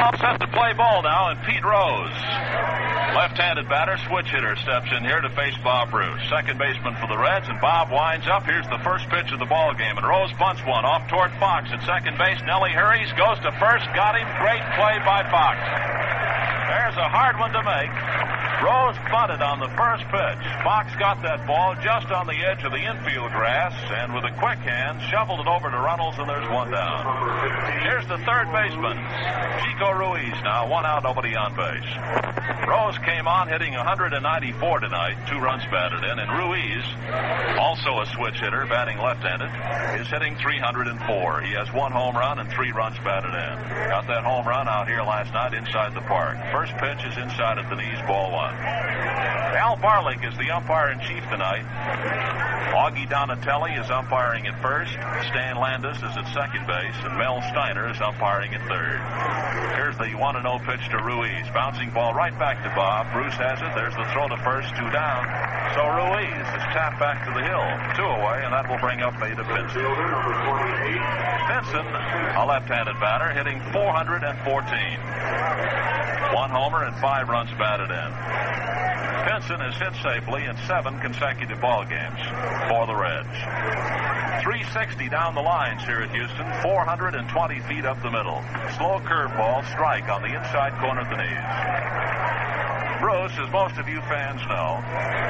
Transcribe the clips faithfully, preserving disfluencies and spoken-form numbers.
All set to play ball now, and Pete Rose, left-handed batter, switch hitter, steps in here to face Bob Bruce. Second baseman for the Reds, and Bob winds up. Here's the first pitch of the ball game, and Rose bunts one off toward Fox at second base. Nellie hurries, goes to first, got him. Great play by Fox. There's a hard one to make. Rose bunted on the first pitch. Fox got that ball just on the edge of the infield grass, and with a quick hand, shoveled it over to Runnels, and there's one down. Here's the third baseman, Chico Ruiz now, one out, nobody on base. Rose came on hitting one hundred ninety-four tonight, two runs batted in, and Ruiz, also a switch hitter, batting left-handed, is hitting three hundred four. He has one home run and three runs batted in. Got that home run out here last night inside the park. First pitch is inside at the knees, ball one. Al Barlick is the umpire-in-chief tonight. Augie Donatelli is umpiring at first. Stan Landis is at second base, and Mel Steiner is umpiring at third. Here's the one and oh pitch to Ruiz. Bouncing ball right back to Bob. Bruce has it. There's the throw to first, two down. So Ruiz is tapped back to the hill. Two away, and that will bring up Ada Pinson. Pinson, a left-handed batter, hitting four hundred fourteen. One homer and five runs batted in. Pinson has hit safely in seven consecutive ball games for the Reds. three sixty down the lines here at Houston, four hundred twenty feet up the middle. Slow curveball, strike on the inside corner of the knees. Bruce, as most of you fans know,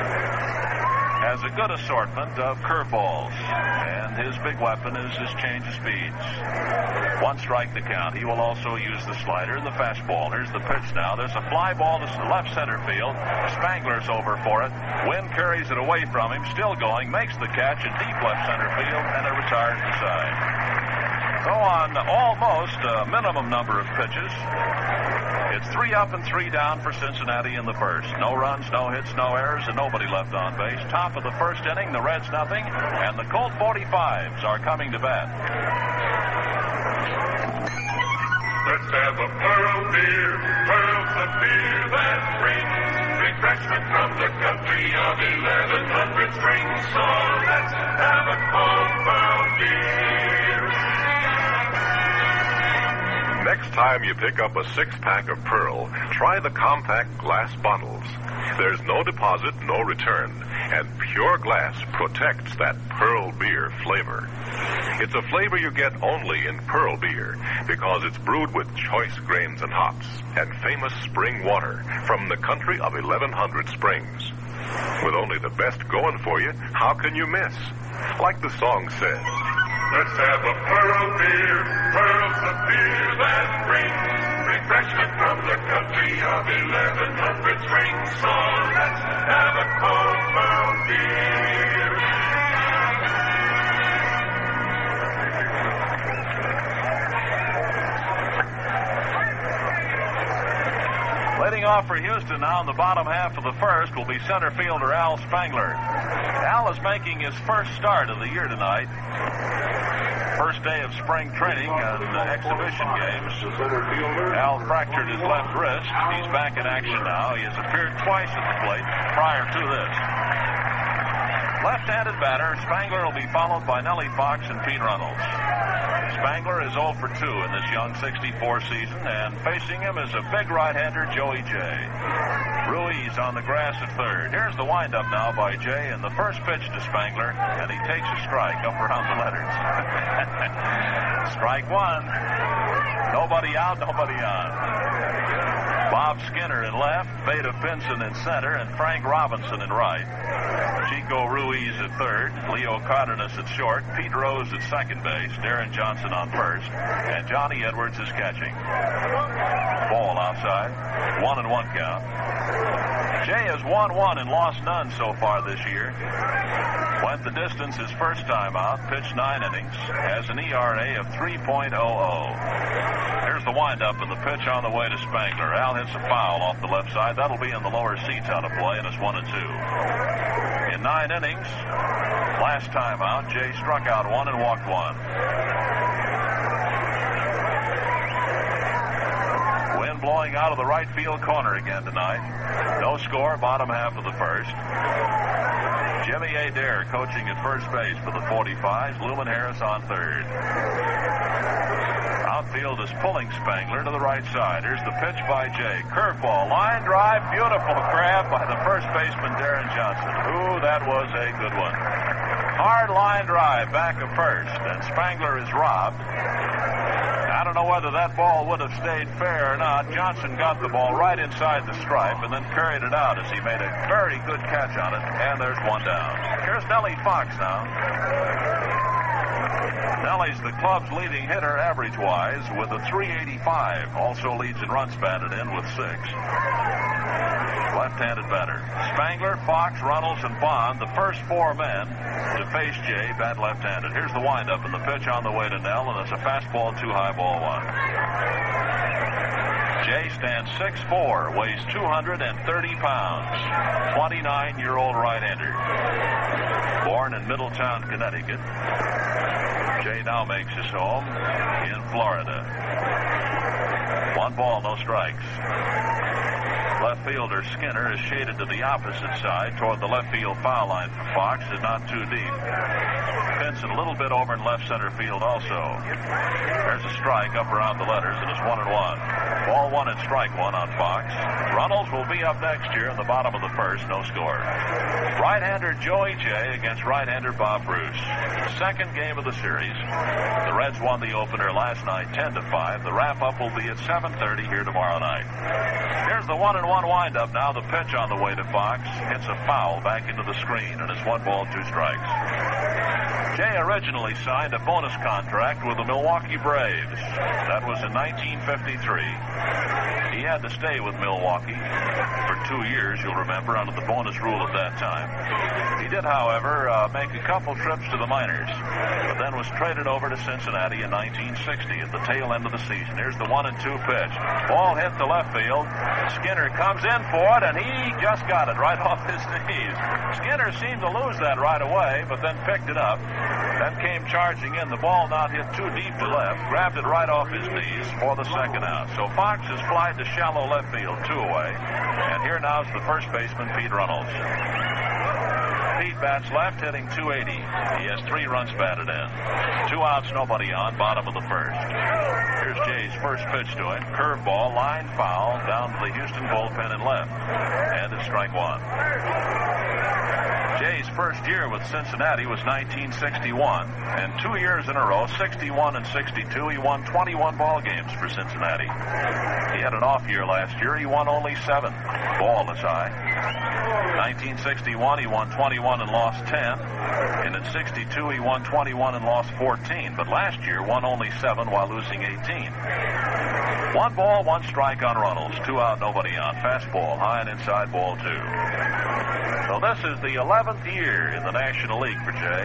has a good assortment of curveballs, and his big weapon is his change of speeds. One strike to count. He will also use the slider and the fastball. Here's the pitch now. There's a fly ball to left center field. Spangler's over for it. Wynn carries it away from him, still going, makes the catch in deep left center field, and it retires the side. So on almost a minimum number of pitches, it's three up and three down for Cincinnati in the first. No runs, no hits, no errors, and nobody left on base. Top of the first inning, the Reds nothing, and the Colt forty-fives are coming to bat. Let's have a Pearl beer, Pearl's the beer that brings refreshment from the country of eleven hundred springs. So let's have a cold Pearl beer. Next time you pick up a six-pack of Pearl, try the compact glass bottles. There's no deposit, no return, and pure glass protects that Pearl beer flavor. It's a flavor you get only in Pearl beer because it's brewed with choice grains and hops and famous spring water from the country of eleven hundred springs. With only the best going for you, how can you miss? Like the song says, let's have a Pearl beer, Pearl's the beer that brings refreshment from the country of eleven hundred springs. So let's have a cold Pearl beer. Leading off for Houston now in the bottom half of the first will be center fielder Al Spangler. Al is making his first start of the year tonight. First day of spring training and uh, exhibition games. Al fractured his left wrist. He's back in action now. He has appeared twice at the plate prior to this. Left-handed batter, Spangler will be followed by Nellie Fox and Pete Runnels. Spangler is oh for two in this young sixty-four season, and facing him is a big right-hander, Joey Jay. Ruiz on the grass at third. Here's the windup now by Jay, and the first pitch to Spangler, and he takes a strike up around the letters. Strike one. Nobody out, nobody on. Bob Skinner in left, Beta Pinson in center, and Frank Robinson in right. Chico Ruiz at third, Leo Cardenas at short, Pete Rose at second base, Darren Johnson on first, and Johnny Edwards is catching. Ball outside, one and one count. Jay has won one and lost none so far this year. Went the distance his first time out, pitched nine innings, has an E R A of three point oh oh. Here's the windup and the pitch on the way to Spangler. Al hits a foul off the left side. That'll be in the lower seats out of play, and it's one and two. In nine innings, last time out, Jay struck out one and walked one. Wind blowing out of the right field corner again tonight. No score, bottom half of the first. Jimmy Adair coaching at first base for the forty-fives. Lumen Harris on third. Outfield is pulling Spangler to the right side. Here's the pitch by Jay. Curveball, line drive, beautiful grab by the first baseman, Darren Johnson. Ooh, that was a good one. Hard line drive back of first, and Spangler is robbed. I don't know whether that ball would have stayed fair or not. Johnson got the ball right inside the stripe and then carried it out as he made a very good catch on it, and there's one down. Here's Nellie Fox now. Nellie's the club's leading hitter average-wise with a three eighty-five. Also leads in runs batted in with six. Left-handed batter. Spangler, Fox, Runnels, and Bond, the first four men to face Jay, bat left-handed. Here's the windup and the pitch on the way to Nell, and it's a fastball, two high, ball one. Jay stands six foot four, weighs two hundred thirty pounds, twenty-nine-year-old right-hander. Born in Middletown, Connecticut. Jay now makes his home in Florida. One ball, no strikes. Left fielder Skinner is shaded to the opposite side toward the left field foul line for Fox. Is not too deep. Pinson a little bit over in left center field also. There's a strike up around the letters, and it's one and one. Ball one and strike one on Fox. Runnels will be up next year in the bottom of the first, no score. Right-hander Joey Jay against right-hander Bob Bruce. Second game of the series. The Reds won the opener last night ten to five. The wrap-up will be at seven thirty here tomorrow night. Here's the one and one windup now. The pitch on the way to Fox hits a foul back into the screen, and it's one ball, two strikes. Jay originally signed a bonus contract with the Milwaukee Braves. That was in nineteen fifty-three. He had to stay with Milwaukee for two years, you'll remember, under the bonus rule at that time. He did, however, uh, make a couple trips to the minors, but then was traded over to Cincinnati in nineteen sixty at the tail end of the season. Here's the one and two pitch. Ball hit the left field. Skinner comes in for it, and he just got it right off his knees. Skinner seemed to lose that right away, but then picked it up. Then came charging in. The ball not hit too deep to left. Grabbed it right off his knees for the second out. So Fox is flied to shallow left field, two away. And here now is the first baseman, Pete Runnels. Pete bats left, hitting two eighty. He has three runs batted in. Two outs, nobody on, bottom of the first. Here's Jay's first pitch to him. Curveball, line foul, down to the Houston bullpen and left. And it's strike one. Jay's first year with Cincinnati was nineteen sixty-one, and two years in a row, sixty-one and sixty-two, he won twenty-one ball games for Cincinnati. He had an off year last year. He won only seven. Ball is high. nineteen sixty-one, he won twenty-one and lost ten. And in sixty-two, he won twenty-one and lost fourteen. But last year, won only seven while losing eighteen. One ball, one strike on Runnels. Two out, nobody on. Fastball, high and inside, ball two. So this is the eleventh year in the National League for Jay.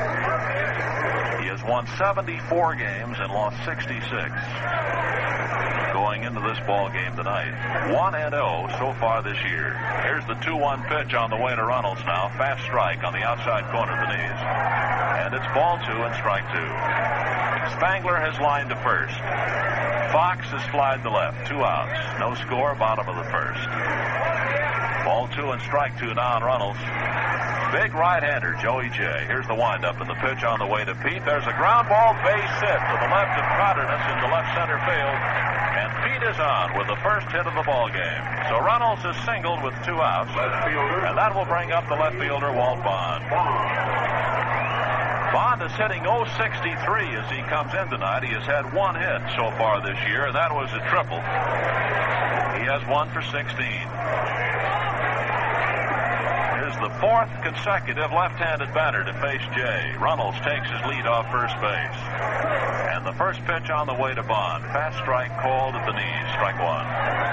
He has won seventy-four games and lost sixty-six. Going into this ball game tonight. one and oh so far this year. Here's the two one pitch on the way to Runnels now. Fast strike on the outside corner of the knees. And it's ball two and strike two. Spangler has lined to first. Fox has flied to left. Two outs. No score, bottom of the first. Ball two and strike two now on Runnels. Big right-hander, Joey Jay. Here's the windup and the pitch on the way to Pete. There's a ground ball base hit to the left of Cotterness into left center field. And Pete is on with the first hit of the ball game. So Runnels is singled with two outs. And that will bring up the left fielder, Walt Bond. Bond is hitting oh sixty-three as he comes in tonight. He has had one hit so far this year, and that was a triple. He has one for sixteen. Here's the fourth consecutive left-handed batter to face Jay. Runnels takes his lead off first base. And the first pitch on the way to Bond. Fast strike called at the knees. Strike one.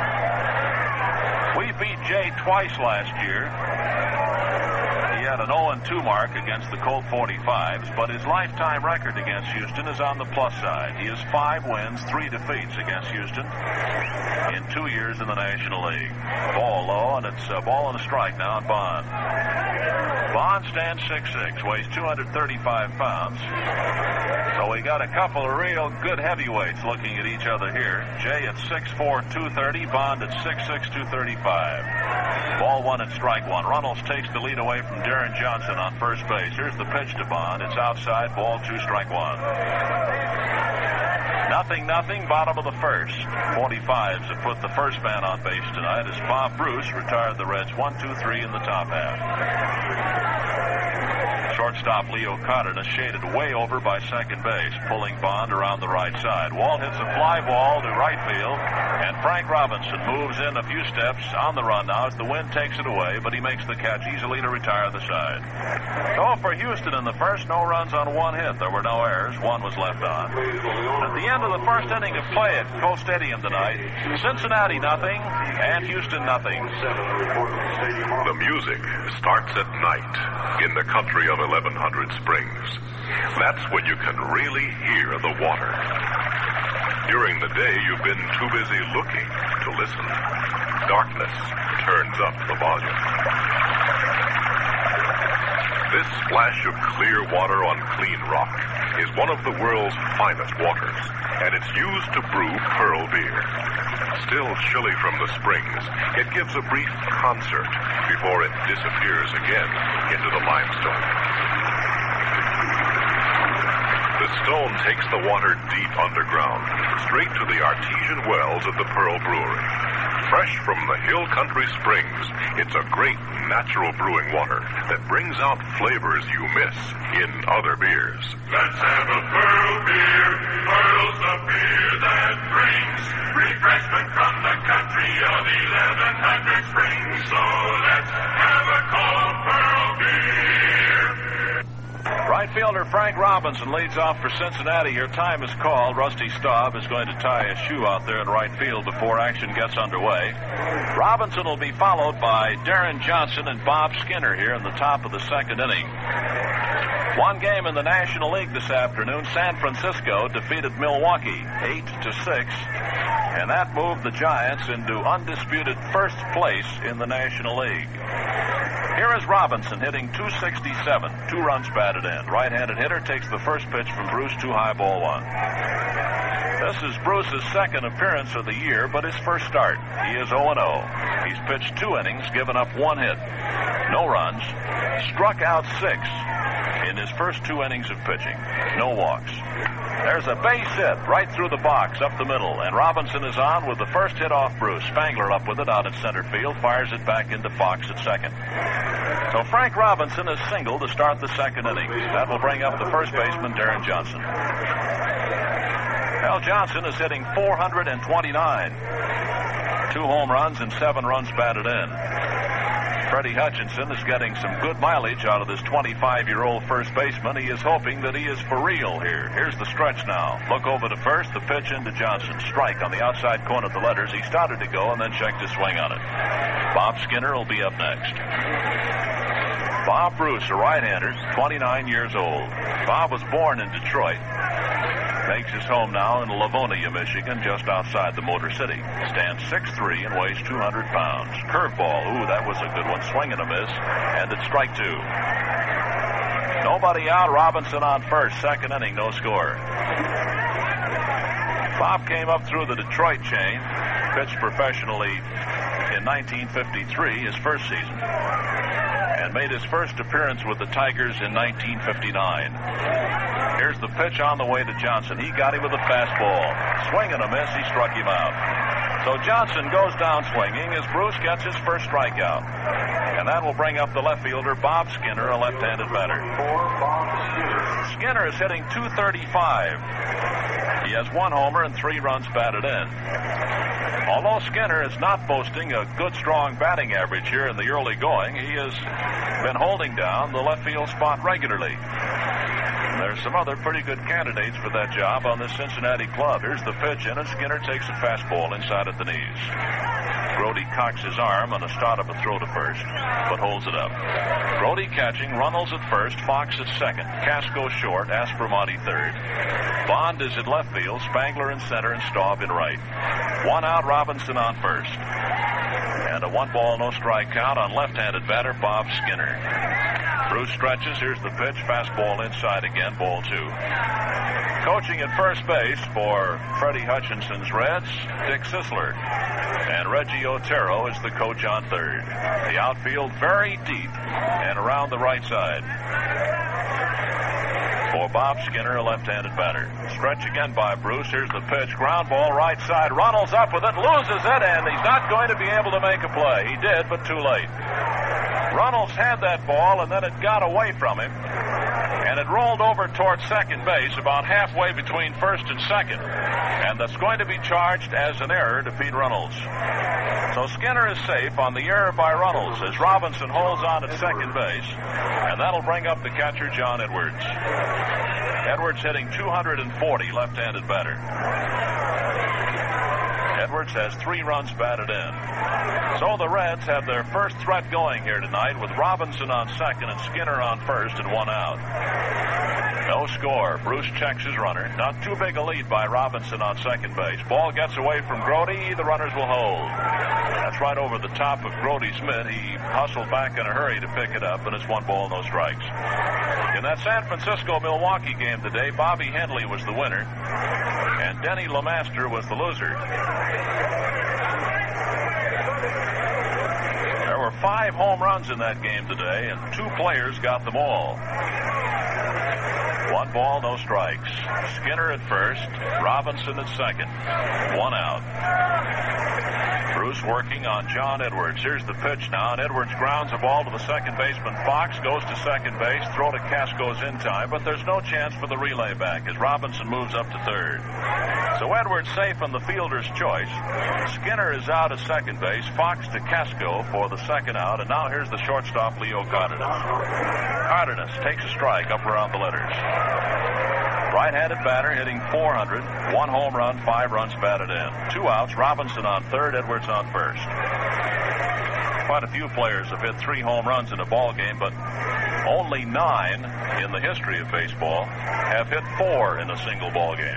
We beat Jay twice last year. He had an oh and two mark against the Colt forty-fives, but his lifetime record against Houston is on the plus side. He has five wins, three defeats against Houston in two years in the National League. Ball low, and it's a ball and a strike now on Bond. Bond stands six six, weighs two hundred thirty-five pounds. So we got a couple of real good heavyweights looking at each other here. Jay at six four, two thirty, Bond at six six, two thirty-five. Ball one and strike one. Runnels takes the lead away from Darren Johnson on first base. Here's the pitch to Bond. It's outside, ball two, strike one. Nothing, nothing, bottom of the first. forty-fives have put the first man on base tonight as Bob Bruce retired the Reds one two three in the top half. Shortstop Leo Cardenas shaded way over by second base, pulling Bond around the right side. Walt hits a fly ball to right field, and Frank Robinson moves in a few steps on the run now as the wind takes it away, but he makes the catch easily to retire the side. So for Houston in the first, no runs on one hit. There were no errors. One was left on. At the end of the first inning of play at Coe Stadium tonight, Cincinnati nothing and Houston nothing. The music starts at night in the country of eleven hundred Springs. That's when you can really hear the water. During the day, you've been too busy looking to listen. Darkness turns up the volume. This splash of clear water on clean rock is one of the world's finest waters, and it's used to brew pearl beer. Still chilly from the springs, it gives a brief concert before it disappears again into the limestone. The stone takes the water deep underground, straight to the artesian wells of the Pearl Brewery. Fresh from the Hill Country Springs, it's a great natural brewing water that brings out flavors you miss in other beers. Let's have a Pearl beer. Pearl's the beer that brings refreshment from the country of eleven hundred Springs. So let's have a cold Pearl beer. Right fielder Frank Robinson leads off for Cincinnati. Here, time is called. Rusty Staub is going to tie his shoe out there in right field before action gets underway. Robinson will be followed by Darren Johnson and Bob Skinner here in the top of the second inning. One game in the National League this afternoon. San Francisco defeated Milwaukee eight to six, and that moved the Giants into undisputed first place in the National League. Here is Robinson hitting two sixty-seven, two runs batted in. Right-handed hitter takes the first pitch from Bruce, two high, ball one. This is Bruce's second appearance of the year, but his first start. He is oh and oh. He's pitched two innings, given up one hit, no runs, struck out six in his first two innings of pitching, no walks. There's a base hit right through the box, up the middle, and Robinson is on with the first hit off Bruce. Spangler up with it out at center field, fires it back into Fox at second. So Frank Robinson is single to start the second inning. That will bring up the first baseman, Darren Johnson. Al Johnson is hitting four twenty-nine. Two home runs and seven runs batted in. Freddie Hutchinson is getting some good mileage out of this twenty-five-year-old first baseman. He is hoping that he is for real here. Here's the stretch now. Look over to first, the pitch into Johnson. Strike on the outside corner of the letters. He started to go and then checked his swing on it. Bob Skinner will be up next. Bob Bruce, a right-hander, twenty-nine years old. Bob was born in Detroit. Makes his home now in Livonia, Michigan, just outside the Motor City. Stands six three and weighs two hundred pounds. Curveball, ooh, that was a good one. Swing and a miss, and it's strike two. Nobody out, Robinson on first. Second inning, no score. Bob came up through the Detroit chain, pitched professionally in nineteen fifty-three, his first season, and made his first appearance with the Tigers in nineteen fifty-nine. Here's the pitch on the way to Johnson. He got him with a fastball. Swing and a miss. He struck him out. So Johnson goes down swinging as Bruce gets his first strikeout. And that will bring up the left fielder, Bob Skinner, a left-handed batter. Skinner is hitting two thirty-five. He has one homer and three runs batted in. Although Skinner is not boasting a good, strong batting average here in the early going, he has been holding down the left field spot regularly. There's some other pretty good candidates for that job on this Cincinnati club. Here's the pitch in, and Skinner takes a fastball inside at the knees. Grody cocks his arm on a start of a throw to first, but holds it up. Grody catching, Runnels at first, Fox at second, Casco short, Aspromonte third. Bond is at left field, Spangler in center, and Staub in right. One out, Robinson on first. And a one ball, no strike count on left-handed batter Bob Skinner. Bruce stretches. Here's the pitch. Fastball inside again. Ball two. Coaching at first base for Freddie Hutchinson's Reds, Dick Sisler. And Reggie Otero is the coach on third. The outfield very deep and around the right side. for Bob Skinner, a left-handed batter. Stretch again by Bruce. Here's the pitch. Ground ball right side. Runnels up with it, loses it, and he's not going to be able to make a play. He did, but too late. Runnels had that ball, and then it got away from him, and it rolled over towards second base about halfway between first and second. And that's going to be charged as an error to Pete Runnels. So Skinner is safe on the error by Runnels as Robinson holds on at second base, and that'll bring up the catcher, John Edwards. Edwards hitting two hundred forty, left-handed batter. Edwards has three runs batted in. So the Reds have their first threat going here tonight with Robinson on second and Skinner on first and one out. No score. Bruce checks his runner. Not too big a lead by Robinson on second base. Ball gets away from Grody. The runners will hold. That's right over the top of Grody's mitt. He hustled back in a hurry to pick it up, and it's one ball, no strikes. In that San Francisco-Milwaukee game today, Bobby Henley was the winner, and Denny LeMaster was the loser. There were five home runs in that game today, and two players got them all. One ball, no strikes. Skinner at first, Robinson at second. One out. Bruce working on John Edwards. Here's the pitch now, and Edwards grounds a ball to the second baseman. Fox goes to second base. Throw to Casco's in time, but there's no chance for the relay back as Robinson moves up to third. So Edwards safe on the fielder's choice. Skinner is out at second base. Fox to Casco for the second out, and now here's the shortstop, Leo Cardenas. Cardenas takes a strike up around the letters. Right-handed batter hitting four hundred. One home run, five runs batted in. Two outs, Robinson on third, Edwards on first. Quite a few players have hit three home runs in a ball game, but only nine in the history of baseball have hit four in a single ball game.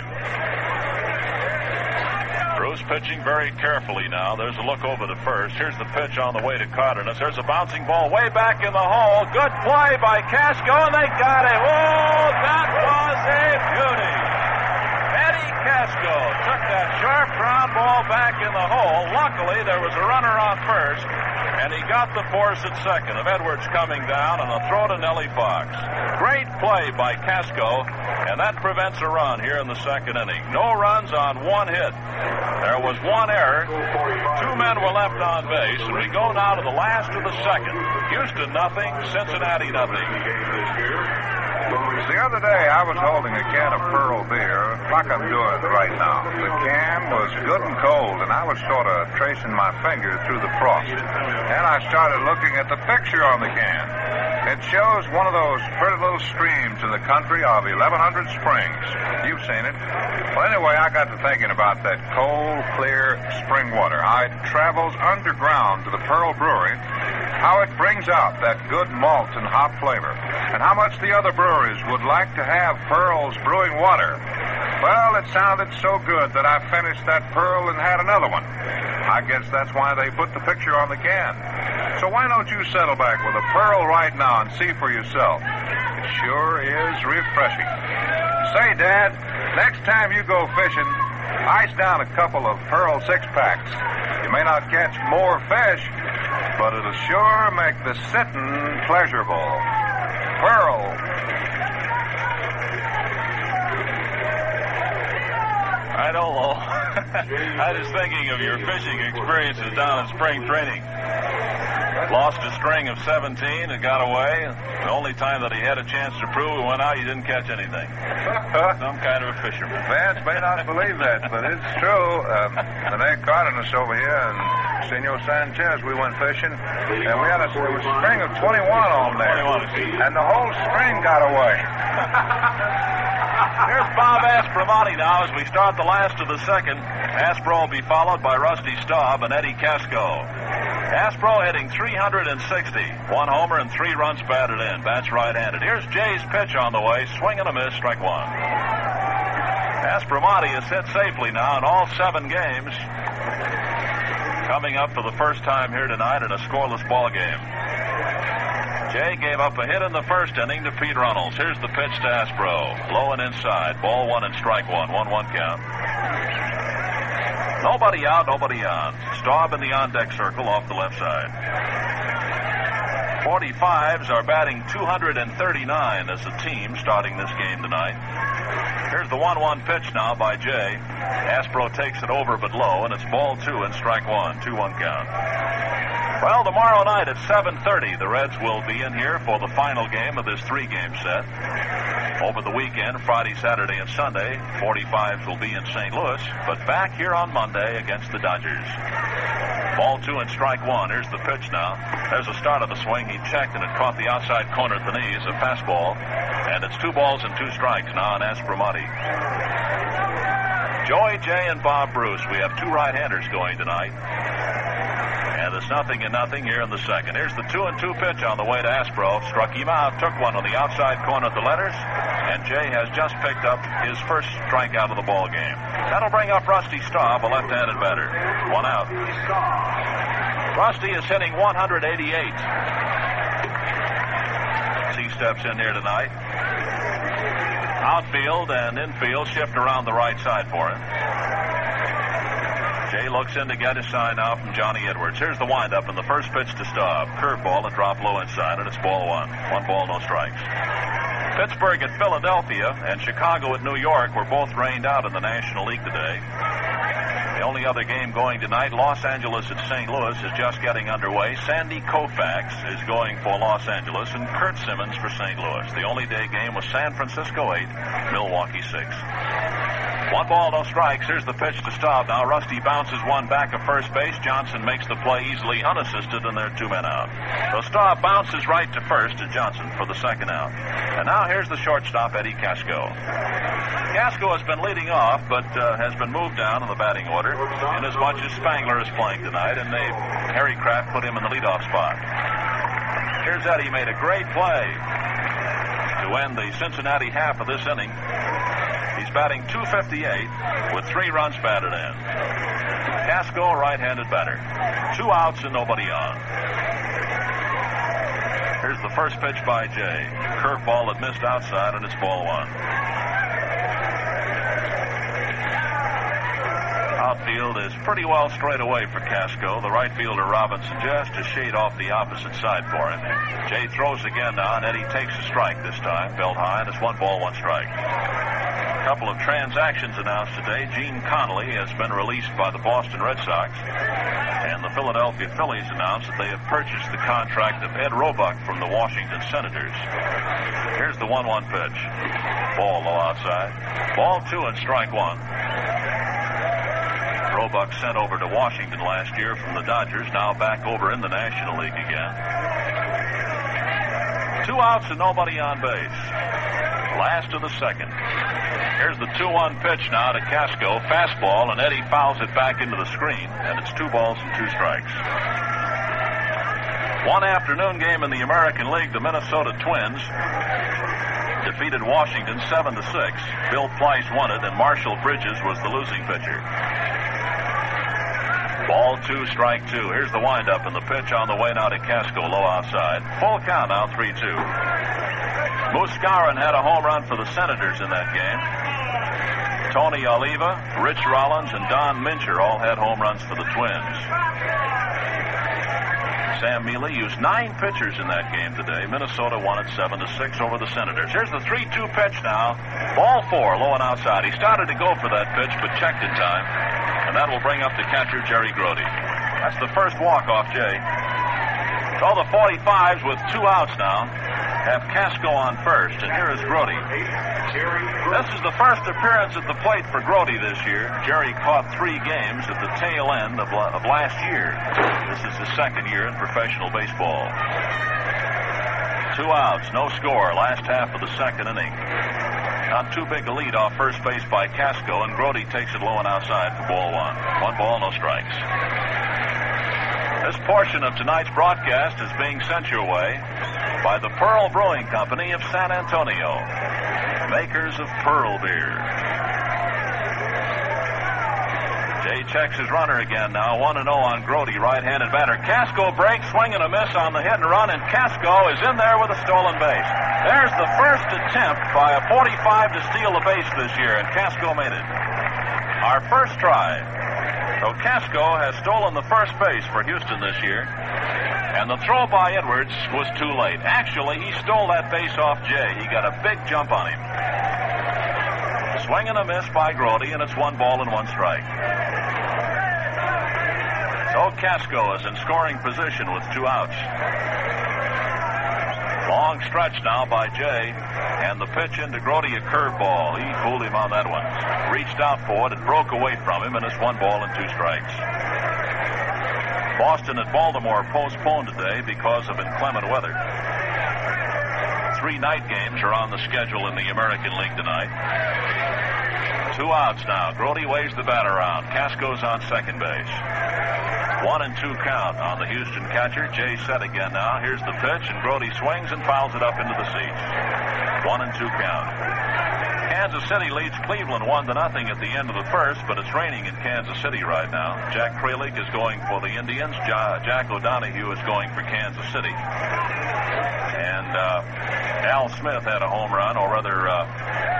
Bruce pitching very carefully now. There's a look over to first. Here's the pitch on the way to Cardenas. There's a bouncing ball way back in the hole. Good play by Casco, and they got it. Oh, that was a beauty. Eddie Casco took that sharp ground ball back in the hole. Luckily, there was a runner on first, and he got the force at second of Edwards coming down and a throw to Nellie Fox. Great play by Casco, and that prevents a run here in the second inning. No runs on one hit. There was one error. Two men were left on base, and we go now to the last of the second. Houston nothing, Cincinnati nothing. The other day, I was holding a can of Pearl beer, like I'm doing right now. The can was good and cold, and I was sort of tracing my finger through the frost. And I started looking at the picture on the can. It shows one of those pretty little streams in the country of eleven hundred Springs. You've seen it. Well, anyway, I got to thinking about that cold, clear spring water, how it travels underground to the Pearl Brewery, how it brings out that good malt and hop flavor, and how much the other breweries would like to have Pearl's brewing water. Well, it sounded so good that I finished that Pearl and had another one. I guess that's why they put the picture on the can. So why don't you settle back with a Pearl right now and see for yourself? It sure is refreshing. Say, Dad, next time you go fishing, ice down a couple of Pearl six-packs. You may not catch more fish, but it'll sure make the sitting pleasurable. Pearl. I don't know. I was thinking of your fishing experiences down in spring training. Lost a string of seventeen and got away. The only time that he had a chance to prove he went out, he didn't catch anything. Some kind of a fisherman. Fans may not believe that, but it's true. Um, Rene Cardenas over here and Senor Sanchez, we went fishing, and we had a, it was a string of twenty-one on there. twenty-one. And the whole string got away. Here's Bob Aspromonte now as we start the last of the second. Aspro will be followed by Rusty Staub and Eddie Casco. Aspro hitting three hundred sixty. One homer and three runs batted in. Bats right-handed. Here's Jay's pitch on the way. Swing and a miss, strike one. Aspromonte is hit safely now in all seven games. Coming up for the first time here tonight in a scoreless ball game. Jay gave up a hit in the first inning to Pete Runnels. Here's the pitch to Aspro. Low and inside. Ball one and strike one. one one count. Nobody out, nobody on. Staub in the on-deck circle off the left side. forty-fives are batting two hundred thirty-nine as a team starting this game tonight. Here's the one one pitch now by Jay. Aspro takes it over but low, and it's ball two and strike one. two one count. Well, tomorrow night at seven thirty, the Reds will be in here for the final game of this three-game set. Over the weekend, Friday, Saturday, and Sunday, forty-fives will be in Saint Louis, but back here on Monday against the Dodgers. Ball two and strike one. Here's the pitch now. There's the start of the swing. He checked, and it caught the outside corner at the knees, a fastball. And it's two balls and two strikes now on Aspromonte. Joey Jay and Bob Bruce. We have two right-handers going tonight. And it's nothing and nothing here in the second. Here's the two and two pitch on the way to Aspro. Struck him out, took one on the outside corner of the letters, and Jay has just picked up his first strikeout of the ball game. That'll bring up Rusty Staub, a left-handed batter. One out. Rusty is hitting one eighty-eight. As he steps in here tonight. Outfield and infield shift around the right side for him. Jay looks in to get his sign now from Johnny Edwards. Here's the windup, and the first pitch to Staub. Curveball that dropped low inside, and it's ball one. One ball, no strikes. Pittsburgh at Philadelphia and Chicago at New York were both rained out in the National League today. The only other game going tonight, Los Angeles at Saint Louis, is just getting underway. Sandy Koufax is going for Los Angeles, and Kurt Simmons for Saint Louis. The only day game was San Francisco eight, Milwaukee six. One ball, no strikes. Here's the pitch to Staub now. Rusty bounces one back of first base. Johnson makes the play easily unassisted, and there are two men out. So Staub bounces right to first to Johnson for the second out. And now here's the shortstop, Eddie Casco. Casco has been leading off, but uh, has been moved down in the batting order, inasmuch as Spangler is playing tonight, and they Harry Kraft put him in the leadoff spot. Here's Eddie, made a great play to end the Cincinnati half of this inning. He's batting two fifty-eight with three runs batted in. Casco, right-handed batter. Two outs and nobody on. Here's the first pitch by Jay. Curveball that missed outside, and it's ball one. Outfield is pretty well straight away for Casco. The right fielder, Robinson, just a shade off the opposite side for him. Jay throws again now, and Eddie takes a strike this time. Belt high, and it's one ball, one strike. A couple of transactions announced today. Gene Connolly has been released by the Boston Red Sox, and the Philadelphia Phillies announced that they have purchased the contract of Ed Roebuck from the Washington Senators. Here's the one one pitch. Ball low outside. Ball two and strike one. Roebuck sent over to Washington last year from the Dodgers, now back over in the National League again. Two outs and nobody on base. Last of the second. Here's the two one pitch now to Casco. Fastball, and Eddie fouls it back into the screen, and it's two balls and two strikes. One afternoon game in the American League, the Minnesota Twins defeated Washington seven to six. Bill Pleiss won it, and Marshall Bridges was the losing pitcher. Ball two, strike two. Here's the windup, and the pitch on the way now to Casco, low outside. Full count now, three two. Moose Skowron had a home run for the Senators in that game. Tony Oliva, Rich Rollins, and Don Mincher all had home runs for the Twins. Sam Mealy used nine pitchers in that game today. Minnesota won it seven to six over the Senators. Here's the three two pitch now. Ball four, low and outside. He started to go for that pitch, but checked in time. And that will bring up the catcher, Jerry Grote. That's the first walk-off, Jay. So the forty-fives with two outs now have Casco on first, and here is Grote. This is the first appearance at the plate for Grote this year. Jerry caught three games at the tail end of, of last year. This is his second year in professional baseball. Two outs, no score, last half of the second inning. Not too big a lead off first base by Casco, and Grote takes it low and outside for ball one. One ball, no strikes. This portion of tonight's broadcast is being sent your way by the Pearl Brewing Company of San Antonio, makers of Pearl beer. Jay checks his runner again now, one and oh on Grote, right-handed batter. Casco breaks, swing and a miss on the hit and run, and Casco is in there with a stolen base. There's the first attempt by a forty-five to steal a base this year, and Casco made it. our first try. So Casco has stolen the first base for Houston this year. And the throw by Edwards was too late. Actually, he stole that base off Jay. He got a big jump on him. Swing and a miss by Grote, and it's one ball and one strike. So Casco is in scoring position with two outs. Long stretch now by Jay, and the pitch into Grote, a curveball. He fooled him on that one. Reached out for it, it broke away from him, and it's one ball and two strikes. Boston at Baltimore postponed today because of inclement weather. Three night games are on the schedule in the American League tonight. Two outs now. Grote waves the bat around. Casco's on second base. One and two count on the Houston catcher. Jay set again now. Here's the pitch, and Grote swings and fouls it up into the seats. One and two count. Kansas City leads Cleveland one to nothing at the end of the first, but it's raining in Kansas City right now. Jack Kralik is going for the Indians. Ja- Jack O'Donohue is going for Kansas City. And uh, Al Smith had a home run, or rather, uh,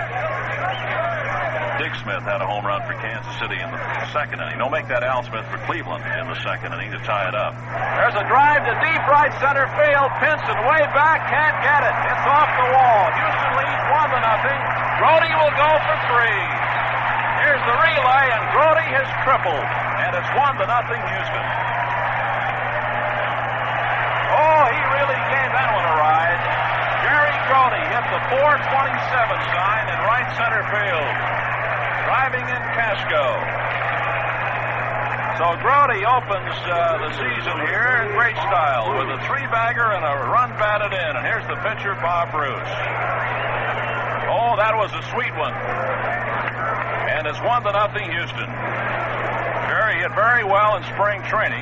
Dick Smith had a home run for Kansas City in the second inning. Don't make that Al Smith for Cleveland in the second inning to tie it up. There's a drive to deep right center field. Pinson way back, can't get it. It's off the wall. Houston leads one to nothing. Grote will go for three. Here's the relay, and Grote has tripled, and it's one to nothing Houston. Oh, he really gave that one a ride. Jerry Grote hit the four twenty-seven sign in right center field. Driving in Casco. So Grote opens uh, the season here in great style with a three-bagger and a run batted in. And here's the pitcher, Bob Bruce. Oh, that was a sweet one. And it's one to nothing Houston. Jerry hit very well in spring training.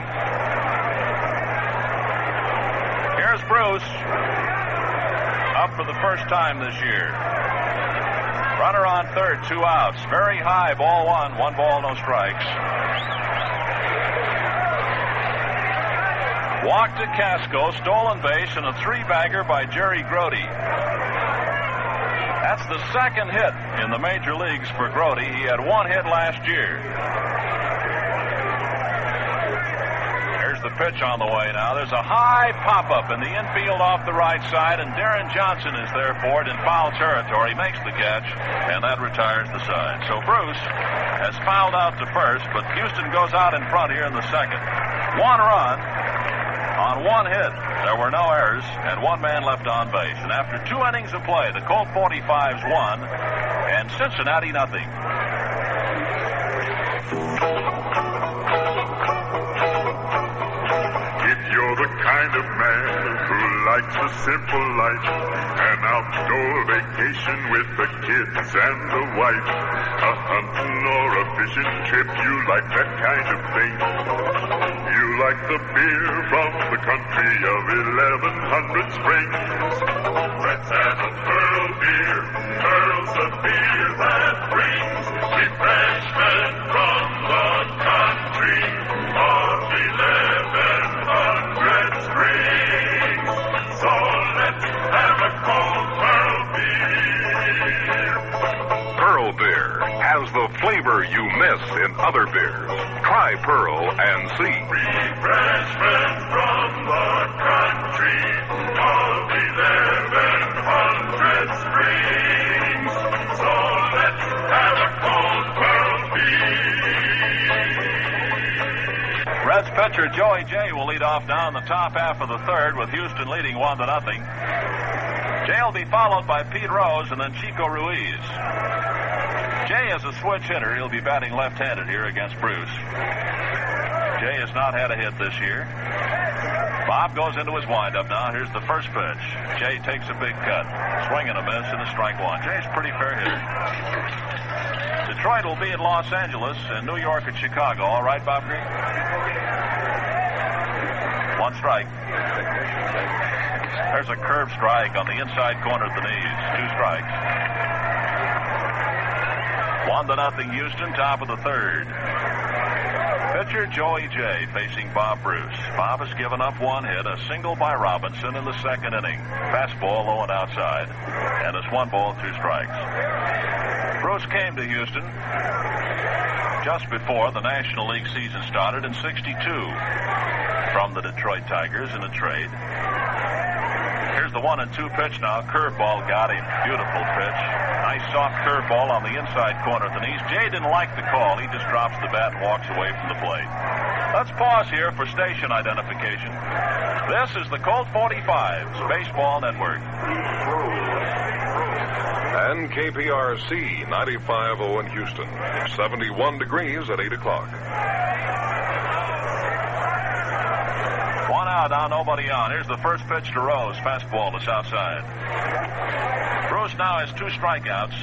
Here's Bruce up for the first time this year. Runner on third, two outs. Very high, ball one. One ball, no strikes. Walk to Casco, stolen base, and a three-bagger by Jerry Grote. That's the second hit in the major leagues for Grote. He had one hit last year. Here's the pitch on the way now. There's a high pop-up in the infield off the right side, and Darren Johnson is there for it in foul territory. Makes the catch, and that retires the side. So Bruce has fouled out to first, but Houston goes out in front here in the second. One run on one hit. There were no errors, and one man left on base. And after two innings of play, the Colt forty-fives won, and Cincinnati nothing. You're the kind of man who likes a simple life, an outdoor vacation with the kids and the wife, a hunting or a fishing trip. You like that kind of thing. You like the beer from the country of eleven hundred Springs. Let's have a Pearl beer. Pearl's the beer that brings refreshment from the country of eleven hundred Springs. So let's have a cold Pearl beer. Pearl beer has the flavor you miss in other beers. Try Pearl and see. Refreshment from the country of eleven hundred Springs. So let's have a cold Pearl beer. Reds pitcher Joey Jay will lead off now in the top half of the third, with Houston leading one to nothing. Jay will be followed by Pete Rose and then Chico Ruiz. Jay is a switch hitter. He'll be batting left-handed here against Bruce. Jay has not had a hit this year. Bob goes into his windup now. Here's the first pitch. Jay takes a big cut. Swing and a miss and a strike one. Jay's a pretty fair hitter. Detroit will be in Los Angeles and New York and Chicago. All right, Bob Green? One strike. There's a curve strike on the inside corner of the knees. Two strikes. One to nothing Houston, top of the third. Pitcher Joey Jay facing Bob Bruce. Bob has given up one hit, a single by Robinson in the second inning. Fastball low and outside. And it's one ball, two strikes. Bruce came to Houston just before the National League season started in sixty-two from the Detroit Tigers in a trade. Here's the one and two pitch now. Curveball got him. Beautiful pitch. Nice soft curveball on the inside corner of the knees. Jay didn't like the call. He just drops the bat and walks away from the plate. Let's pause here for station identification. This is the Colt forty-fives Baseball Network. And K P R C ninety-five oh in Houston. seventy-one degrees at eight o'clock. One out now, nobody on. Here's the first pitch to Rose. Fastball to outside. Bruce now has two strikeouts.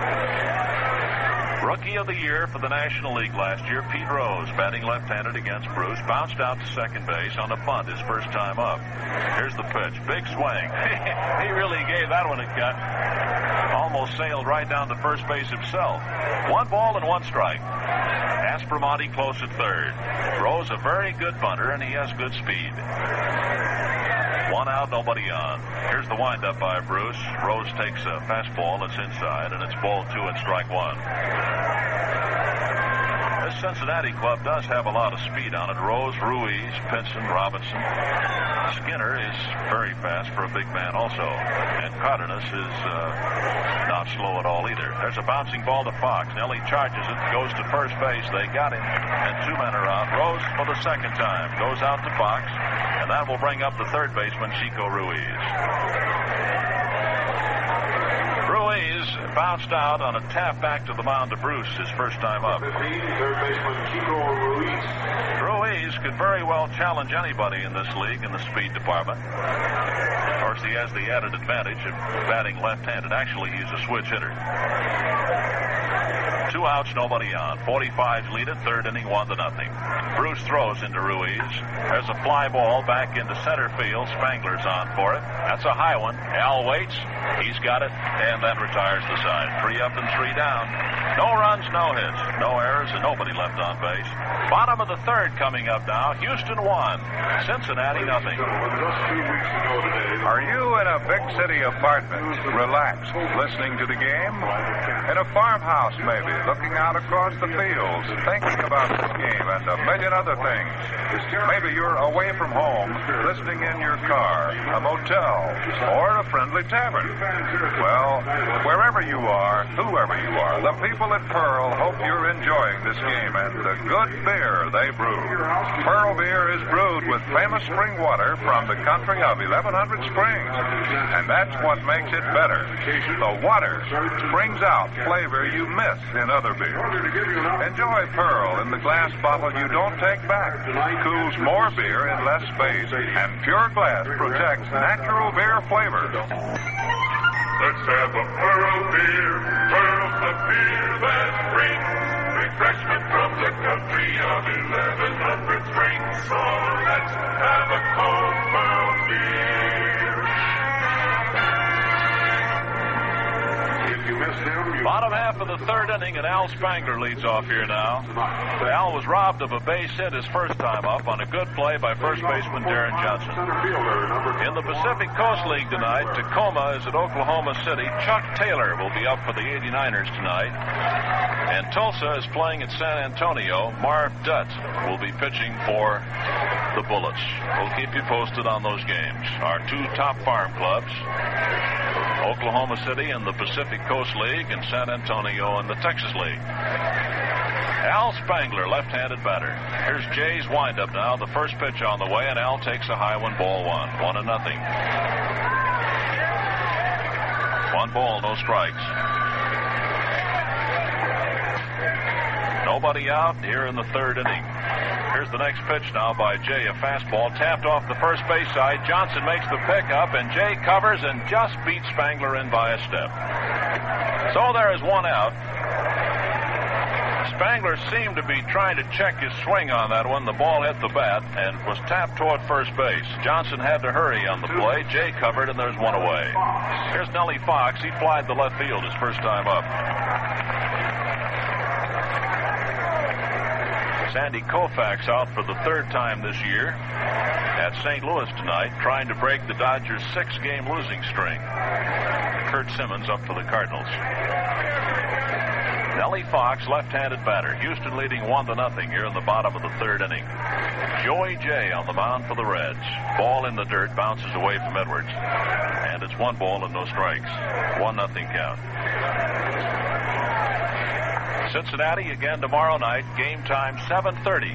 Rookie of the year for the National League last year, Pete Rose, batting left-handed against Bruce, bounced out to second base on a bunt his first time up. Here's the pitch. Big swing. He really gave that one a cut. Almost sailed right down to first base himself. One ball and one strike. Aspromonte close at third. Rose a very good bunter, and he has good speed. One out, nobody on. Here's the windup by Bruce. Rose takes a fastball that's inside, and it's ball two and strike one. This Cincinnati club does have a lot of speed on it. Rose, Ruiz, Pinson, Robinson. Skinner is very fast for a big man also. And Cardenas is uh, not slow at all either. There's a bouncing ball to Fox. Nelly charges it, goes to first base. They got him, and two men are out. Rose for the second time goes out to Fox, and that will bring up the third baseman, Chico Ruiz. Ruiz bounced out on a tap back to the mound to Bruce his first time up. Third baseman Chico Ruiz. Ruiz could very well challenge anybody in this league in the speed department. Of course, he has the added advantage of batting left-handed. Actually, he's a switch hitter. Two outs, nobody on. forty-fives lead it, third inning, one to nothing. Bruce throws into Ruiz. There's a fly ball back into center field. Spangler's on for it. That's a high one. Al waits. He's got it, and that retires the side. Three up and three down. No runs, no hits, no errors, and nobody left on base. Bottom of the third coming up now. Houston one, Cincinnati nothing. Are you in a big city apartment, relaxed, listening to the game? In a farmhouse, maybe, looking out across the fields, thinking about this game and a million other things. Maybe you're away from home, listening in your car, a motel, or a friendly tavern. Well, wherever you are, whoever you are, the people at Pearl hope you're enjoying this game and the good beer they brew. Pearl beer is brewed with famous spring water from the country of eleven hundred springs, and that's what makes it better. The water brings out flavor you miss in other beers. Enjoy Pearl in the glass bottle you don't take back. Cools more beer in less space, and pure glass protects natural beer flavor. Let's have a Pearl beer. Pearl's the beer that brings refreshment from the country of eleven hundred springs. So let's have a cold Pearl beer. If you miss him, you... Bottom half of the third inning, and Al Spangler leads off here now. Al was robbed of a base hit his first time up on a good play by first baseman Darren Johnson. In the Pacific Coast League tonight, Tacoma is at Oklahoma City. Chuck Taylor will be up for the eighty-niners tonight. And Tulsa is playing at San Antonio. Marv Dutt will be pitching for the Bullets. We'll keep you posted on those games. Our two top farm clubs, Oklahoma City in the Pacific Coast League, and San Antonio in the Texas League. Al Spangler, left-handed batter. Here's Jay's windup now. The first pitch on the way, and Al takes a high one, ball one. One and nothing. One ball, no strikes. Nobody out here in the third inning. Here's the next pitch now by Jay. A fastball tapped off the first base side. Johnson makes the pickup, and Jay covers and just beats Spangler in by a step. So there is one out. Spangler seemed to be trying to check his swing on that one. The ball hit the bat and was tapped toward first base. Johnson had to hurry on the play. Jay covered, and there's one away. Here's Nellie Fox. He flied the left field his first time up. Sandy Koufax out for the third time this year at Saint Louis tonight, trying to break the Dodgers' six-game losing string. Kurt Simmons up for the Cardinals. Nellie Fox, left-handed batter. Houston leading one to nothing here in the bottom of the third inning. Joey Jay on the mound for the Reds. Ball in the dirt, bounces away from Edwards. And it's one ball and no strikes. One nothing count. Cincinnati again tomorrow night. Game time seven thirty.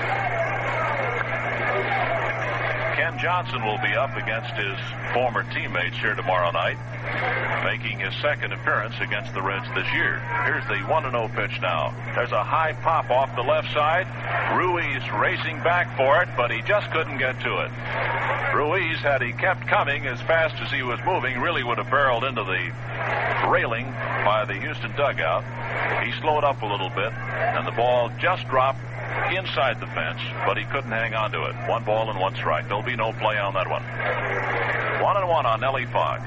Ken Johnson will be up against his former teammates here tomorrow night, making his second appearance against the Reds this year. Here's the one and oh pitch now. There's a high pop off the left side. Ruiz racing back for it, but he just couldn't get to it. Ruiz, had he kept coming as fast as he was moving, really would have barreled into the railing by the Houston dugout. He slowed up a little bit, and the ball just dropped inside the fence, but he couldn't hang on to it. One ball and one strike. There'll be no play on that one. One and one on Nellie Fox.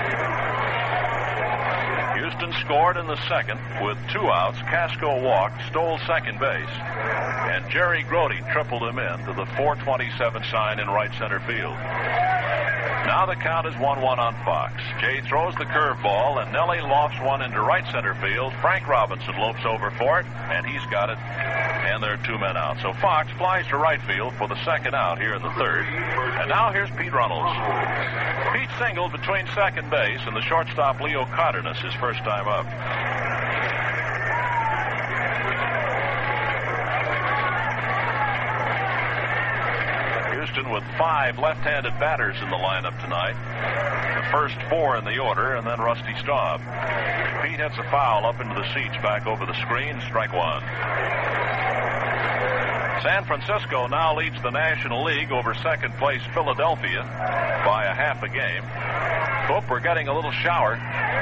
Houston scored in the second with two outs. Casco walked, stole second base, and Jerry Grody tripled him in to the four twenty-seven sign in right center field. Now the count is one one on Fox. Jay throws the curveball, and Nellie lofts one into right center field. Frank Robinson lopes over for it, and he's got it, and there are two men out. So Fox flies to right field for the second out here in the third. And now here's Pete Runnels. Pete singled between second base, and the shortstop Leo Cardenas his first time up. Houston with five left-handed batters in the lineup tonight. The first four in the order, and then Rusty Staub. Pete hits a foul up into the seats back over the screen. Strike one. San Francisco now leads the National League over second place Philadelphia by a half a game. Hope we're getting a little shower.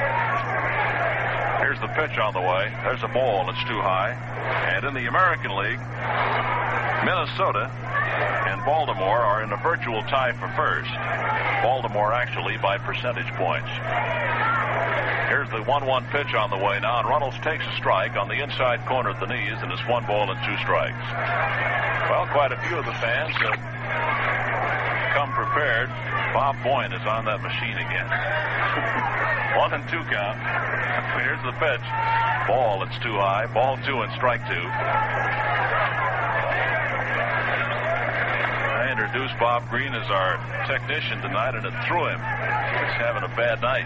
Here's the pitch on the way. There's a ball. It's too high. And in the American League, Minnesota and Baltimore are in a virtual tie for first. Baltimore actually by percentage points. Here's the one one pitch on the way now, and Runnels takes a strike on the inside corner at the knees, and it's one ball and two strikes. Well, quite a few of the fans have come prepared. Bob Boyne is on that machine again. One and two count. Here's the pitch. Ball, it's too high. Ball two and strike two. I introduced Bob Green as our technician tonight, and it threw him. He's having a bad night.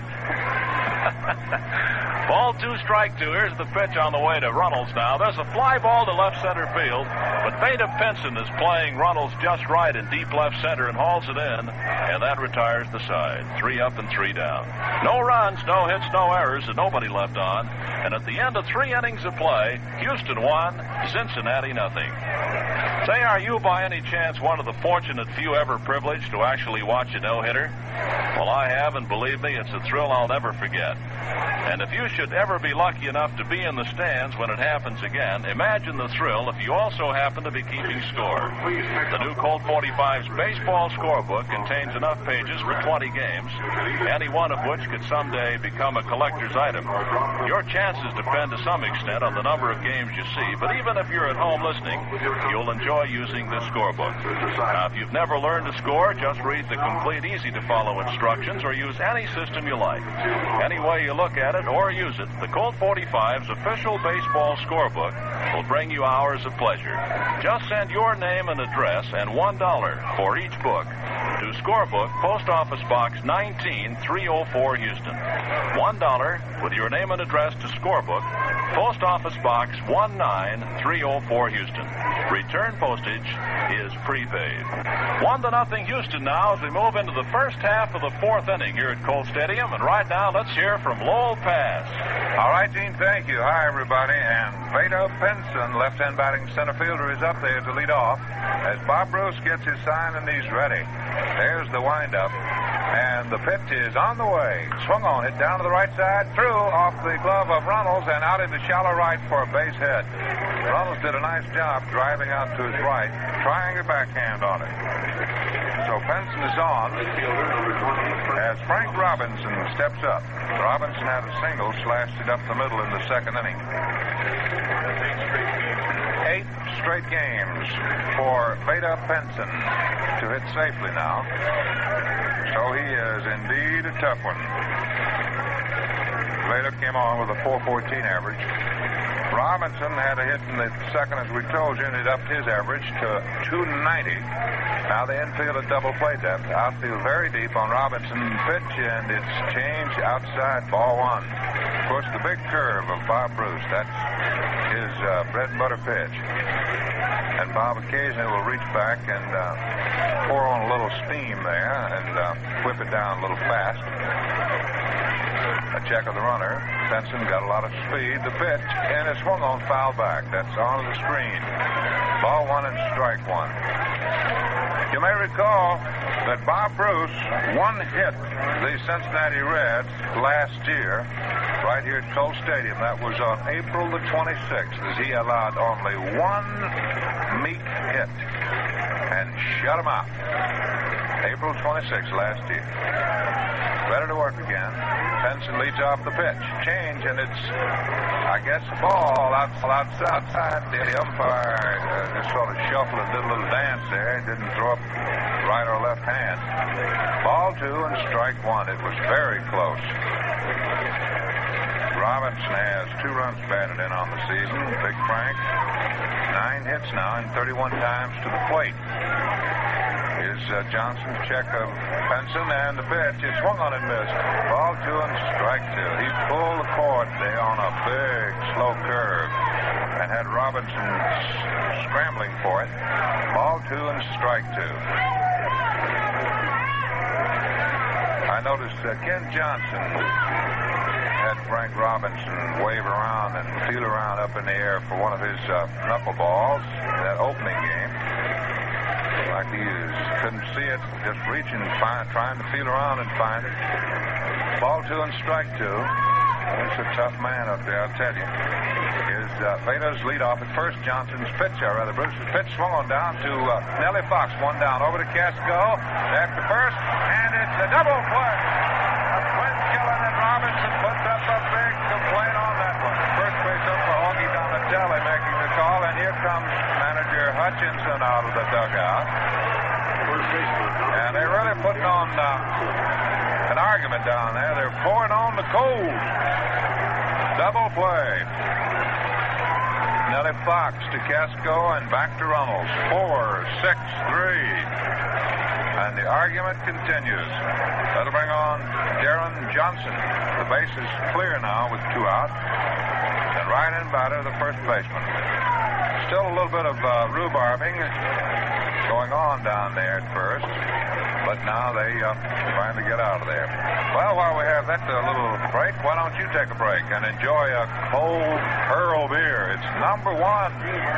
Ball two, strike two. Here's the pitch on the way to Runnels now. There's a fly ball to left center field, but Veda Pinson is playing Runnels just right in deep left center and hauls it in, and that retires the side. Three up and three down. No runs, no hits, no errors, and nobody left on. And at the end of three innings of play, Houston won, Cincinnati nothing. Say, are you by any chance one of the fortunate few ever privileged to actually watch a no-hitter? Well, I have, and believe me, it's a thrill I'll never forget. And if you should ever be lucky enough to be in the stands when it happens again, imagine the thrill if you also happen to be keeping score. The new Colt forty-five's baseball scorebook contains enough pages for twenty games, any one of which could someday become a collector's item. Your chances depend to some extent on the number of games you see, but even if you're at home listening, you'll enjoy using this scorebook. Now, if you've never learned to score, just read the complete, easy-to-follow instructions or use any system you like. Any way you look at it or use it, the Colt forty-five's official baseball scorebook will bring you hours of pleasure. Just send your name and address and one dollar for each book to Scorebook, Post Office Box nineteen three oh four, Houston. One dollar with your name and address to Scorebook, Post Office Box one nine three oh four, Houston. Return postage is prepaid. One to nothing Houston now as we move into the first half of the fourth inning here at Colt Stadium. And right now, let's hear from Lowell Pass. All right, Gene, thank you. Hi, everybody. And Veda Pinson, left-hand batting center fielder, is up there to lead off as Bob Bruce gets his sign and he's ready. There's the windup. And the pitch is on the way. Swung on it, down to the right side, through off the glove of Runnels and out into shallow right for a base hit. Runnels did a nice job driving out to his right, trying a backhand on it. So Pinson is on as Frank Robinson steps up. Robinson had a single, slashed it up the middle in the second inning. Eight straight games for Veda Pinson to hit safely now. So he is indeed a tough one. Veda came on with a four fourteen average. Robinson had a hit in the second, as we told you, and it upped his average to two ninety. Now the infield at double play depth. Outfield very deep on Robinson. Pitch, and it's changed outside, ball one. Of course, the big curve of Bob Bruce. That's his uh, bread and butter pitch. And Bob occasionally will reach back and uh, pour on a little steam there and uh, whip it down a little fast. A check of the runner. Benson got a lot of speed. The pitch, and it swung on foul back. That's on the screen. Ball one and strike one. You may recall that Bob Bruce one hit the Cincinnati Reds last year right here at Cole Stadium. That was on April the twenty-sixth, as he allowed only one meat hit and shut him out. April twenty-sixth last year. Better to work again. Benson leads off the pitch. Change, and it's, I guess, ball outside. outside. The umpire uh, just sort of shuffled and did a little dance there. He didn't throw up right or left hand. Ball two and strike one. It was very close. Robinson has two runs batted in on the season. Big Frank, nine hits now and thirty-one times to the plate. Is uh, Johnson's check of Benson, and the pitch is swung on and missed. Ball two and strike two. He pulled the cord there on a big, slow curve and had Robinson s- scrambling for it. Ball two and strike two. I noticed uh, Ken Johnson had Frank Robinson wave around and feel around up in the air for one of his uh, knuckleballs in that opening game. Like he is, couldn't see it, just reaching, find, trying to feel around and find it. Ball two and strike two. He's a tough man up there, I'll tell you. Is uh, Vader's leadoff at first. Johnson's pitch, or rather Bruce's pitch, swung on down to uh, Nellie Fox. One down over to Casco. After first, and it's a double play. Quinn Killen and Robinson puts up a big complaint on that one. First base up for Augie Donatelli making the call, and here comes manager Hutchinson out of the dugout. And they're really putting on uh, an argument down there. They're pouring on the cold. Double play. Nellie Fox to Casco and back to Runnels. Four, six, three. And the argument continues. That'll bring on Darren Johnson. The base is clear now with two out. And right-in batter, the first baseman. Still a little bit of uh, rhubarbing going on down there at first. But now they uh, trying to get out of there. Well, while we have that uh, little break, why don't you take a break and enjoy a cold Pearl beer? It's number one.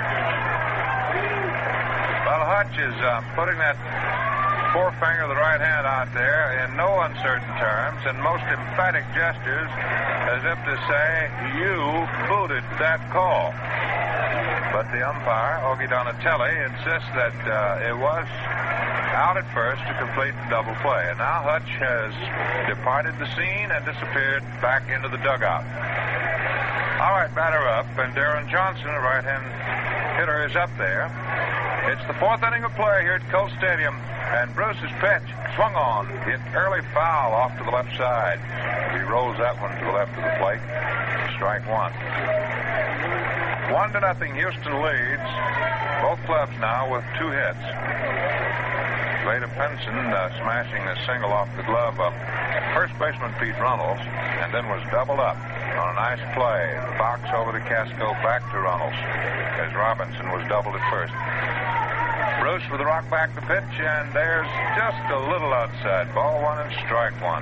Well, Hutch is uh, putting that forefinger of the right hand out there in no uncertain terms and most emphatic gestures, as if to say, you booted that call. But the umpire, Augie Donatelli, insists that uh, it was out at first to complete the double play. And now Hutch has departed the scene and disappeared back into the dugout. All right, batter up, and Darren Johnson, a right-hand hitter, is up there. It's the fourth inning of play here at Cole Stadium, and Bruce's pitch swung on, hit early foul off to the left side. He rolls that one to the left of the plate. Strike one. One to nothing, Houston leads. Both clubs now with two hits. Vada Pinson uh, smashing a single off the glove of first baseman Pete Runnels, and then was doubled up on a nice play. Fox over to Casco, back to Runnels, as Robinson was doubled at first. Bruce with the rock back to pitch, and there's just a little outside. Ball one and strike one.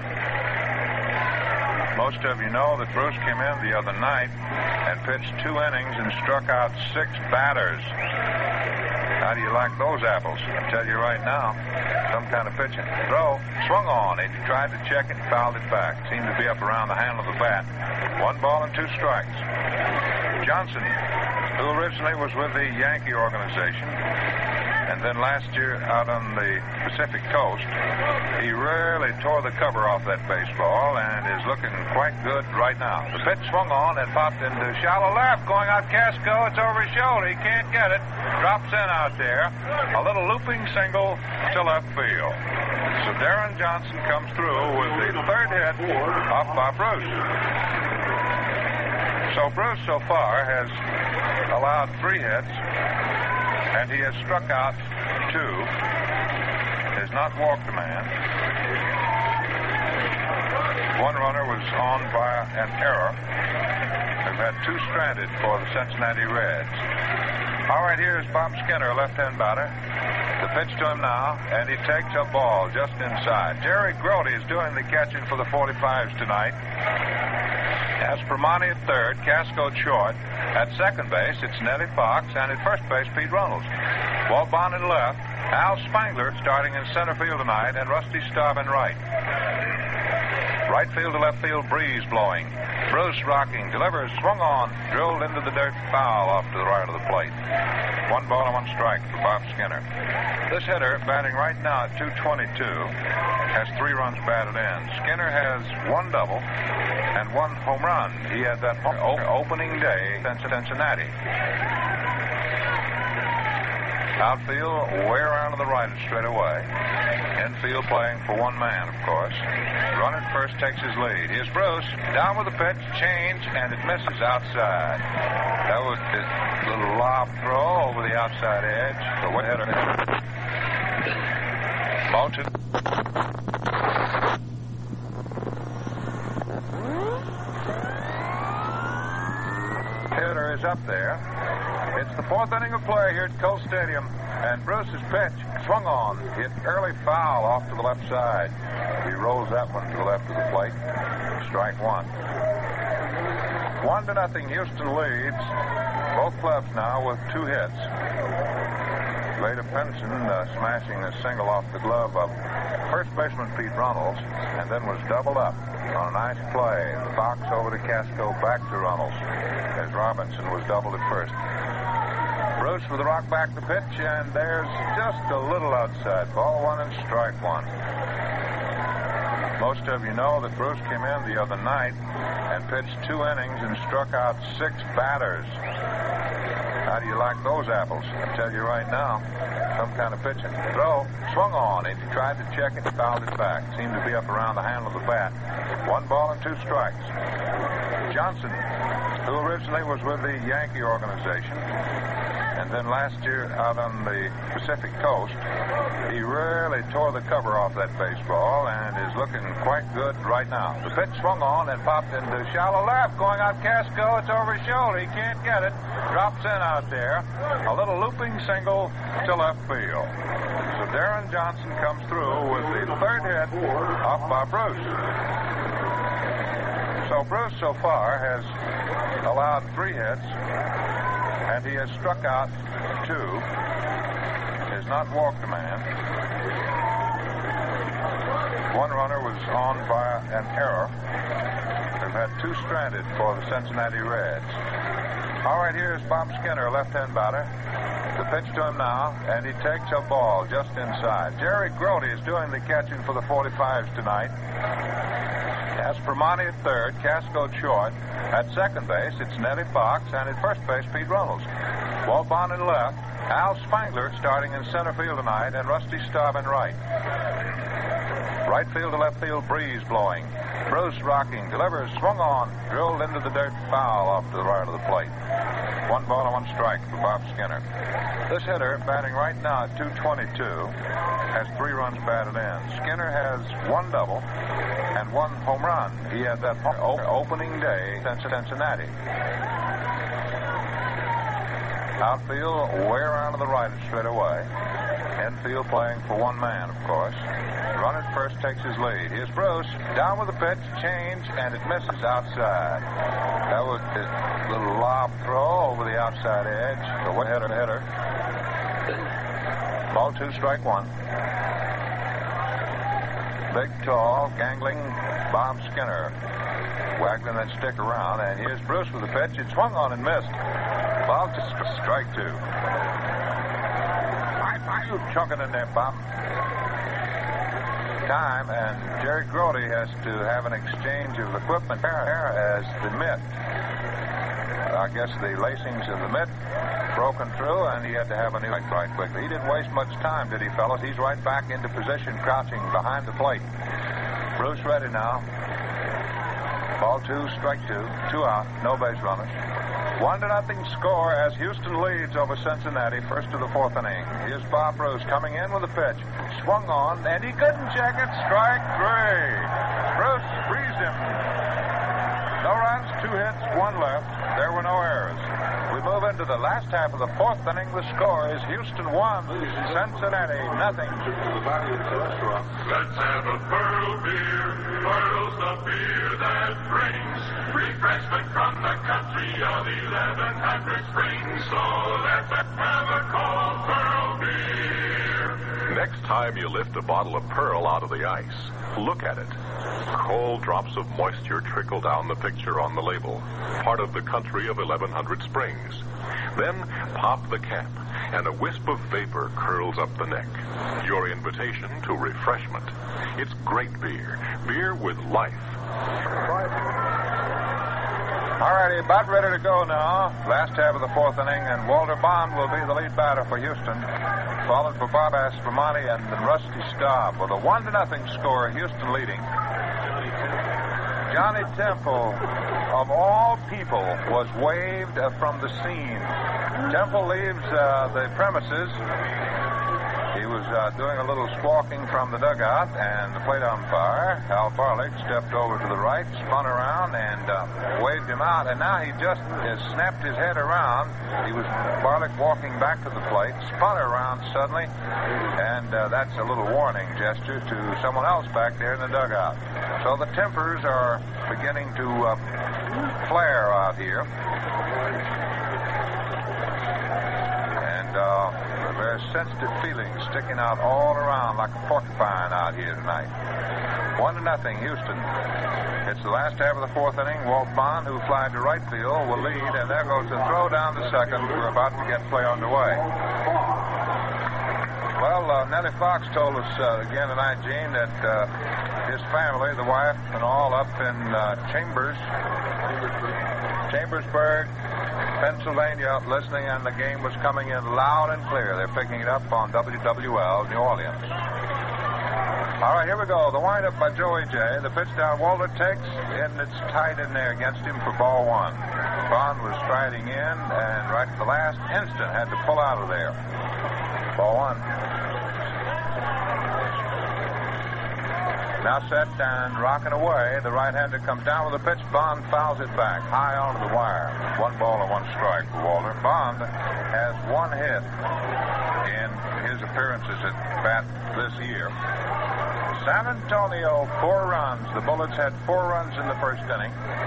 Most of you know that Bruce came in the other night and pitched two innings and struck out six batters. How do you like those apples? I'll tell you right now, some kind of pitching. Throw, swung on. He tried to check it, fouled it back. Seemed to be up around the handle of the bat. One ball and two strikes. Johnson, who originally was with the Yankee organization, and then last year out on the Pacific Coast, he really tore the cover off that baseball and is looking quite good right now. The pitch swung on and popped into shallow left, going out Casco. It's over his shoulder. He can't get it. Drops in out there. A little looping single to left field. So Darren Johnson comes through with the third hit off by Bruce. So Bruce so far has allowed three hits, and he has struck out two. Has not walked a man. One runner was on by an error. They've had two stranded for the Cincinnati Reds. All right, here's Bob Skinner, left-hand batter. The pitch to him now, and he takes a ball just inside. Jerry Grody is doing the catching for the forty-fives tonight. As Primanti at third, Casco at short. At second base, it's Nettie Fox, and at first base, Pete Runnels. Walt Bond in left, Al Spangler starting in center field tonight, and Rusty Staub in right. Right field to left field, breeze blowing. Bruce rocking, delivers, swung on, drilled into the dirt, foul off to the right of the plate. One ball and one strike for Bob Skinner. This hitter, batting right now at two twenty-two, has three runs batted in. Skinner has one double and one home run. He had that opening day in Cincinnati. Outfield way around to the right straight away. Infield playing for one man, of course. Runner at first takes his lead. Here's Bruce. Down with the pitch, change, and it misses outside. That was a little lob throw over the outside edge. The way hitter. Ball to. Hitter is up there. It's the fourth inning of play here at Colt Stadium, and Bruce's pitch swung on, hit early foul off to the left side. He rolls that one to the left of the plate. Strike one. One to nothing. Houston leads. Both clubs now with two hits. Later Penson uh, smashing a single off the glove of first baseman Pete Runnels, and then was doubled up on a nice play. Fox over to Casco, back to Runnels, as Robinson was doubled at first. Bruce with the rock back to pitch, and there's just a little outside. Ball one and strike one. Most of you know that Bruce came in the other night and pitched two innings and struck out six batters. How do you like those apples? I tell you right now, some kind of pitching. Throw, swung on, and he tried to check it, fouled it back. Seemed to be up around the handle of the bat. One ball and two strikes. Johnson, who originally was with the Yankee organization, and then last year out on the Pacific Coast, he really tore the cover off that baseball and is looking quite good right now. The pitch swung on and popped into shallow left. Going out Casco, it's over his shoulder. He can't get it. Drops in out there. A little looping single to left field. So Darren Johnson comes through with the third hit off by Bruce. So Bruce so far has allowed three hits, and he has struck out two. Has not walked a man. One runner was on by an error. They've had two stranded for the Cincinnati Reds. All right, here's Bob Skinner, left-hand batter. The pitch to him now, and he takes a ball just inside. Jerry Grody is doing the catching for the forty-fives tonight. As Primanti at third, Casco at short. At second base, it's Nettie Fox, and at first base, Pete Runnels. Walt Bond in left, Al Spangler starting in center field tonight, and Rusty Staub in right. Right field to left field, breeze blowing. Bruce rocking, delivers, swung on, drilled into the dirt, foul off to the right of the plate. One ball and one strike for Bob Skinner. This hitter, batting right now at two twenty-two, has three runs batted in. Skinner has one double and one home run. He had that opening day in Cincinnati. Outfield way around to the right straight away. Infield playing for one man, of course. Runner at first takes his lead. Here's Bruce. Down with the pitch, change, and it misses outside. That was a little lob throw over the outside edge. The way hitter hitter. Ball two, strike one. Big, tall, gangling Bob Skinner. Waggling that stick around, and here's Bruce with the pitch. It swung on and missed. Ball to strike two. Why are you chunking in there, Bob? Time, and Jerry Grody has to have an exchange of equipment as the mitt. I guess the lacings of the mitt broken through, and he had to have a new one right quickly. He didn't waste much time, did he, fellas? He's right back into position, crouching behind the plate. Bruce ready now. Ball two, strike two. Two out, no base runners. One to nothing score as Houston leads over Cincinnati, first of the fourth inning. Here's Bob Bruce coming in with a pitch. Swung on, and he couldn't check it. Strike three. Bruce frees him. No runs, two hits, one left. There were no errors. We move into the last half of the fourth inning. The score is Houston one, Cincinnati nothing. Let's have a Pearl beer. Pearl's the beer that brings refreshment from the country of eleven hundred springs. So let's have a cold Pearl beer. Next time you lift a bottle of Pearl out of the ice, look at it. Cold drops of moisture trickle down the picture on the label, part of the country of eleven hundred springs. Then pop the cap, and a wisp of vapor curls up the neck. Your invitation to refreshment. It's great beer. Beer with life. All righty, about ready to go now. Last half of the fourth inning, and Walter Bond will be the lead batter for Houston, followed for Bob Aspromonte and Rusty Staub. With a one to nothing score, Houston leading. Johnny Temple, of all people, was waved uh, from the scene. Temple leaves uh, the premises. He was uh, doing a little squawking from the dugout, and the plate umpire, Al Barlick, stepped over to the right, spun around, and uh, waved him out. And now he just uh, snapped his head around. He was, Barlick, walking back to the plate, spun around suddenly, and uh, that's a little warning gesture to someone else back there in the dugout. So the tempers are beginning to uh, flare out here. And uh, very sensitive feelings sticking out all around like a porcupine out here tonight. One to nothing, Houston. It's the last half of the fourth inning. Walt Bond, who flied to right field, will lead, and there goes the throw down to second. We're about to get play underway. Well, uh, Nellie Fox told us uh, again tonight, Gene, that uh, his family, the wife and all, up in uh, Chambers, Chambersburg, Pennsylvania, listening, and the game was coming in loud and clear. They're picking it up on W W L New Orleans. All right, here we go. The windup by Joey J. The pitch down Walter takes, and it's tight in there against him for ball one. Bond was striding in, and right at the last instant had to pull out of there. Ball one. Now set and rocking away. The right-hander comes down with a pitch. Bond fouls it back, high onto the wire. One ball and one strike for Walter. Bond has one hit in his appearances at bat this year. San Antonio, four runs. The Bullets had four runs in the first inning.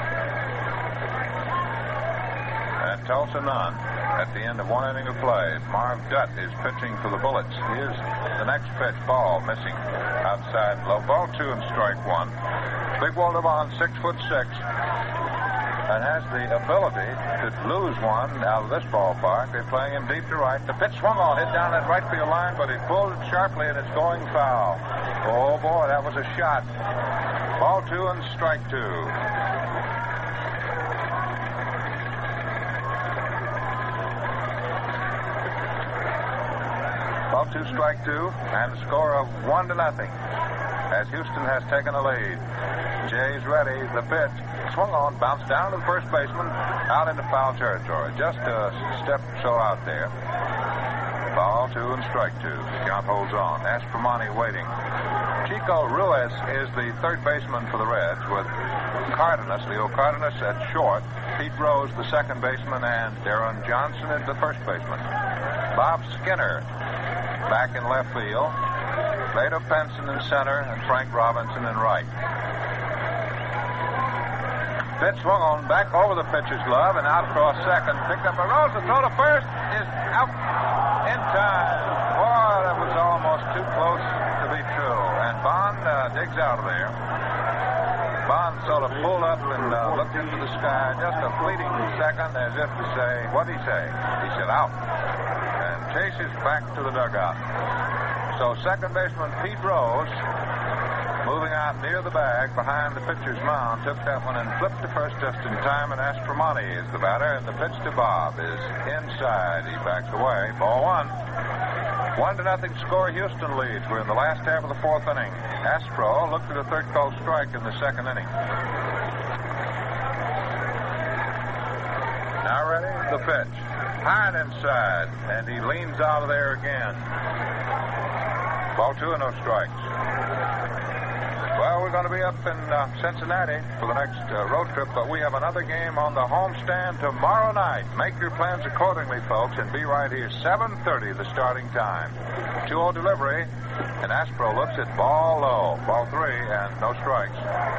And Tulsa, none. At the end of one inning of play, Marv Dutt is pitching for the Bullets. Here's the next pitch, ball missing outside low. Ball two and strike one. Big Walter Bond, six foot six, and has the ability to lose one out of this ballpark. They're playing him deep to right. The pitch swung on, hit down that right field line, but he pulled it sharply, and it's going foul. Oh boy, that was a shot. Ball two and strike two. Ball two, strike two, and a score of one to nothing as Houston has taken a lead. Jay's ready. The pitch swung on, bounced down to the first baseman, out into foul territory. Just a step or so out there. Ball two and strike two. Count holds on. Aspromonte waiting. Chico Ruiz is the third baseman for the Reds, with Cardenas, Leo Cardenas at short, Pete Rose the second baseman, and Darren Johnson at the first baseman. Bob Skinner back in left field. Later Penson in center, and Frank Robinson in right. Pitch swung on back over the pitcher's glove and out across second. Picked up a Rose. The throw to first is out in time. Boy, that was almost too close to be true. And Bond uh, digs out of there. Bond sort of pulled up and uh, looked into the sky just a fleeting second as if to say, what'd he say? He said, out. And chases back to the dugout. So second baseman Pete Rose, moving out near the bag behind the pitcher's mound, took that one and flipped to first just in time, and Aspromonte is the batter, and the pitch to Bob is inside. He backs away. Ball one. One to nothing score. Houston leads. We're in the last half of the fourth inning. Astro looked at a third called strike in the second inning. ready? The pitch. High and inside, and he leans out of there again. Ball two and no strikes. Well, we're going to be up in uh, Cincinnati for the next uh, road trip, but we have another game on the homestand tomorrow night. Make your plans accordingly, folks, and be right here. seven thirty, the starting time. two oh delivery, and Astro looks at ball low. Ball three and no strikes.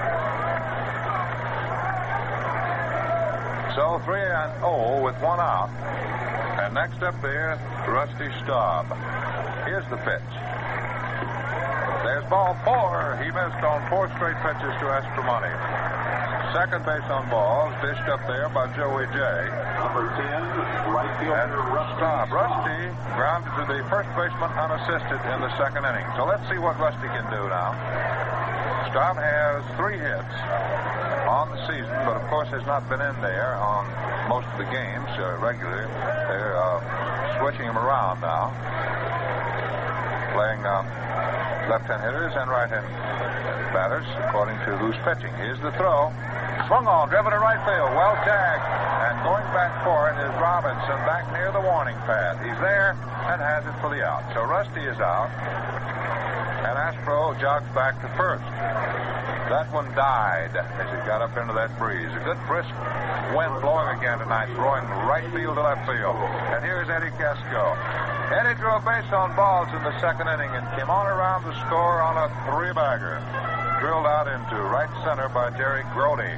So three and oh with one out. And next up there, Rusty Staub. Here's the pitch. There's ball four. He missed on four straight pitches to Astromonte. Second base on balls, dished up there by Joey J. Number ten, right fielder Rusty Staub. Rusty grounded to the first baseman unassisted in the second inning. So let's see what Rusty can do now. Staub has three hits on the season, but of course has not been in there on most of the games uh, regularly. They're uh, switching him around now, playing uh, left-hand hitters and right-hand batters according to who's pitching. Here's the throw. Swung on, driven to right field, well tagged, and going back for it is Robinson back near the warning pad. He's there and has it for the out. So Rusty is out, and Astro jogs back to first. That one died as it got up into that breeze. A good brisk wind blowing again tonight, throwing right field to left field. And here's Eddie Casco. Eddie drew a base on balls in the second inning and came on around the score on a three-bagger. Drilled out into right center by Jerry Grody.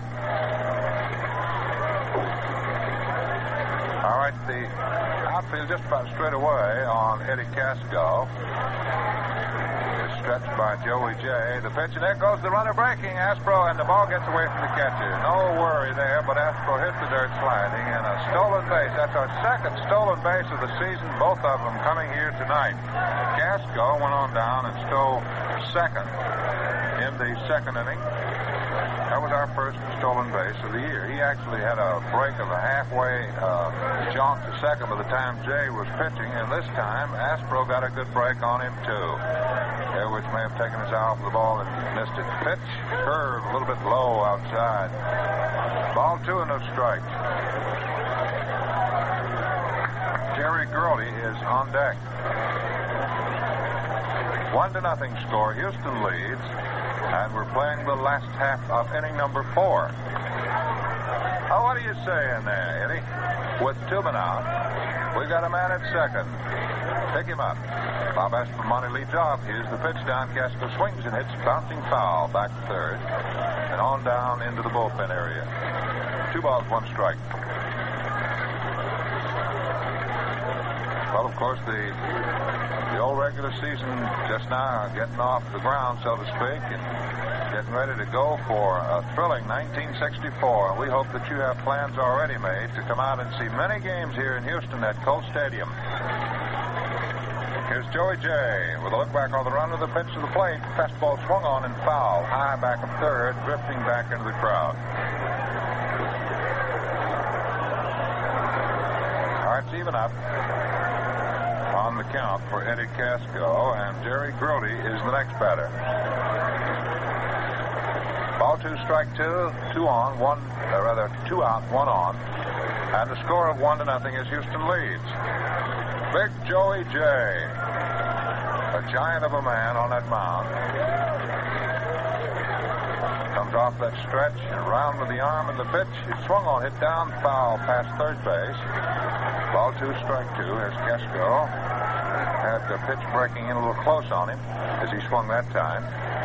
All right, the outfield just about straight away on Eddie Casco. Stretched by Joey J. The pitch, and there goes the runner breaking. Astro, and the ball gets away from the catcher. No worry there, but Astro hit the dirt sliding, and a stolen base. That's our second stolen base of the season, both of them coming here tonight. Casco went on down and stole second in the second inning. That was our first stolen base of the year. He actually had a break of a halfway uh, jaunt to second by the time Jay was pitching, and this time Astro got a good break on him, too. There, which may have taken his eye off the ball and missed it. Pitch, curve, a little bit low outside. Ball two and no strikes. Jerry Grody is on deck. One to nothing score. Houston leads, and we're playing the last half of inning number four. Oh, what are you saying there, Eddie? With Tubin out, we got a man at second. Pick him up. Bob Aspromonte leads off. Here's the pitch down. Casco swings and hits, bouncing foul back to third, and on down into the bullpen area. Two balls, one strike. Well, of course, the the old regular season just now getting off the ground, so to speak, and getting ready to go for a thrilling nineteen sixty-four. We hope that you have plans already made to come out and see many games here in Houston at Colt Stadium. Here's Joey J. with a look back on the run of the pitch to the plate. Fastball swung on and foul. High back of third, drifting back into the crowd. All right, it's even up on the count for Eddie Casco, and Jerry Grody is the next batter. Ball two, strike two, two on, one, or rather two out, one on, and the score of one to nothing as Houston leads. Big Joey J., a giant of a man on that mound, comes off that stretch and around with the arm and the pitch. He swung on, hit down, foul past third base. Ball two, strike two as Casco had the pitch breaking in a little close on him as he swung that time.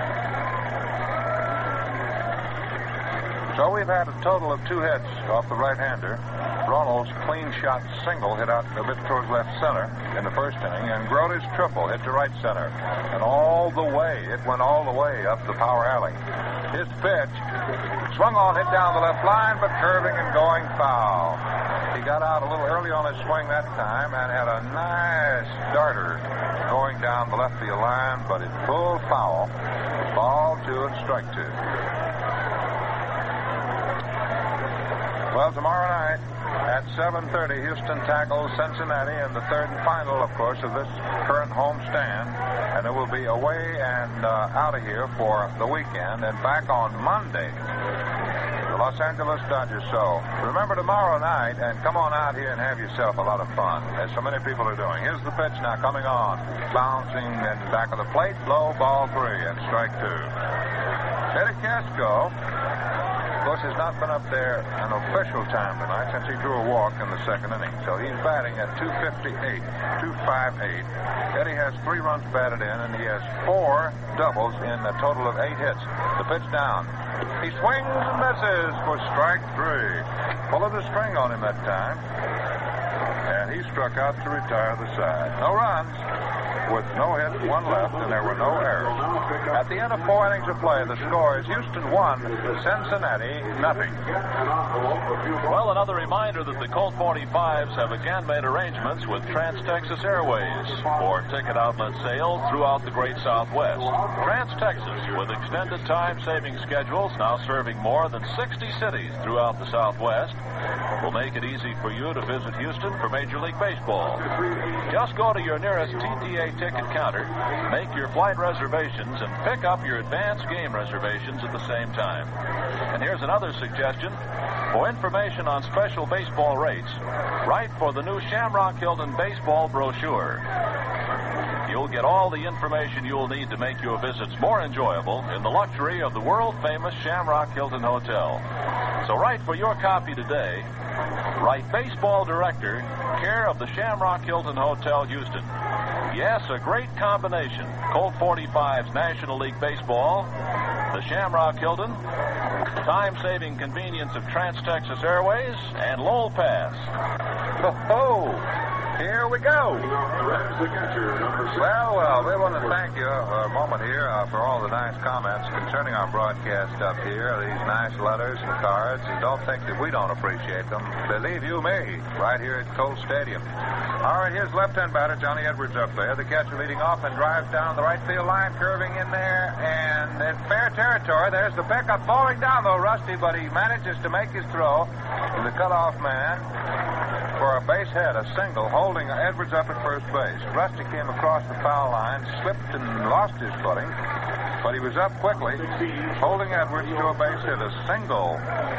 So we've had a total of two hits off the right-hander. Ronald's clean shot single hit out a bit towards left center in the first inning, and Grody's triple hit to right center. And all the way, it went all the way up the power alley. His pitch swung on, hit down the left line, but curving and going foul. He got out a little early on his swing that time and had a nice darter going down the left field line, but it pulled foul. Ball two and strike two. Well, tomorrow night at seven thirty, Houston tackles Cincinnati in the third and final, of course, of this current homestand. And it will be away and uh, out of here for the weekend and back on Monday the Los Angeles Dodgers. So remember tomorrow night and come on out here and have yourself a lot of fun, as so many people are doing. Here's the pitch now coming on. Bouncing in the back of the plate. Low, ball three, and strike two. Eddie Casco, of course, has not been up there an official time tonight since he drew a walk in the second inning. So he's batting at two fifty-eight, two fifty-eight. Eddie has three runs batted in, and he has four doubles in a total of eight hits. The pitch down. He swings and misses for strike three. Pulled the string on him that time. And he struck out to retire the side. No runs, with no hits, one left, and there were no errors. At the end of four innings of play, the score is Houston one, Cincinnati nothing. Well, another reminder that the Colt forty-fives have again made arrangements with Trans-Texas Airways for ticket outlet sales throughout the great Southwest. Trans-Texas, with extended time-saving schedules now serving more than sixty cities throughout the Southwest, will make it easy for you to visit Houston for Major League Baseball. Just go to your nearest T T A ticket counter, make your flight reservations, and pick up your advanced game reservations at the same time. And here's another suggestion. For information on special baseball rates, write for the new Shamrock Hilton baseball brochure. You'll get all the information you'll need to make your visits more enjoyable in the luxury of the world-famous Shamrock Hilton Hotel. So write for your copy today. Write Baseball Director, care of the Shamrock Hilton Hotel, Houston. Yes, a great combination. Colt forty-fives National League Baseball, the Shamrock Hilton, time-saving convenience of Trans-Texas Airways, and Lowell Pass. Ho-ho! Here we go. Well, well, we want to thank you for a moment here uh, for all the nice comments concerning our broadcast up here, these nice letters and cards, and don't think that we don't appreciate them. Believe you me, right here at Colt Stadium. All right, here's left-hand batter Johnny Edwards up there. The catcher leading off and drives down the right field line, curving in there, and in fair territory. There's the pickup, falling down though, Rusty, but he manages to make his throw to the cutoff man for a base hit, a single, holding Edwards up at first base. Rusty came across the foul line, slipped and lost his footing, but he was up quickly, holding Edwards to a base hit, a single.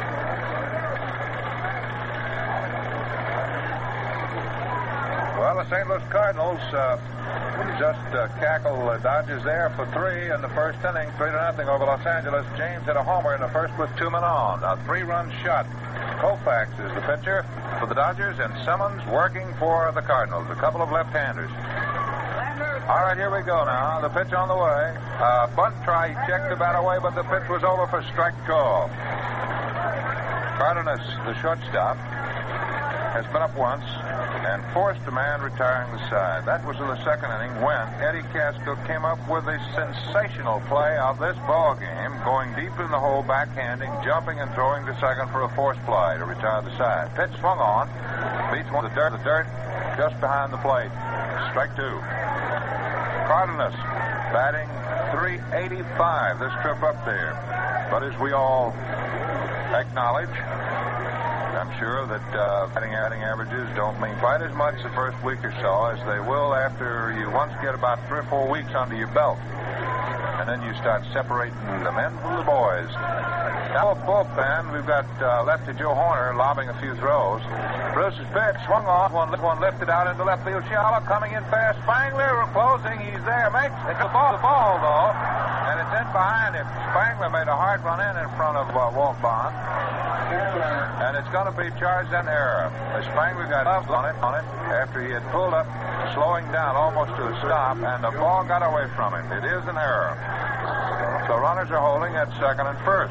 Well, the Saint Louis Cardinals uh, just uh, cackle the Dodgers there for three in the first inning, three to nothing over Los Angeles. James hit a homer in the first with two men on. A three-run shot. Koufax is the pitcher for the Dodgers, and Simmons working for the Cardinals. A couple of left-handers. All right, here we go now. The pitch on the way. Uh, bunt try. He checked the bat away, but the pitch was over for strike call. Cardenas, the shortstop, has been up once and forced a man retiring the side. That was in the second inning when Eddie Casco came up with a sensational play of this ball game, going deep in the hole, backhanding, jumping and throwing to second for a force fly to retire the side. Pitch swung on, beats one of the dirt, the dirt just behind the plate. Strike two. Cardenas batting three eighty-five this trip up there. But as we all acknowledge, I'm sure that uh, batting, batting averages don't mean quite as much the first week or so as they will after you once get about three or four weeks under your belt. And then you start separating the men from the boys. Now, bullpen, we've got uh, lefty Joe Horner lobbing a few throws. Bruce's pitch swung off, one, one lifted out into left field. Shallow coming in fast. Spangler closing. He's there. Makes the ball, the ball though, and it's in behind him. Spangler made a hard run in in front of uh, Walt Bond. And it's going to be charged in error. Spangler got up on it, on it after he had pulled up, slowing down almost to a stop, and the ball got away from him. It is an error. So runners are holding at second and first.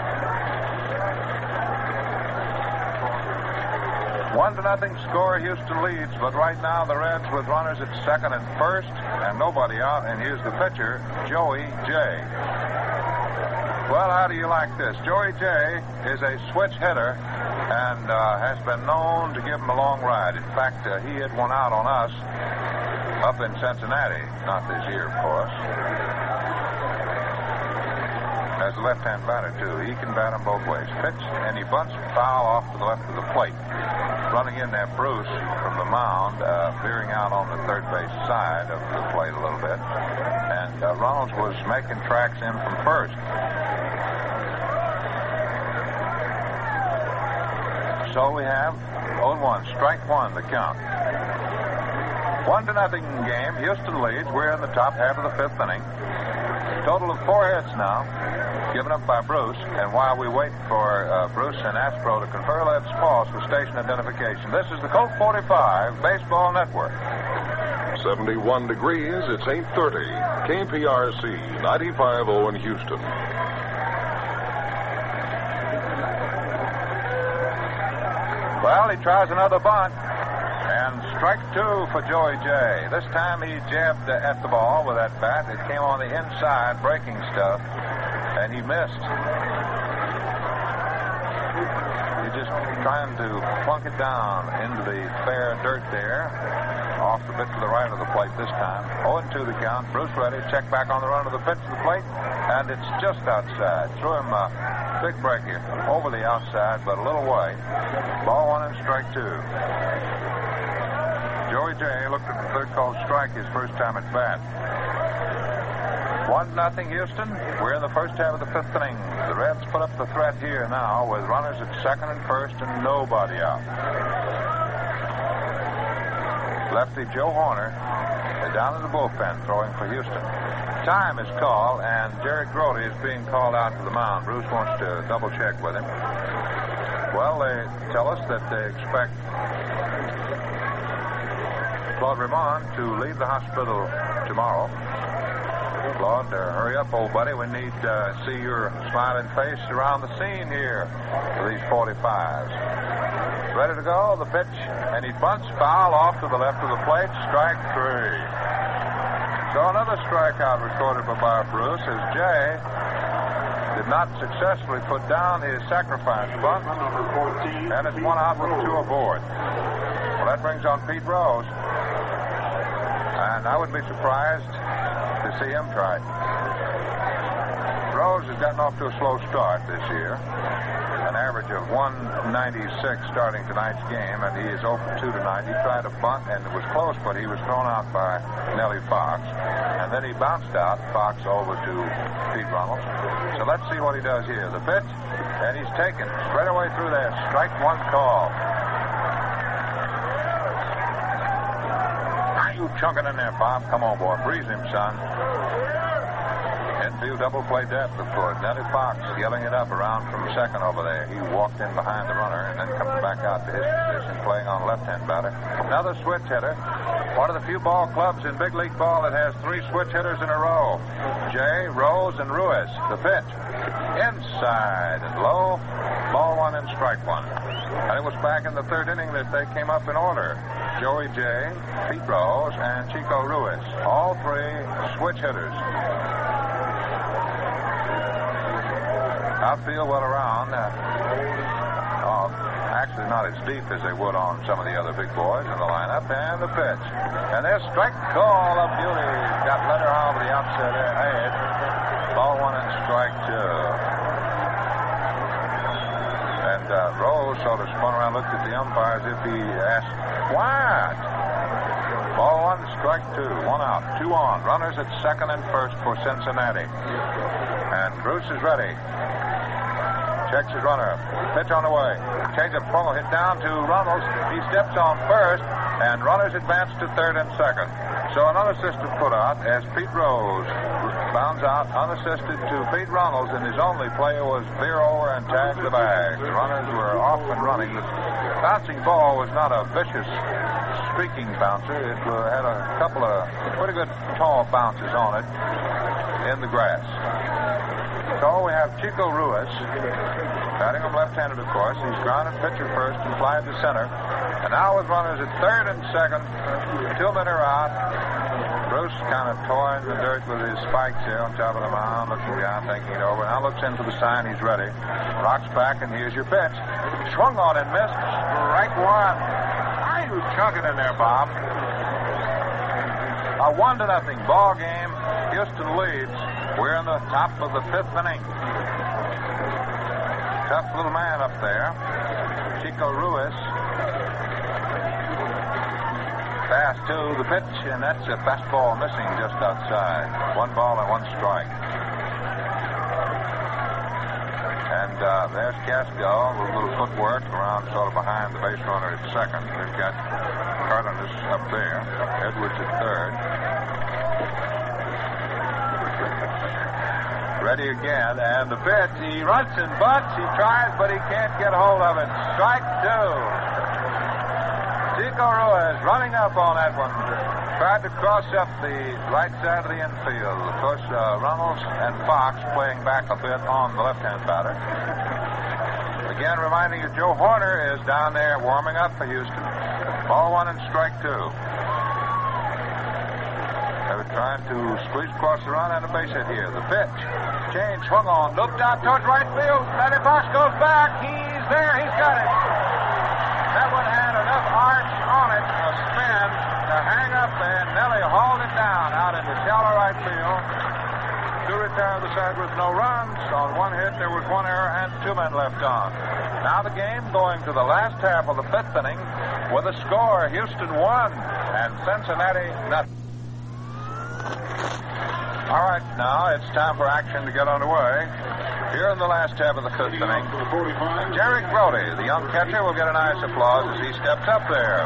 One to nothing score. Houston leads, but right now the Reds with runners at second and first, and nobody out. And here's the pitcher, Joey J. Well, how do you like this? Joey J is a switch hitter and uh, has been known to give him a long ride. In fact, uh, he hit one out on us up in Cincinnati. Not this year, of course. As a left-hand batter, too. He can bat him both ways. Pitch, and he bunts foul off to the left of the plate. Running in there, Bruce from the mound, uh, veering out on the third base side of the plate a little bit. And uh, Reynolds was making tracks in from first. So we have oh and one, strike one to count. One to nothing game. Houston leads. We're in the top half of the fifth inning. Total of four hits now, given up by Bruce. And while we wait for uh, Bruce and Astro to confer, let's pause for station identification. This is the Colt forty-five Baseball Network. seventy-one degrees. It's eight thirty. K P R C ninety-five oh in Houston. Well, he tries another bunt. And strike two for Joey J. This time he jabbed uh, at the ball with that bat. It came on the inside, breaking stuff, and he missed. He's just trying to plunk it down into the fair dirt there. Off a bit to the right of the plate this time. oh and two the count. Bruce ready. Check back on the run of the pitch to the plate. And it's just outside. Threw him a big breaker over the outside, but a little way. Ball one and strike two. Joey J looked at the third called strike his first time at bat. One nothing Houston. We're in the first half of the fifth inning. The Reds put up the threat here now with runners at second and first and nobody out. Lefty Joe Horner is down in the bullpen throwing for Houston. Time is called, and Jerry Grote is being called out to the mound. Bruce wants to double check with him. Well, they tell us that they expect Claude Raymond to leave the hospital tomorrow. Claude, uh, hurry up, old buddy. We need to uh, see your smiling face around the scene here for these forty-fives. Ready to go, the pitch, and he bunts foul off to the left of the plate. Strike three. So another strikeout recorded by Bob Bruce as Jay did not successfully put down his sacrifice bunt, and it's one out with two aboard. Well, that brings on Pete Rose. And I would be surprised to see him try. Rose has gotten off to a slow start this year. An average of one ninety-six starting tonight's game, and he is oh for two tonight. He tried a bunt, and it was close, but he was thrown out by Nellie Fox. And then he bounced out Fox over to Pete Runnels. So let's see what he does here. The pitch, and he's taken straight away through there. Strike one call. Chunking in there, Bob. Come on, boy. Breeze him, son. Infield double play depth, of course. Nellie Fox yelling it up around from second over there. He walked in behind the runner and then comes back out to his position, playing on left-hand batter. Another switch hitter. One of the few ball clubs in big league ball that has three switch hitters in a row. Jay, Rose, and Ruiz. The pitch. Inside and low. Ball one and strike one. And it was back in the third inning that they came up in order. Joey J, Pete Rose, and Chico Ruiz. All three switch hitters. Outfield well around. Uh, oh, actually not as deep as they would on some of the other big boys in the lineup. And the pitch. And there's strike call of beauty. Got letter over the outside head. Ball one and strike two. And uh, Rose sort of spun around, looked at the umpire as if he asked, what? Ball one, strike two. One out. Two on. Runners at second and first for Cincinnati. And Bruce is ready. Checks his runner. Pitch on the way. Change of funnel hit down to Runnels. He steps on first, and runners advance to third and second. So an unassisted put out as Pete Rose bounds out unassisted to Pete Runnels, and his only play was veer over and tag the bag. The runners were off and running. The bouncing ball was not a vicious streaking bouncer. It had a couple of pretty good tall bounces on it in the grass. So we have Chico Ruiz, batting him left-handed, of course. He's grounded pitcher first and flying to center. And now with runners at third and second, two men are out. Bruce kind of toying the dirt with his spikes here on top of the mound, looking down, thinking it over. Now looks into the sign. He's ready. Rocks back, and here's your pitch. Swung on and missed. Strike one. Are you chunking in there, Bob? A one to nothing ball game. Houston leads. We're in the top of the fifth inning. Tough little man up there. Chico Ruiz. Fast to the pitch, and that's a fastball missing just outside. One ball and one strike. And uh, there's Casco with a little footwork around sort of behind the base runner at second. They've got Cardenas up there. Edwards at third. Ready again, and the pitch. He runs and butts. He tries, but he can't get hold of it. Strike two. Chico Ruiz running up on that one. Tried to cross up the right side of the infield. Of course, uh, Runnels and Fox playing back a bit on the left-hand batter. Again, reminding you, Joe Horner is down there warming up for Houston. Ball one and strike two. They were trying to squeeze across the run and a base hit here. The pitch. Change, swung on, looked out towards right field. Matty Fox goes back. He's there. He's got it. That one had enough arch on it, a spin, to hang up, and Nelly hauled it down out into shallow right field to retire the side with no runs. On one hit, there was one error and two men left on. Now the game going to the last half of the fifth inning with a score. Houston one and Cincinnati nothing. All right, now it's time for action to get underway. Here in the last half of the fifth inning, Jerry Brody, the young catcher, will get a nice applause as he steps up there.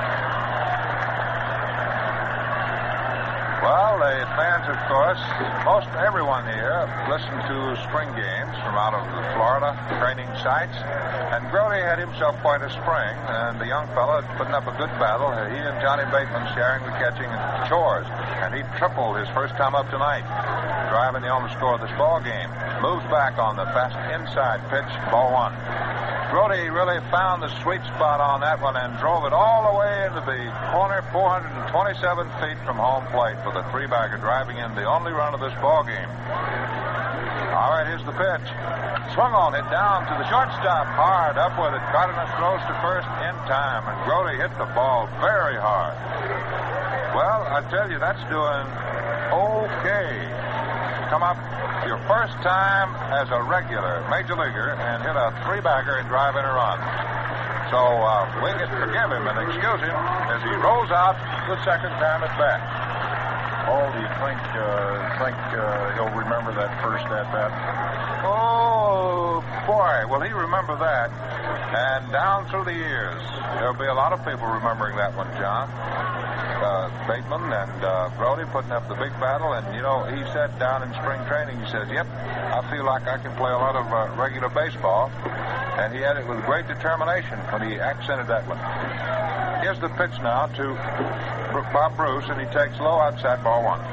Well, the fans, of course, most everyone here listen to spring games from out of the Florida training sites. And Brody had himself quite a spring, and the young fellow putting up a good battle. He and Johnny Bateman sharing the catching and chores. And he tripled his first time up tonight, driving the only score of this ball game. Moves back on the fast inside pitch, ball one. Brody really found the sweet spot on that one and drove it all the way into the corner, four hundred twenty-seven feet from home plate for the three-bagger, driving in the only run of this ball game. All right, here's the pitch. Swung on it down to the shortstop, hard up with it. Cardenas throws to first in time, and Brody hit the ball very hard. Well, I tell you, that's doing okay. Come up your first time as a regular major leaguer and hit a three-bagger and drive in a run. So uh, we can forgive him and excuse him as he rolls out the second time at bat. Oh, do you think uh, think uh, he'll remember that first at bat? Oh boy, will he remember that? And down through the years, there'll be a lot of people remembering that one, John. Uh, Bateman and uh, Brody putting up the big battle, and you know, he said down in spring training, he said, "Yep, I feel like I can play a lot of uh, regular baseball," and he had it with great determination when he accented that one. Here's the pitch now to Bob Bruce, and he takes low outside, ball one.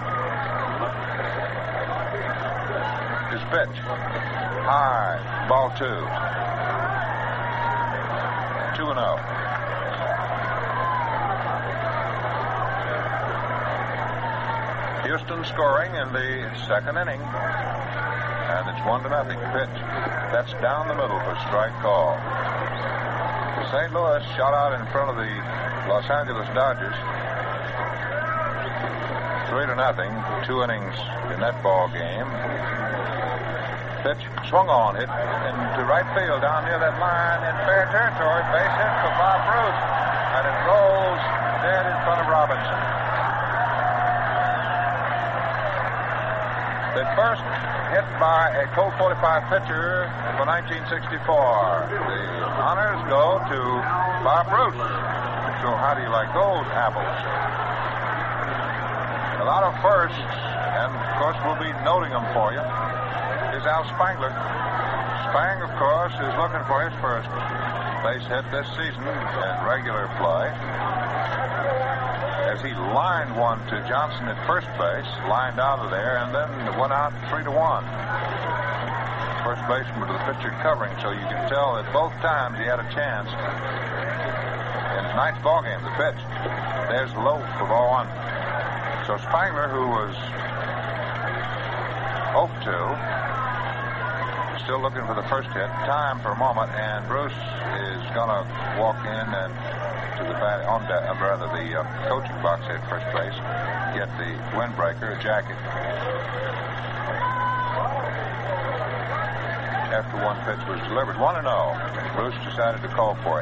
His pitch, high, ball two. Two and oh. Houston scoring in the second inning, and it's one to nothing. Pitch, that's down the middle for strike call. Saint Louis shot out in front of the Los Angeles Dodgers, three to nothing. Two innings in that ball game. Pitch swung on, hit into right field down near that line in fair territory. Base hit for Bob Bruce, and it rolls dead in front of Robinson. The first hit by a Colt forty-five pitcher for nineteen sixty-four. The honors go to Bob Bruce. So how do you like those apples? A lot of firsts, and of course we'll be noting them for you. Here's Al Spangler. Spang, of course, is looking for his first base hit this season in regular play, as he lined one to Johnson at first base, lined out of there, and then went out three to one. First baseman to the pitcher covering, so you can tell that both times he had a chance. In tonight's ball game, the pitch. There's the low for ball one. So Spangler, who was oh for two, still looking for the first hit. Time for a moment, and Bruce is going to walk in and to the bat, on the, uh, rather the uh, coaching box at first base, get the windbreaker jacket. After one pitch was delivered, one and oh, Bruce decided to call for it.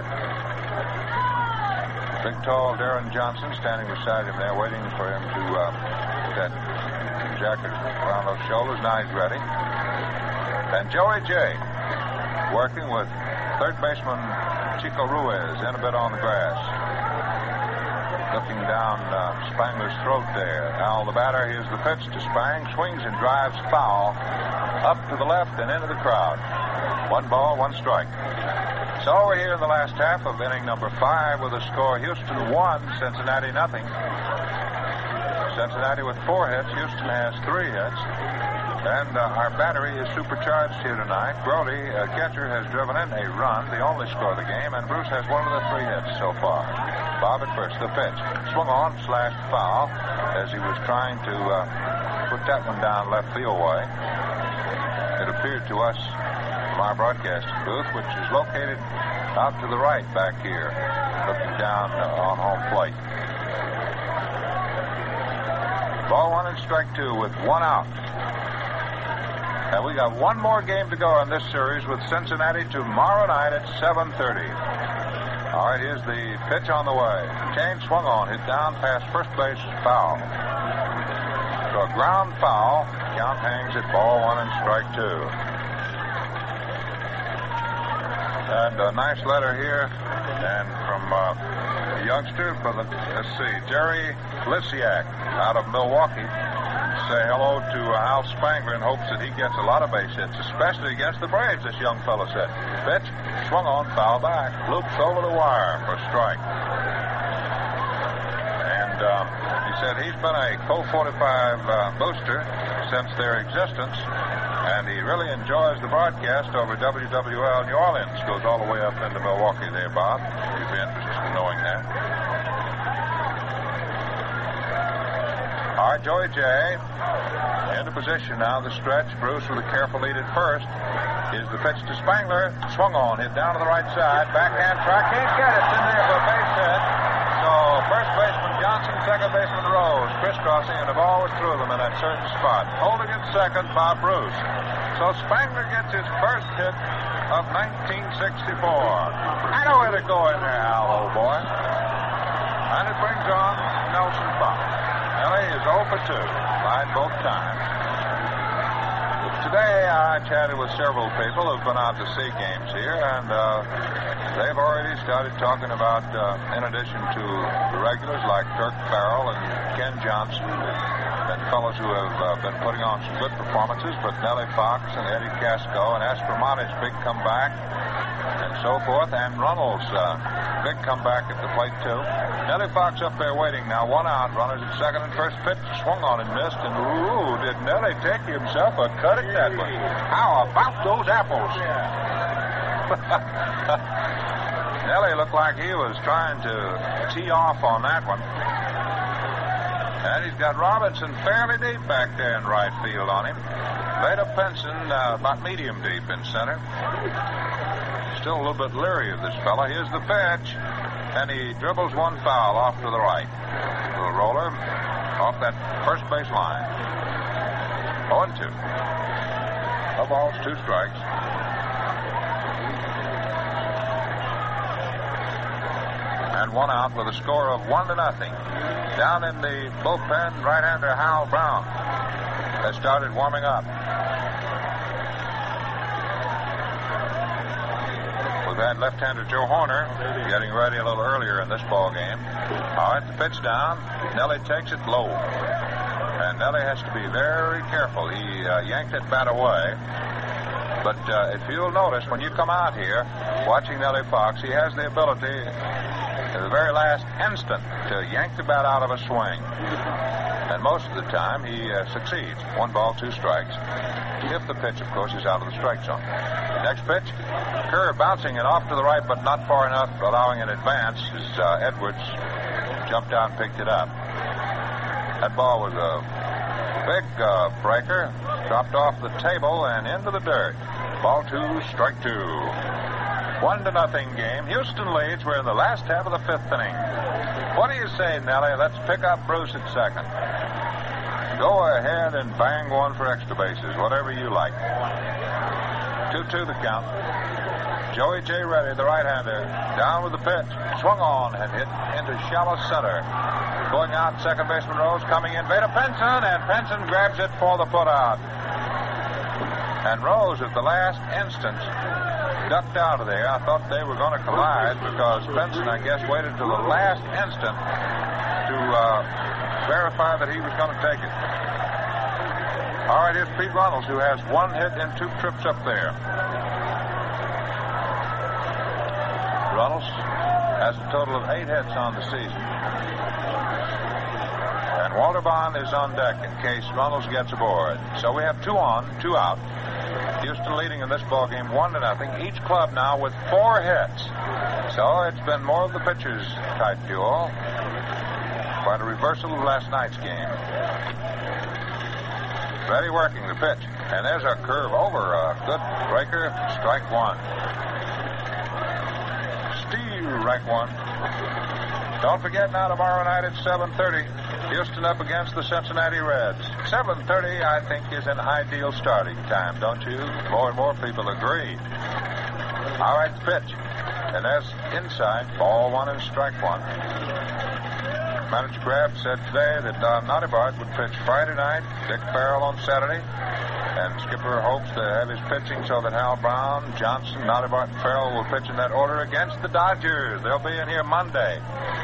Big, tall Darren Johnson standing beside him there, waiting for him to uh, put that jacket around those shoulders. Now he's ready. And Joey J. working with third baseman Chico Ruiz in a bit on the grass. Looking down uh, Spangler's throat there. Now the batter, here's the pitch to Spang. Swings and drives foul up to the left and into the crowd. One ball, one strike. So we're here in the last half of inning number five with a score Houston one, Cincinnati nothing. Cincinnati with four hits. Houston has three hits. And uh, our battery is supercharged here tonight. Brody, uh, catcher, has driven in a run, the only score of the game, and Bruce has one of the three hits so far. Bob at first, the pitch. Swung on, slashed foul as he was trying to uh, put that one down left field way. It appeared to us from our broadcasting booth, which is located out to the right back here, looking down uh, on home plate. Ball one and strike two with one out. And we got one more game to go in this series with Cincinnati tomorrow night at seven thirty. All right, here's the pitch on the way. Chain swung on, hit down past first base, foul. So a ground foul. Count hangs at ball one and strike two. And a nice letter here, and from uh, a youngster, for the, let's see, Jerry Lisiak out of Milwaukee. Say hello to uh, Al Spangler in hopes that he gets a lot of base hits, especially against the Braves, this young fellow said. Pitch, swung on, foul back, loops over the wire for a strike. And um, he said he's been a Colt forty-five uh, booster since their existence, and he really enjoys the broadcast over W W L New Orleans. Goes all the way up into Milwaukee there, Bob. You'd be interested in knowing that. All right, Joey J. into position now, the stretch. Bruce with a careful lead at first. Is the pitch to Spangler. Swung on, hit down to the right side. Backhand try, can't get it. It's in there for a base hit. So first baseman Johnson, second baseman Rose, crisscrossing, and the ball was through them in that certain spot. Holding at second, Bob Bruce. So Spangler gets his first hit of nineteen sixty-four. I know where to go in there, Al, old boy. And it brings on Nelson Fox. Ellie is oh for two, tied both times. Today I chatted with several people who've been out to see games here, and uh, they've already started talking about, uh, in addition to the regulars like Kirk Farrell and Ken Johnson, and fellows who have uh, been putting on some good performances, but Nellie Fox and Eddie Casco and Aspromonte's big comeback, and so forth, and Runnels' uh, big comeback at the plate, too. Nellie Fox up there waiting now, one out, runners at second and first. Pitch swung on and missed, and ooh, did Nellie take himself a cut at that one. How about those apples? Nellie looked like he was trying to tee off on that one. And he's got Robinson fairly deep back there in right field on him. Veda Pinson uh, about medium deep in center. Still a little bit leery of this fella. Here's the pitch. And he dribbles one foul off to the right. Little roller off that first base line. oh and two. No balls, two strikes. And one out with a score of one to nothing. Down in the bullpen, right-hander Hal Brown has started warming up. We've had left-hander Joe Horner getting ready a little earlier in this ball game. All right, the pitch down. Nellie takes it low. And Nellie has to be very careful. He uh, yanked that bat away. But uh, if you'll notice, when you come out here watching Nellie Fox, he has the ability at the very last instant to yank the bat out of a swing. And most of the time, he uh, succeeds. One ball, two strikes. If the pitch, of course, is out of the strike zone. Next pitch, Kerr bouncing it off to the right, but not far enough, allowing an advance as uh, Edwards jumped out and picked it up. That ball was a big uh, breaker, dropped off the table and into the dirt. Ball two, strike two. One to nothing game. Houston leads. We're in the last half of the fifth inning. What do you say, Nellie? Let's pick up Bruce at second. Go ahead and bang one for extra bases, whatever you like. two two the count. Joey J. Reddy, the right-hander, down with the pitch. Swung on and hit into shallow center. Going out, second baseman Rose coming in. Veda Pinson, and Pinson grabs it for the put out. And Rose, at the last instant, ducked out of there. I thought they were going to collide because Benson, I guess, waited till the last instant to uh, verify that he was going to take it. All right, here's Pete Runnels, who has one hit and two trips up there. Runnels has a total of eight hits on the season. And Walter Bond is on deck in case Runnels gets aboard. So we have two on, two out. Houston leading in this ball game one to nothing. Each club now with four hits. So it's been more of the pitchers' type duel. Quite a reversal of last night's game. Ready working the pitch. And there's a curve over. A good breaker. Strike one. Strike one. Don't forget now tomorrow night at seven thirty. Houston up against the Cincinnati Reds. seven thirty, I think, is an ideal starting time, don't you? More and more people agree. All right, pitch. And that's inside. Ball one and strike one. Manager Kraft said today that Don Nottebart would pitch Friday night, Dick Farrell on Saturday, and Skipper hopes to have his pitching so that Hal Brown, Johnson, Nottebart, and Farrell will pitch in that order against the Dodgers. They'll be in here Monday.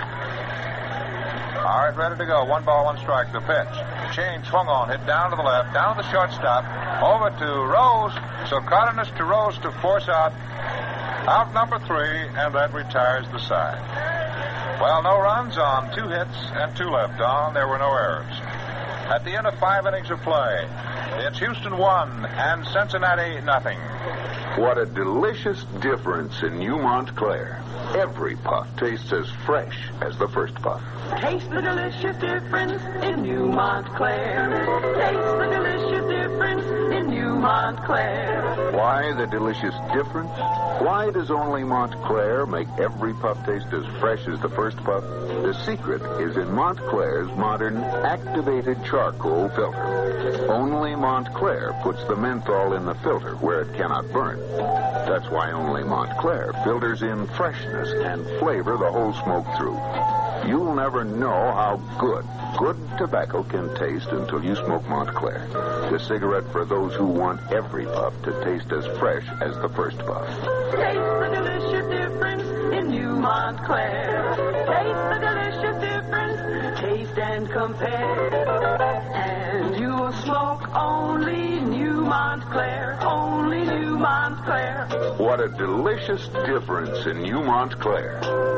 All right, ready to go. One ball, one strike. The pitch. Change, swung on, hit down to the left, down to the shortstop, over to Rose. So Cardenas to Rose to force out. Out number three, and that retires the side. Well, no runs on two hits and two left on. There were no errors. At the end of five innings of play, it's Houston one and Cincinnati nothing. What a delicious difference in New Montclair. Every puff tastes as fresh as the first puff. Taste the delicious difference in New Montclair. Taste the delicious difference in New Montclair. Why the delicious difference? Why does only Montclair make every puff taste as fresh as the first puff? The secret is in Montclair's modern activated charcoal filter. Only Montclair puts the menthol in the filter where it cannot burn. That's why only Montclair filters in freshness and flavor the whole smoke through. You'll never know how good, good tobacco can taste until you smoke Montclair. The cigarette for those who want every puff to taste as fresh as the first puff. Taste the delicious difference in New Montclair. Taste the delicious difference. Taste and compare. And you'll smoke only New Montclair. Only New Montclair. What a delicious difference in New Montclair.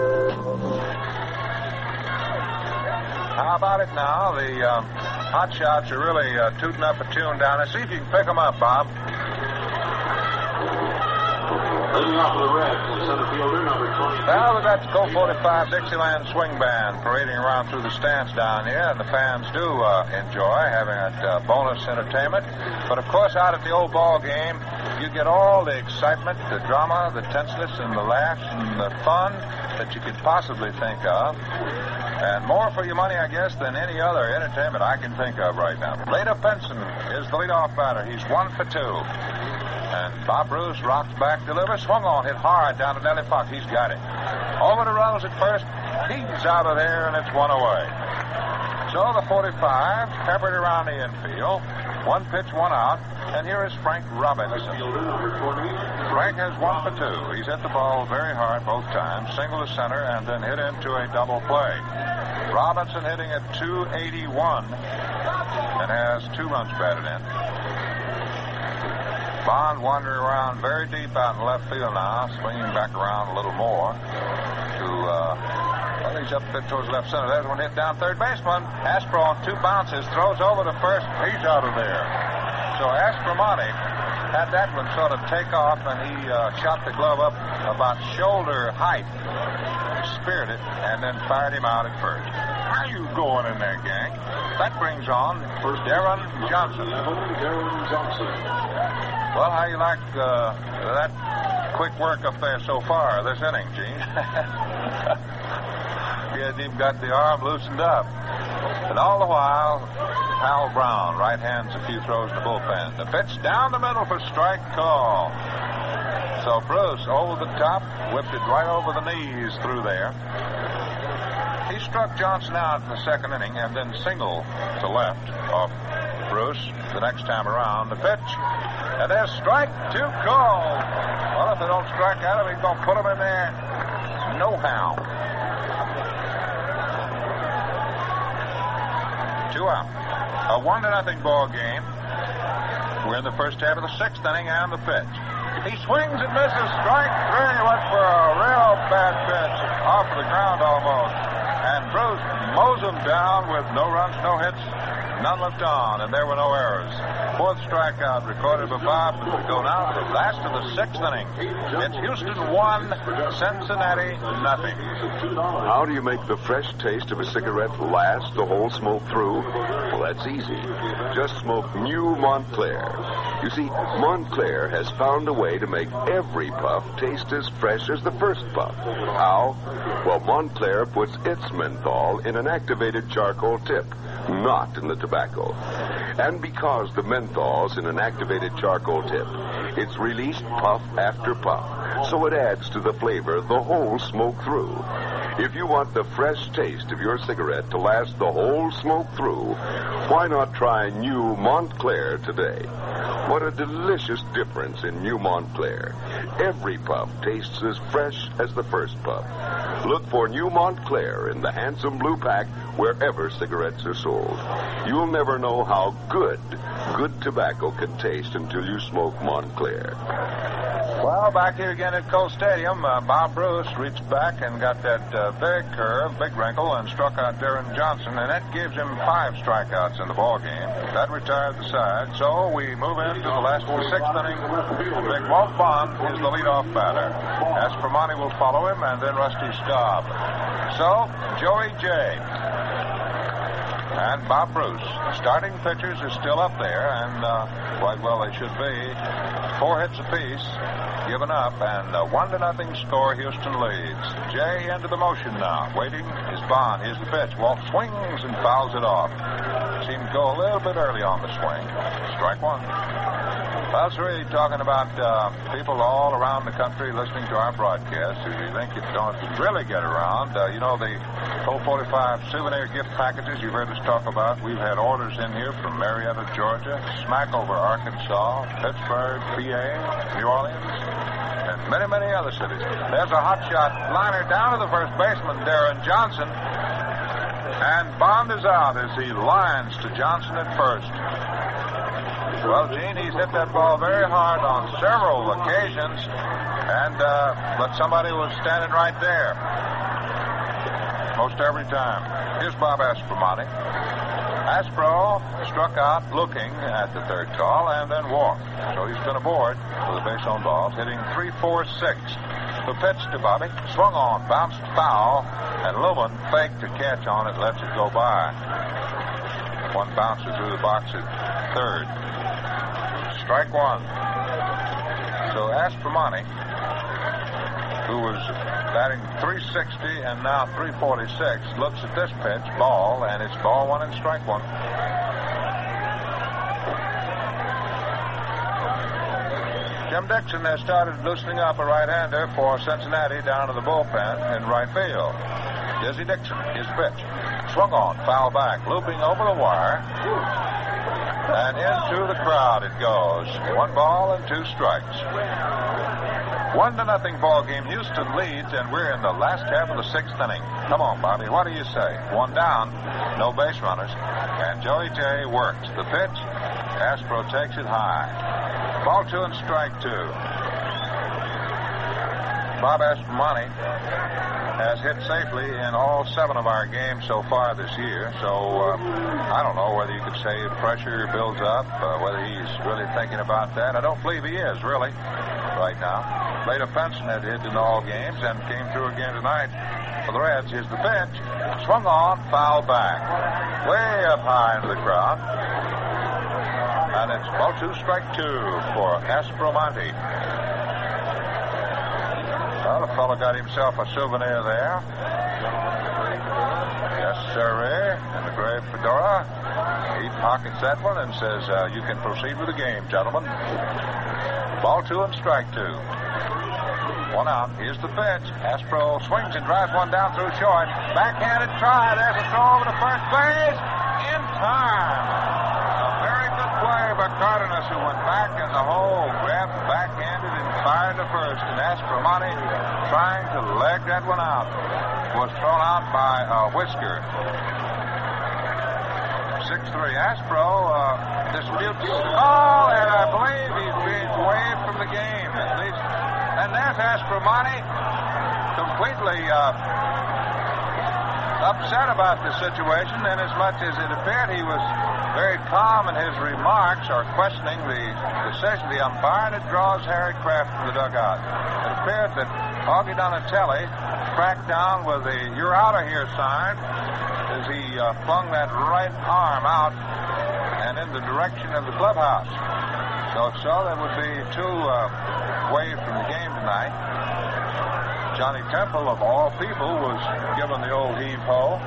How about it now? The um, hot shots are really uh, tooting up a tune down there. See if you can pick them up, Bob. Leading off for the Reds, the center fielder, number twenty-two. Well, we've got the Colt forty-five Dixieland Swing Band parading around through the stands down here, and the fans do uh, enjoy having that uh, bonus entertainment. But, of course, out at the old ball game, you get all the excitement, the drama, the tenseness, and the laughs and the fun that you could possibly think of. And more for your money, I guess, than any other entertainment I can think of right now. Leda Benson is the leadoff batter. He's one for two. And Bob Bruce rocks back, delivers, swung on, hit hard down to Nellie Fox. He's got it. Over to Runnels at first. He's out of there, and it's one away. So the forty-five peppered around the infield. One pitch, one out. And here is Frank Robinson. Frank has one for two. He's hit the ball very hard both times. Single to center and then hit into a double play. Robinson hitting at two eighty-one and has two runs batted in. Bond wandering around very deep out in left field now, swinging back around a little more to, uh, well, he's up a bit towards left center. There's one hit down third baseman. Aspro on two bounces, throws over to first. He's out of there. So Aspromonte had that one sort of take off, and he uh, shot the glove up about shoulder height, speared it, and then fired him out at first. How you going in there, gang? That brings on Darren Johnson. Darren Johnson. Well, how you like uh, that quick work up there so far this inning, Gene? He hasn't even got the arm loosened up. And all the while, Hal Brown right hands a few throws in the bullpen. The pitch down the middle for strike call. So Bruce over the top, whipped it right over the knees through there. He struck Johnson out in the second inning and then singled to left off Bruce the next time around. The pitch. And there's strike two called. Well, if they don't strike out of him, he's going to put him in there. No how. Two out. A one to nothing ball game. We're in the first half of the sixth inning and the pitch. He swings and misses. Strike three. Went for a real bad pitch. Off the ground almost. And Bruce mows him down with no runs, no hits, none left on, and there were no errors. Fourth strikeout recorded by Bob. We go now to the last of the sixth inning. It's Houston one, Cincinnati nothing. How do you make the fresh taste of a cigarette last the whole smoke through? Well, that's easy. Just smoke new Montclair. You see, Montclair has found a way to make every puff taste as fresh as the first puff. How? Well, Montclair puts its menthol in an activated charcoal tip, not in the tobacco. And because the menthol's in an activated charcoal tip, it's released puff after puff, so it adds to the flavor the whole smoke through. If you want the fresh taste of your cigarette to last the whole smoke through, why not try new Montclair today? What a delicious difference in new Montclair. Every puff tastes as fresh as the first puff. Look for new Montclair in the handsome blue pack wherever cigarettes are sold. You'll never know how good, good tobacco can taste until you smoke Montclair. Well, back here again at Colt Stadium, uh, Bob Bruce reached back and got that uh, big curve, big wrinkle, and struck out Darren Johnson, and that gives him five strikeouts in the ball game. That retired the side, so we move into the last of the sixth inning. Big Walt Bond is the leadoff batter. Aspromonte will follow him, and then Rusty Staub. So, Joey J. and Bob Bruce. Starting pitchers are still up there, and uh, quite well they should be. Four hits apiece, given up, and a one to nothing score. Houston leads. Jay into the motion now. Waiting is Bond. Here's the pitch. Walt swings and fouls it off. Seemed to go a little bit early on the swing. Strike one. Well, it's really talking about uh, people all around the country listening to our broadcast. If you think you don't really get around, uh, you know, the Colt forty-five souvenir gift packages you've heard us talk about. We've had orders in here from Marietta, Georgia, Smackover, Arkansas, Pittsburgh, P A, New Orleans, and many, many other cities. There's a hot shot liner down to the first baseman, Darren Johnson. And Bond is out as he lines to Johnson at first. Well, Gene, he's hit that ball very hard on several occasions, and uh, but somebody was standing right there most every time. Here's Bob Aspromonte. Aspro struck out looking at the third call and then walked. So he's been aboard with a base on balls, hitting three four six. The pitch to Bobby, swung on, bounced foul, and Lumen faked to catch on it, lets it go by. One bouncer through the box at third. Strike one. So Aspromonte, who was batting three sixty and now three forty-six, looks at this pitch, ball, and it's ball one and strike one. Jim Dixon has started loosening up a right-hander for Cincinnati down to the bullpen in right field. Dizzy Dixon, his pitch. Swung on, foul back, looping over the wire. And into the crowd it goes. One ball and two strikes. One to nothing ball game. Houston leads, and we're in the last half of the sixth inning. Come on, Bobby. What do you say? One down, no base runners, and Joey J works. The pitch, Astro takes it high. Ball two and strike two. Bob Aspromonte has hit safely in all seven of our games so far this year. So uh, I don't know whether you could say pressure builds up, uh, whether he's really thinking about that. I don't believe he is, really, right now. Leda Penson had hit in all games and came through again tonight for the Reds. Here's the pitch. Swung on, foul back. Way up high into the crowd. And it's ball two, strike two for Aspromonte. Well, the fellow got himself a souvenir there. Yes, sirree. And the gray fedora. He pockets that one and says, uh, you can proceed with the game, gentlemen. Ball two and strike two. One out. Here's the pitch. Astro swings and drives one down through short. Backhanded try. There's a throw over to first base. In time. A very who went back in the hole, grabbed backhanded and fired the first, and Aspromonte, trying to leg that one out, was thrown out by uh, Whisker. six three. Aspro uh, disputes. Oh, and I believe he's being waived from the game, at least. And there's Aspromonte, completely uh, upset about the situation, and as much as it appeared he was very calm in his remarks or questioning the decision of the umpire, and it draws Harry Kraft from the dugout. It appeared that Augie Donatelli cracked down with the "You're out of here" sign as he uh, flung that right arm out and in the direction of the clubhouse. So, so there would be two uh, waived from the game tonight. Johnny Temple, of all people, was given the old heave-ho.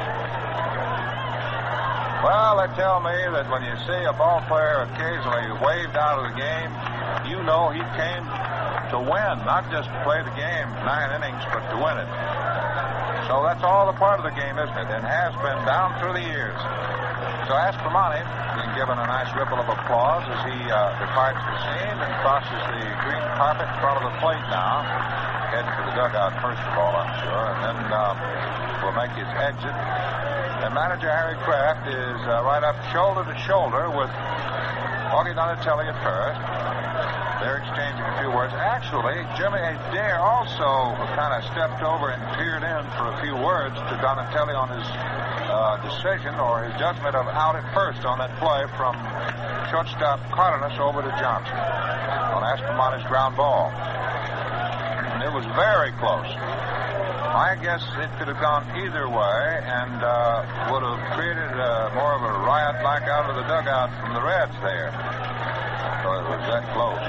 Well, they tell me that when you see a ball player occasionally waved out of the game, you know he came to win, not just to play the game nine innings, but to win it. So that's all a part of the game, isn't it? And has been down through the years. So Aspromonte being given a nice ripple of applause as he uh, departs the scene and crosses the green carpet in front of the plate now. Heading for the dugout first of all, I'm sure, and then uh, will make his exit. And manager Harry Kraft is uh, right up shoulder to shoulder with Augie Donatelli at first. They're exchanging a few words. Actually, Jimmy Adair also kind of stepped over and peered in for a few words to Donatelli on his uh, decision or his judgment of out at first on that play from shortstop Cardenas over to Johnson on Aspromonte's ground ball. And it was very close. I guess it could have gone either way and uh, would have created uh, more of a riot like out of the dugout from the Reds there. So it was that close.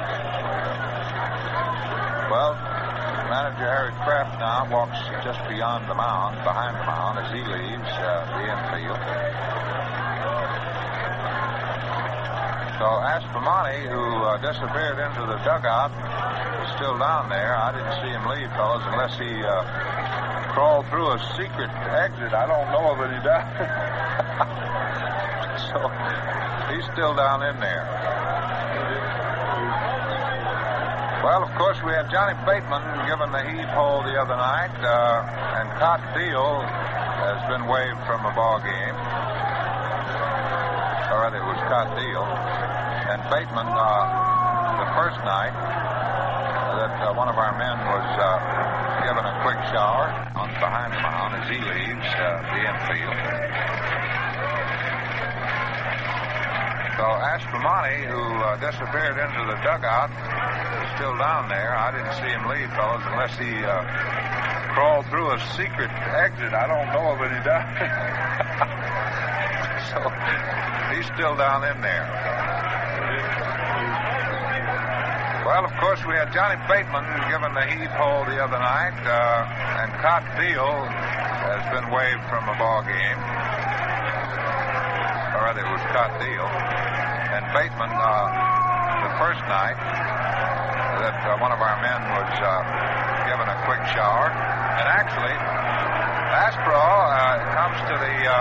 Well, manager Harry Kraft now walks just beyond the mound, behind the mound, as he leaves uh, the infield. So Aspromonte, who uh, disappeared into the dugout, is still down there. I didn't see him leave, fellas, unless he uh, crawled through a secret exit. I don't know of it. He died. So he's still down in there. Well, of course, we had Johnny Bateman given the heave-ho the other night, uh, and Cott Deal has been waived from a ball game. Or rather, it was Cott Deal. And Bateman, uh, the first night that uh, one of our men was uh, given a quick shower on behind the mound as he leaves uh, the infield. So Aspromonte, who uh, disappeared into the dugout, is still down there. I didn't see him leave, fellas, unless he uh, crawled through a secret exit. I don't know of it. He died. So he's still down in there. Well, of course, we had Johnny Bateman given the heave-ho the other night, uh, and Cott Deal has been waived from a ball game. Or rather, it was Cott Deal. And Bateman, uh, the first night that uh, one of our men was uh, given a quick shower, and actually, Aspro uh, comes to the uh,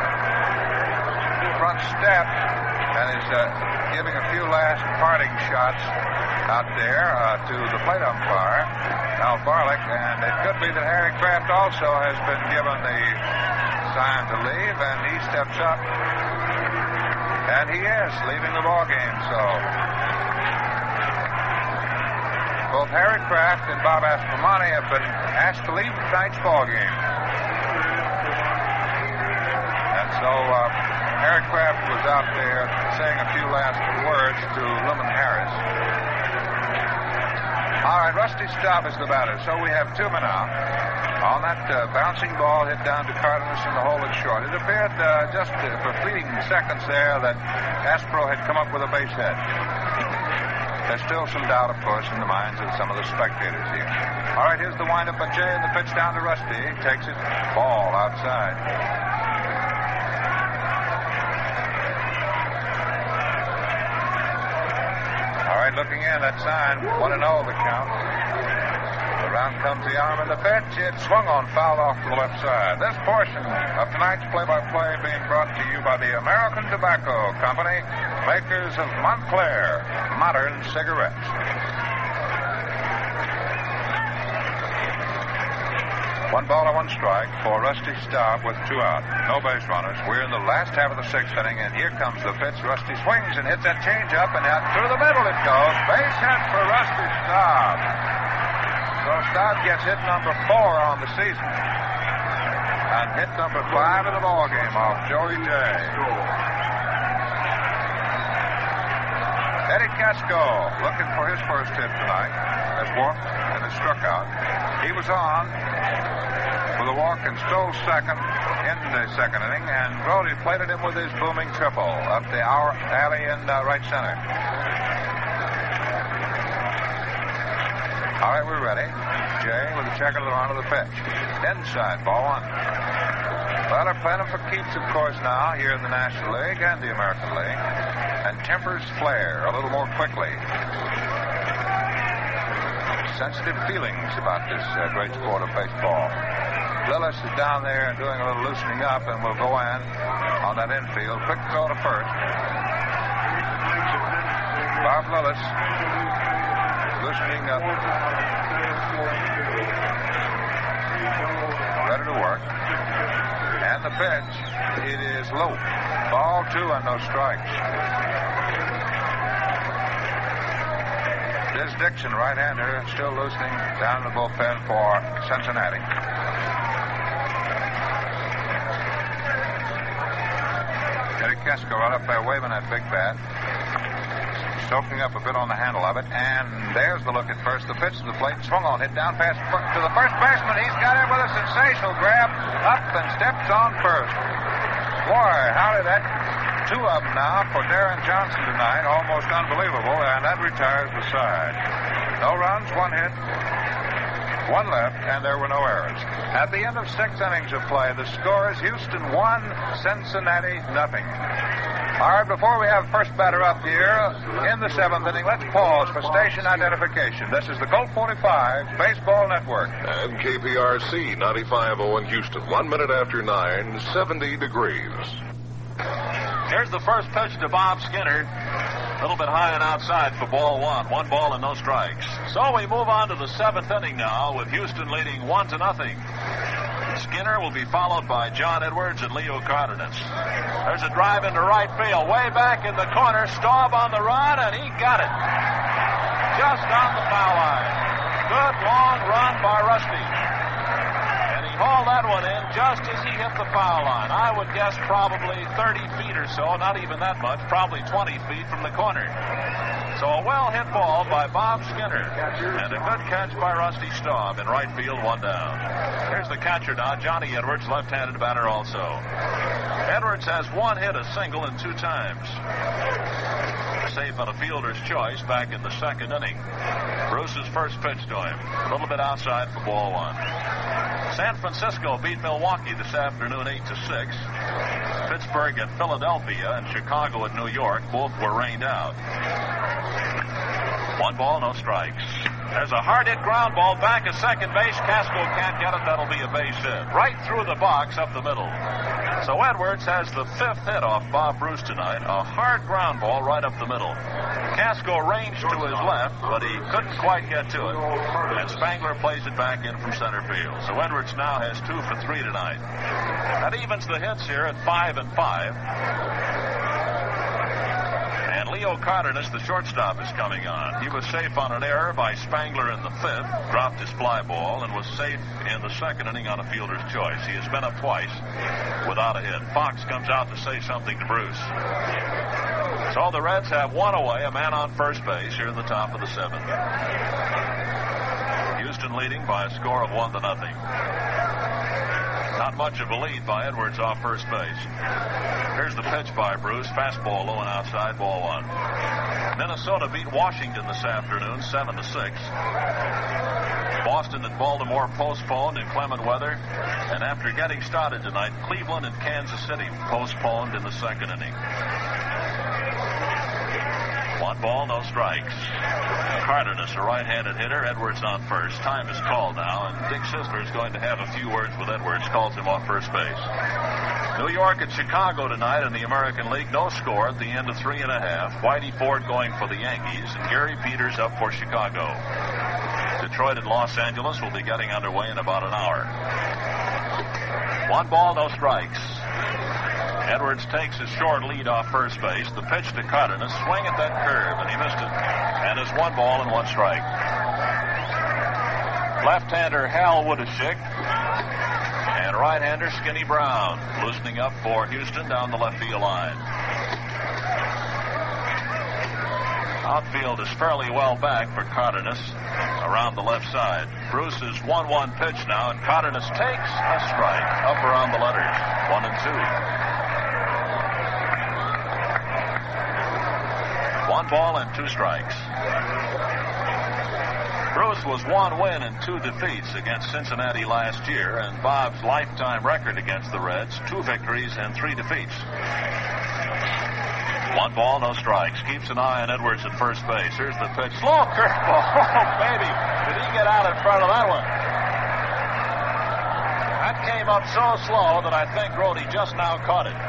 front step and is uh, giving a few last parting shots out there uh, to the plate umpire, Al Barlick, and it could be that Harry Kraft also has been given the sign to leave, and he steps up, and he is leaving the ball game. So both Harry Kraft and Bob Aspromonte have been asked to leave tonight's ball game. And so uh, Harry Kraft was out there saying a few last words to Lumen Harris. All right, Rusty Staub is the batter, so we have two men out. On that uh, bouncing ball hit down to Cardenas in the hole at short. It appeared uh, just uh, for fleeting seconds there that Aspro had come up with a base hit. There's still some doubt, of course, in the minds of some of the spectators here. All right, here's the windup by Jay and the pitch down to Rusty. Takes it, ball outside. All right, looking in, that sign, one and oh the count. Around comes the arm in the pitch. It swung on, fouled off to the left side. This portion of tonight's play-by-play being brought to you by the American Tobacco Company, makers of Montclair modern cigarettes. One ball and one strike for Rusty Staub with two out. No base runners. We're in the last half of the sixth inning, and here comes the pitch. Rusty swings and hits that changeup, and out through the middle it goes. Base hit for Rusty Staub. So Staub gets hit number four on the season. And hit number five in the ball game off Joey Jay. Eddie Casco looking for his first hit tonight. Has walked and has struck out. He was on with a walk and stole second in the second inning, and Brody plated him with his booming triple up the hour alley in uh, right center. All right, we're ready. Jay with a check of the run of the pitch. Inside, ball one. Well, they're playing them for keeps, of course, now here in the National League and the American League. And tempers flare a little more quickly. Sensitive feelings about this uh, great sport of baseball. Lillis is down there and doing a little loosening up, and will go in on that infield. Quick throw to first. Bob Lillis loosening up. Ready to work. And the pitch, it is low. Ball two and no strikes. Liz Dixon, right-hander, still loosening down the bullpen for Cincinnati. Eddie Casco right up there waving that big bat. Soaking up a bit on the handle of it. And there's the look at first. The pitch to the plate. Swung on, hit down past to the first baseman. He's got it with a sensational grab. Up and steps on first. Boy, how did that... Two of them now for Darren Johnson tonight. Almost unbelievable. And that retires the side. No runs, one hit, one left, and there were no errors. At the end of six innings of play, the score is Houston one, Cincinnati nothing. All right, before we have first batter up here in the seventh inning, let's pause for station identification. This is the Colt forty-five Baseball Network. And K P R C ninety-five oh in Houston. One minute after nine, seventy degrees. Here's the first pitch to Bob Skinner. A little bit high and outside for ball one. One ball and no strikes. So we move on to the seventh inning now with Houston leading one to nothing. Skinner will be followed by John Edwards and Leo Cardenas. There's a drive into right field. Way back in the corner. Staub on the run, and he got it. Just on the foul line. Good long run by Rusty. And he hauled that one in just as he hit the foul line. I would guess probably thirty feet or so, not even that much, probably twenty feet from the corner. So a well-hit ball by Bob Skinner. And a good catch by Rusty Staub in right field, one down. Here's the catcher now, Johnny Edwards, left-handed batter also. Edwards has one hit, a single, and two times. Safe on a fielder's choice back in the second inning. Bruce's first pitch to him. A little bit outside for ball one. San Francisco beat Milwaukee this afternoon eight to six. Pittsburgh at Philadelphia and Chicago at New York both were rained out. One ball, no strikes. There's a hard-hit ground ball back at second base. Casco can't get it. That'll be a base hit. Right through the box up the middle. So Edwards has the fifth hit off Bob Bruce tonight. A hard ground ball right up the middle. Casco ranged to his left, but he couldn't quite get to it. And Spangler plays it back in from center field. So Edwards now has two for three tonight. That evens the hits here at five and five. And Leo Cardenas, the shortstop, is coming on. He was safe on an error by Spangler in the fifth, dropped his fly ball, and was safe in the second inning on a fielder's choice. He has been up twice without a hit. Fox comes out to say something to Bruce. So the Reds have one away, a man on first base here in the top of the seventh. Houston leading by a score of one to nothing. Not much of a lead by Edwards off first base. Here's the pitch by Bruce. Fastball low and outside, ball one. Minnesota beat Washington this afternoon, seven to six. Boston and Baltimore postponed in clement weather. And after getting started tonight, Cleveland and Kansas City postponed in the second inning. One ball, no strikes. Cardenas, a right-handed hitter. Edwards on first. Time is called now, and Dick Sisler is going to have a few words with Edwards. Calls him off first base. New York at Chicago tonight in the American League. No score at the end of three and a half. Whitey Ford going for the Yankees, and Gary Peters up for Chicago. Detroit and Los Angeles will be getting underway in about an hour. One ball, no strikes. Edwards takes his short lead off first base. The pitch to Cardenas. Swing at that curve, and he missed it. And it's one ball and one strike. Left-hander Hal Woodishick and right-hander Skinny Brown loosening up for Houston down the left field line. Outfield is fairly well back for Cardenas around the left side. Bruce's one one pitch now, and Cardenas takes a strike up around the letters. One and two. One ball and two strikes. Bruce was one win and two defeats against Cincinnati last year, and Bob's lifetime record against the Reds, two victories and three defeats. One ball, no strikes. Keeps an eye on Edwards at first base. Here's the pitch. Slow curveball. Oh, baby. Did he get out in front of that one? That came up so slow that I think Grody just now caught it.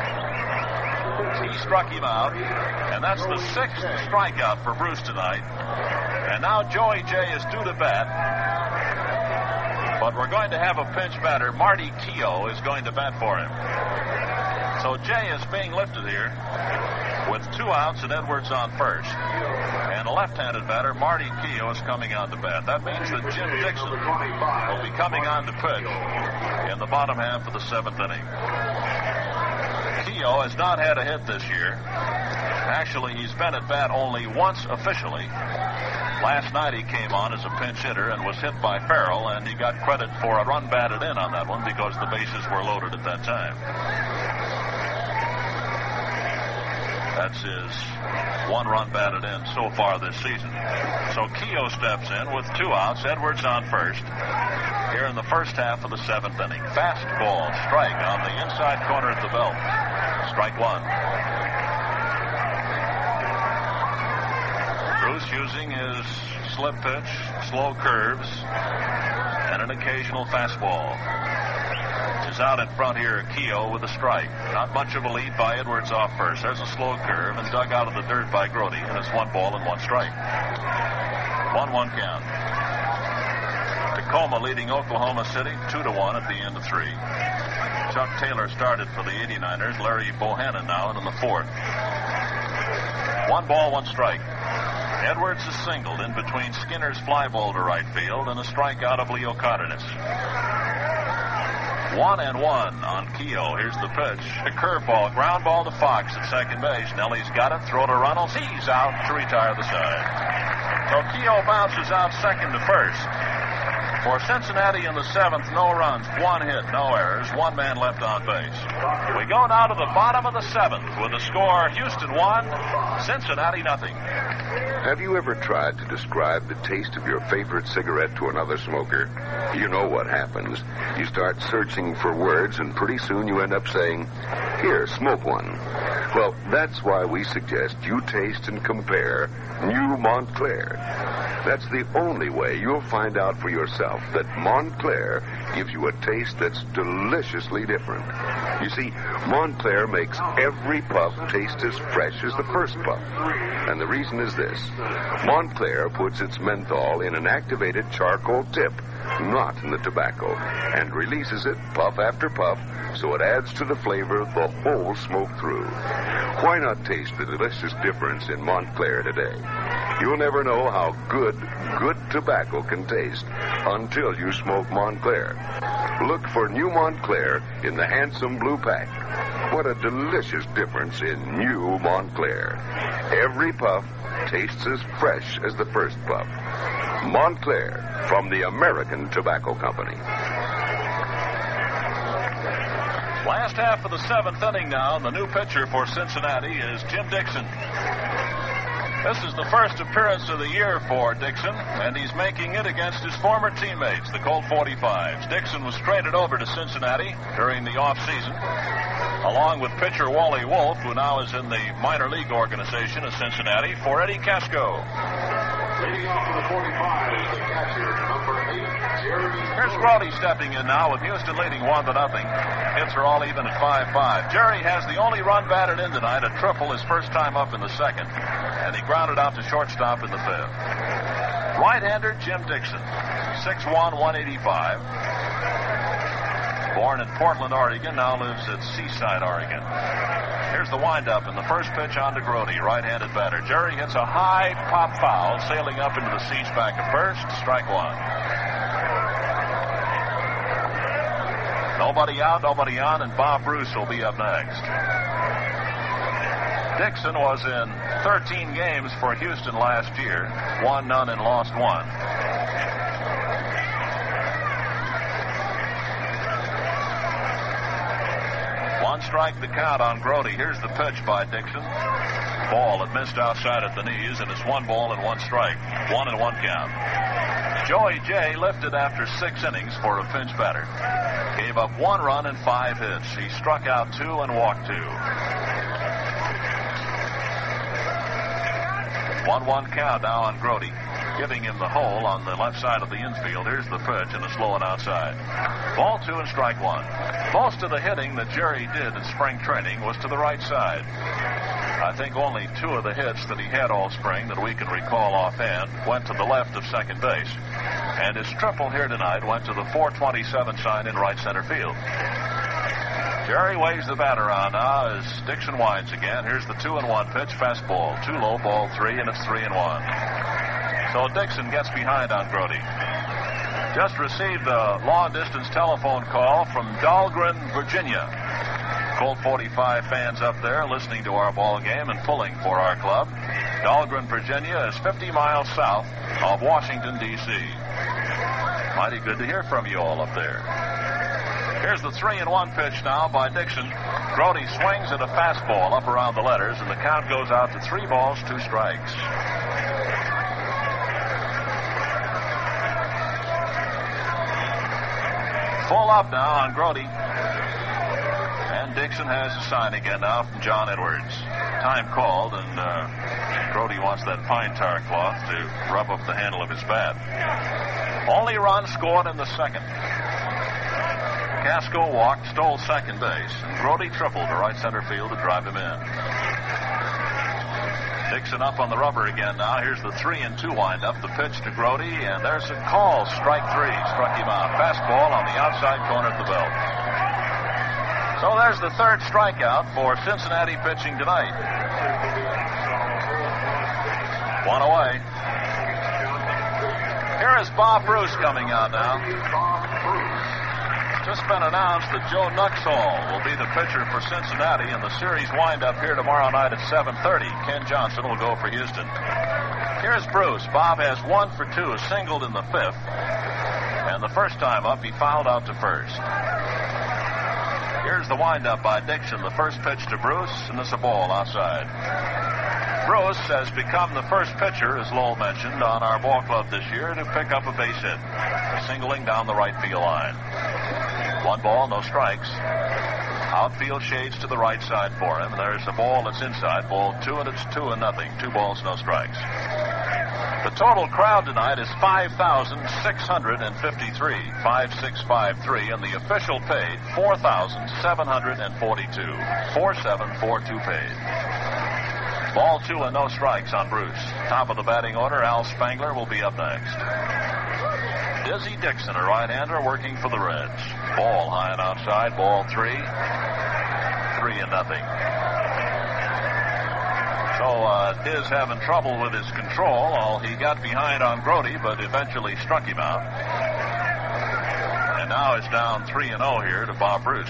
He struck him out, and that's the sixth strikeout for Bruce tonight. And now Joey J is due to bat. But we're going to have a pinch batter. Marty Keogh is going to bat for him. So Jay is being lifted here with two outs and Edwards on first. And a left-handed batter, Marty Keogh, is coming on to bat. That means that Jim Dixon will be coming on to pitch in the bottom half of the seventh inning. Keogh has not had a hit this year. Actually, he's been at bat only once officially. Last night he came on as a pinch hitter and was hit by Farrell, and he got credit for a run batted in on that one because the bases were loaded at that time. That's his one run batted in so far this season. So Keogh steps in with two outs. Edwards on first here in the first half of the seventh inning. Fastball strike on the inside corner at the belt. Strike one. Bruce using his slip pitch, slow curves, and an occasional fastball. Is out in front here, Keogh with a strike. Not much of a lead by Edwards off first. There's a slow curve and dug out of the dirt by Grody, and it's one ball and one strike. one one count. Tacoma leading Oklahoma City two to one at the end of three. Chuck Taylor started for the eighty-niners. Larry Bohannon now in the fourth. One ball, one strike. Edwards is singled in between Skinner's fly ball to right field and a strikeout of Leo Cardenas. One and one on Keogh. Here's the pitch. A curveball, ground ball to Fox at second base. Nelly's got it. Throw to Runnels. He's out to retire the side. So Keogh bounces out second to first. For Cincinnati in the seventh, no runs, one hit, no errors, one man left on base. We go now to the bottom of the seventh with the score Houston one, Cincinnati nothing. Have you ever tried to describe the taste of your favorite cigarette to another smoker? You know what happens. You start searching for words, and pretty soon you end up saying, "Here, smoke one." Well, that's why we suggest you taste and compare new Montclair. That's the only way you'll find out for yourself that Montclair gives you a taste that's deliciously different. You see, Montclair makes every puff taste as fresh as the first puff. And the reason is this. Montclair puts its menthol in an activated charcoal tip, not in the tobacco, and releases it puff after puff, so it adds to the flavor the whole smoke through. Why not taste the delicious difference in Montclair today? You'll never know how good, good tobacco can taste until you smoke Montclair. Look for new Montclair in the handsome blue pack. What a delicious difference in new Montclair. Every puff tastes as fresh as the first puff. Montclair from the American Tobacco Company. Last half of the seventh inning now, and the new pitcher for Cincinnati is Jim Dixon. This is the first appearance of the year for Dixon, and he's making it against his former teammates, the Colt forty-fives. Dixon was traded over to Cincinnati during the offseason along with pitcher Wally Wolf, who now is in the minor league organization of Cincinnati, for Eddie Casco. Leading off for the forty-five is the catcher, number eight, Jerry. Here's Grote stepping in now with Houston leading one to nothing. Hits are all even at five five. Jerry has the only run batted in tonight, a triple his first time up in the second, and he grounded out to shortstop in the fifth. Right-hander Jim Dixon, six one, one eighty-five. Born in Portland, Oregon, now lives at Seaside, Oregon. Here's the windup and the first pitch on to Grote, right-handed batter. Jerry hits a high pop foul, sailing up into the seats back at first. Strike one. Nobody out, nobody on, and Bob Bruce will be up next. Dixon was in thirteen games for Houston last year, won none and lost one. One strike the count on Grote. Here's the pitch by Dixon. Ball that missed outside at the knees, and it's one ball and one strike. One and one count. Joey Jay lifted after six innings for a pinch batter. Gave up one run and five hits. He struck out two and walked two. one one count now on Grote, giving him the hole on the left side of the infield. Here's the pitch, and it's low and outside. Ball two and strike one. Most of the hitting that Jerry did in spring training was to the right side. I think only two of the hits that he had all spring that we can recall offhand went to the left of second base. And his triple here tonight went to the four twenty-seven sign in right center field. Jerry waves the batter on now as Dixon winds again. Here's the two and one pitch, fastball. Too low, ball three, and it's three and one. So Dixon gets behind on Grote. Just received a long-distance telephone call from Dahlgren, Virginia. Colt forty-five fans up there listening to our ball game and pulling for our club. Dahlgren, Virginia is fifty miles south of Washington, D C Mighty good to hear from you all up there. Here's the three and one pitch now by Dixon. Grote swings at a fastball up around the letters, and the count goes out to three balls, two strikes. Full up now on Grote. And Dixon has a sign again now from John Edwards. Time called, and uh, Grote wants that pine tar cloth to rub up the handle of his bat. Only run scored in the second. Casco walked, stole second base, and Grote tripled to right center field to drive him in. Dixon up on the rubber again now. Here's the three and two windup. The pitch to Grote, and there's a call. Strike three. Struck him out. Fastball on the outside corner of the belt. So there's the third strikeout for Cincinnati pitching tonight. One away. Here is Bob Bruce coming out now. Just been announced that Joe Nuxhall will be the pitcher for Cincinnati in the series windup here tomorrow night at seven thirty. Ken Johnson will go for Houston. Here's Bruce. Bob has one for two, singled in the fifth. And the first time up, he fouled out to first. Here's the windup by Dixon. The first pitch to Bruce, and it's a ball outside. Bruce has become the first pitcher, as Lowell mentioned, on our ball club this year to pick up a base hit, singling down the right field line. One ball, no strikes. Outfield shades to the right side for him. There's a ball that's inside. Ball two, and it's two and nothing. Two balls, no strikes. The total crowd tonight is five thousand six hundred fifty-three. five six five three, and the official paid four thousand seven hundred forty-two. four seven four two paid. Ball two and no strikes on Bruce. Top of the batting order, Al Spangler will be up next. Dizzy Dixon, a right-hander, working for the Reds. Ball high and outside. Ball three. Three and nothing. So uh, Diz having trouble with his control. Well, he got behind on Grote, but eventually struck him out. And now it's down three and oh here to Bob Bruce.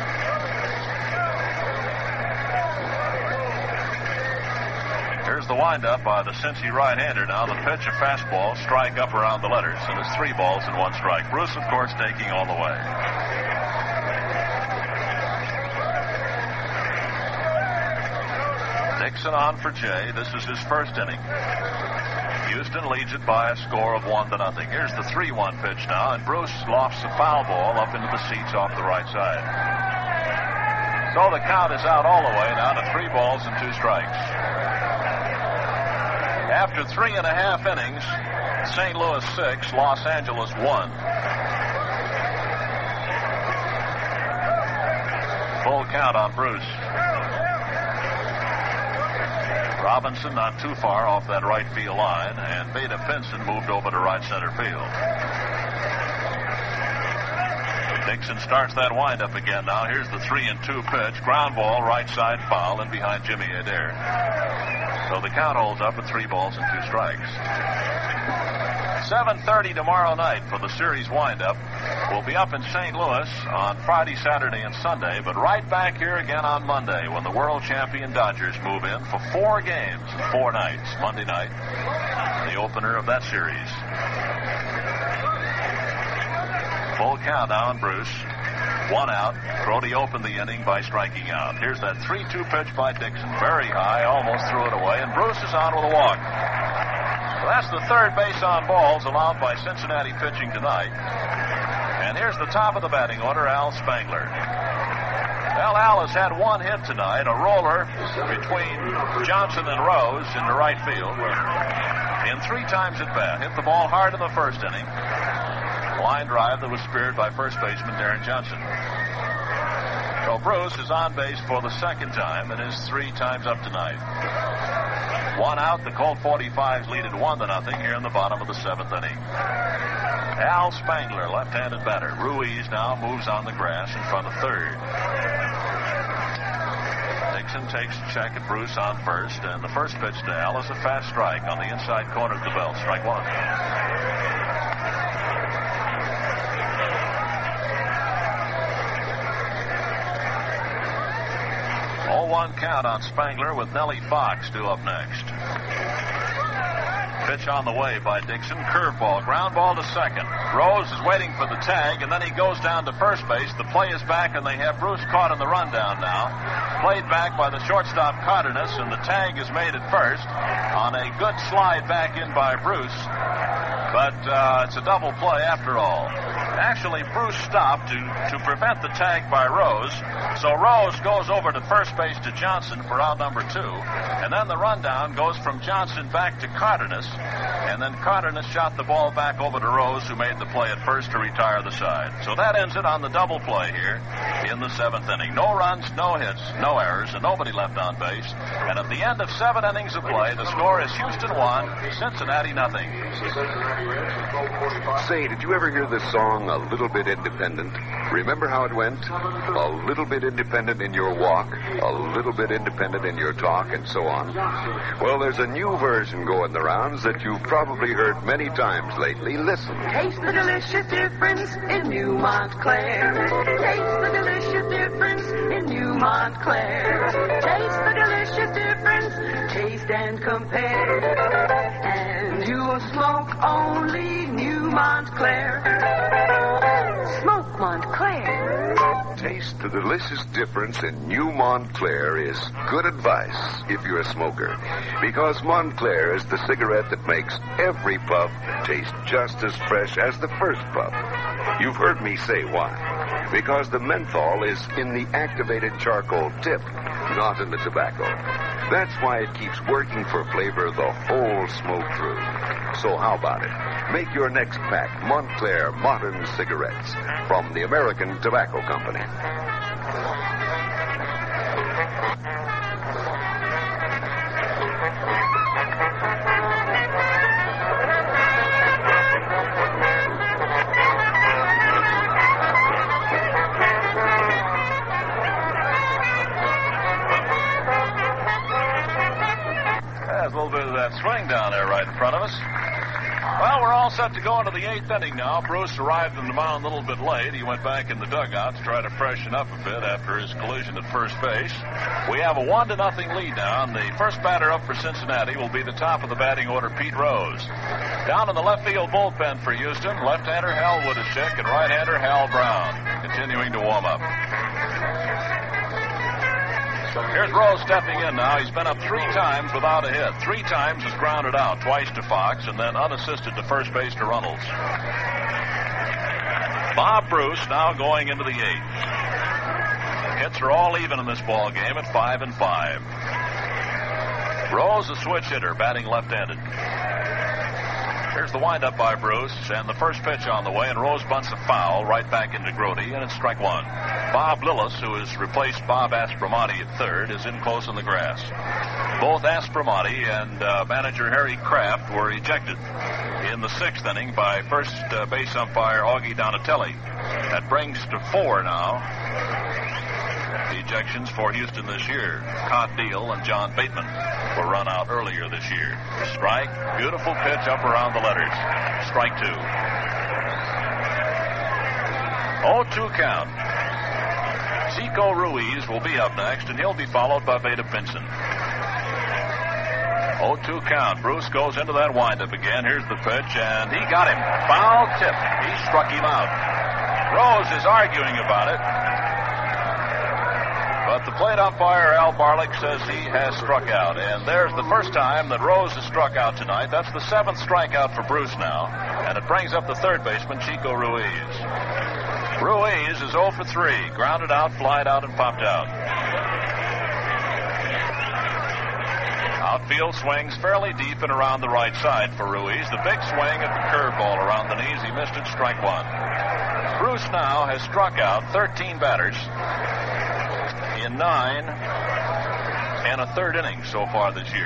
Here's the windup by the Cincy right-hander now. The pitch, a fastball, strike up around the letters, and it's three balls and one strike. Bruce, of course, taking all the way. Dixon on for Jay. This is his first inning. Houston leads it by a score of one to nothing. Here's the three one pitch now, and Bruce lofts a foul ball up into the seats off the right side. So the count is out all the way, down to three balls and two strikes. After three and a half innings, Saint Louis six, Los Angeles one. Full count on Bruce. Robinson not too far off that right field line, and Beta Pinson moved over to right center field. Dixon starts that windup again now. Here's the three and two pitch. Ground ball, right side foul, and behind Jimmy Adair. So the count holds up at three balls and two strikes. seven thirty tomorrow night for the series windup. We'll be up in Saint Louis on Friday, Saturday, and Sunday, but right back here again on Monday when the world champion Dodgers move in for four games, four nights. Monday night, the opener of that series. Full count now on Bruce. One out. Brody opened the inning by striking out. Here's that three two pitch by Dixon. Very high, almost threw it away, and Bruce is on with a walk. So that's the third base on balls allowed by Cincinnati pitching tonight. And here's the top of the batting order, Al Spangler. Well, Al has had one hit tonight, a roller between Johnson and Rose in the right field. In three times at bat. Hit the ball hard in the first inning. Line drive that was speared by first baseman Darren Johnson. So Bruce is on base for the second time and is three times up tonight. One out, the Colt forty-fives lead at one to nothing here in the bottom of the seventh inning. Al Spangler, left-handed batter. Ruiz now moves on the grass in front of third. Dixon takes a check at Bruce on first, and the first pitch to Al is a fast strike on the inside corner of the belt. Strike one. oh one count on Spangler with Nellie Fox due up next. Pitch on the way by Dixon. Curveball. Ground ball to second. Rose is waiting for the tag, and then he goes down to first base. The play is back, and they have Bruce caught in the rundown now. Played back by the shortstop Cardenas, and the tag is made at first on a good slide back in by Bruce. But uh, it's a double play after all. Actually, Bruce stopped to, to prevent the tag by Rose. So Rose goes over to first base to Johnson for out number two. And then the rundown goes from Johnson back to Cardenas. And then Cardenas shot the ball back over to Rose, who made the play at first to retire the side. So that ends it on the double play here in the seventh inning. No runs, no hits, no errors, and nobody left on base. And at the end of seven innings of play, the score is Houston one, Cincinnati nothing. Say, did you ever hear this song, A Little Bit Independent? Remember how it went? A little bit independent in your walk, a little bit independent in your talk, and so on. Well, there's a new version going the rounds that you've probably heard many times lately. Listen. Taste the delicious difference in New Montclair. Taste the delicious difference in New Montclair. Taste the delicious difference. Taste and compare. And you'll smoke only New Montclair. Smoke Montclair. Taste the delicious difference in New Montclair is good advice if you're a smoker. Because Montclair is the cigarette that makes every puff taste just as fresh as the first puff. You've heard me say why. Because the menthol is in the activated charcoal tip, not in the tobacco. That's why it keeps working for flavor the whole smoke through. So how about it? Make your next pack Montclair Modern Cigarettes from the American Tobacco Company. There's a little bit of that swing down there right in front of us. Well, we're all set to go into the eighth inning now. Bruce arrived in the mound a little bit late. He went back in the dugout to try to freshen up a bit after his collision at first base. We have a one to nothing lead now, and the first batter up for Cincinnati will be the top of the batting order, Pete Rose. Down in the left field bullpen for Houston, left-hander Hal Woodishick and right-hander Hal Brown continuing to warm up. Here's Rose stepping in now. He's been up three times without a hit. Three times has grounded out, twice to Fox, and then unassisted to first base to Runnels. Bob Bruce now going into the eighth. Hits are all even in this ball game at five and five. Rose, a switch hitter, batting left-handed. Here's the windup by Bruce, and the first pitch on the way, and Rose bunts a foul right back into Grote, and it's strike one. Bob Lillis, who has replaced Bob Aspromonte at third, is in close in the grass. Both Aspromonte and uh, manager Harry Kraft were ejected in the sixth inning by first uh, base umpire Augie Donatelli. That brings to four now the ejections for Houston this year. Cott Deal and John Bateman were run out earlier this year. Strike, beautiful pitch up around the letters. Strike two. oh two count. Zico Ruiz will be up next, and he'll be followed by Vada Pinson. oh two count. Bruce goes into that windup again. Here's the pitch, and he got him. Foul tip. He struck him out. Rose is arguing about it. But the plate umpire, Al Barlick, says he has struck out. And there's the first time that Rose has struck out tonight. That's the seventh strikeout for Bruce now. And it brings up the third baseman, Chico Ruiz. Ruiz is oh for three. Grounded out, flied out, and popped out. Outfield swings fairly deep and around the right side for Ruiz. The big swing at the curveball around the knees. He missed it, strike one. Bruce now has struck out thirteen batters in nine and a third inning so far this year.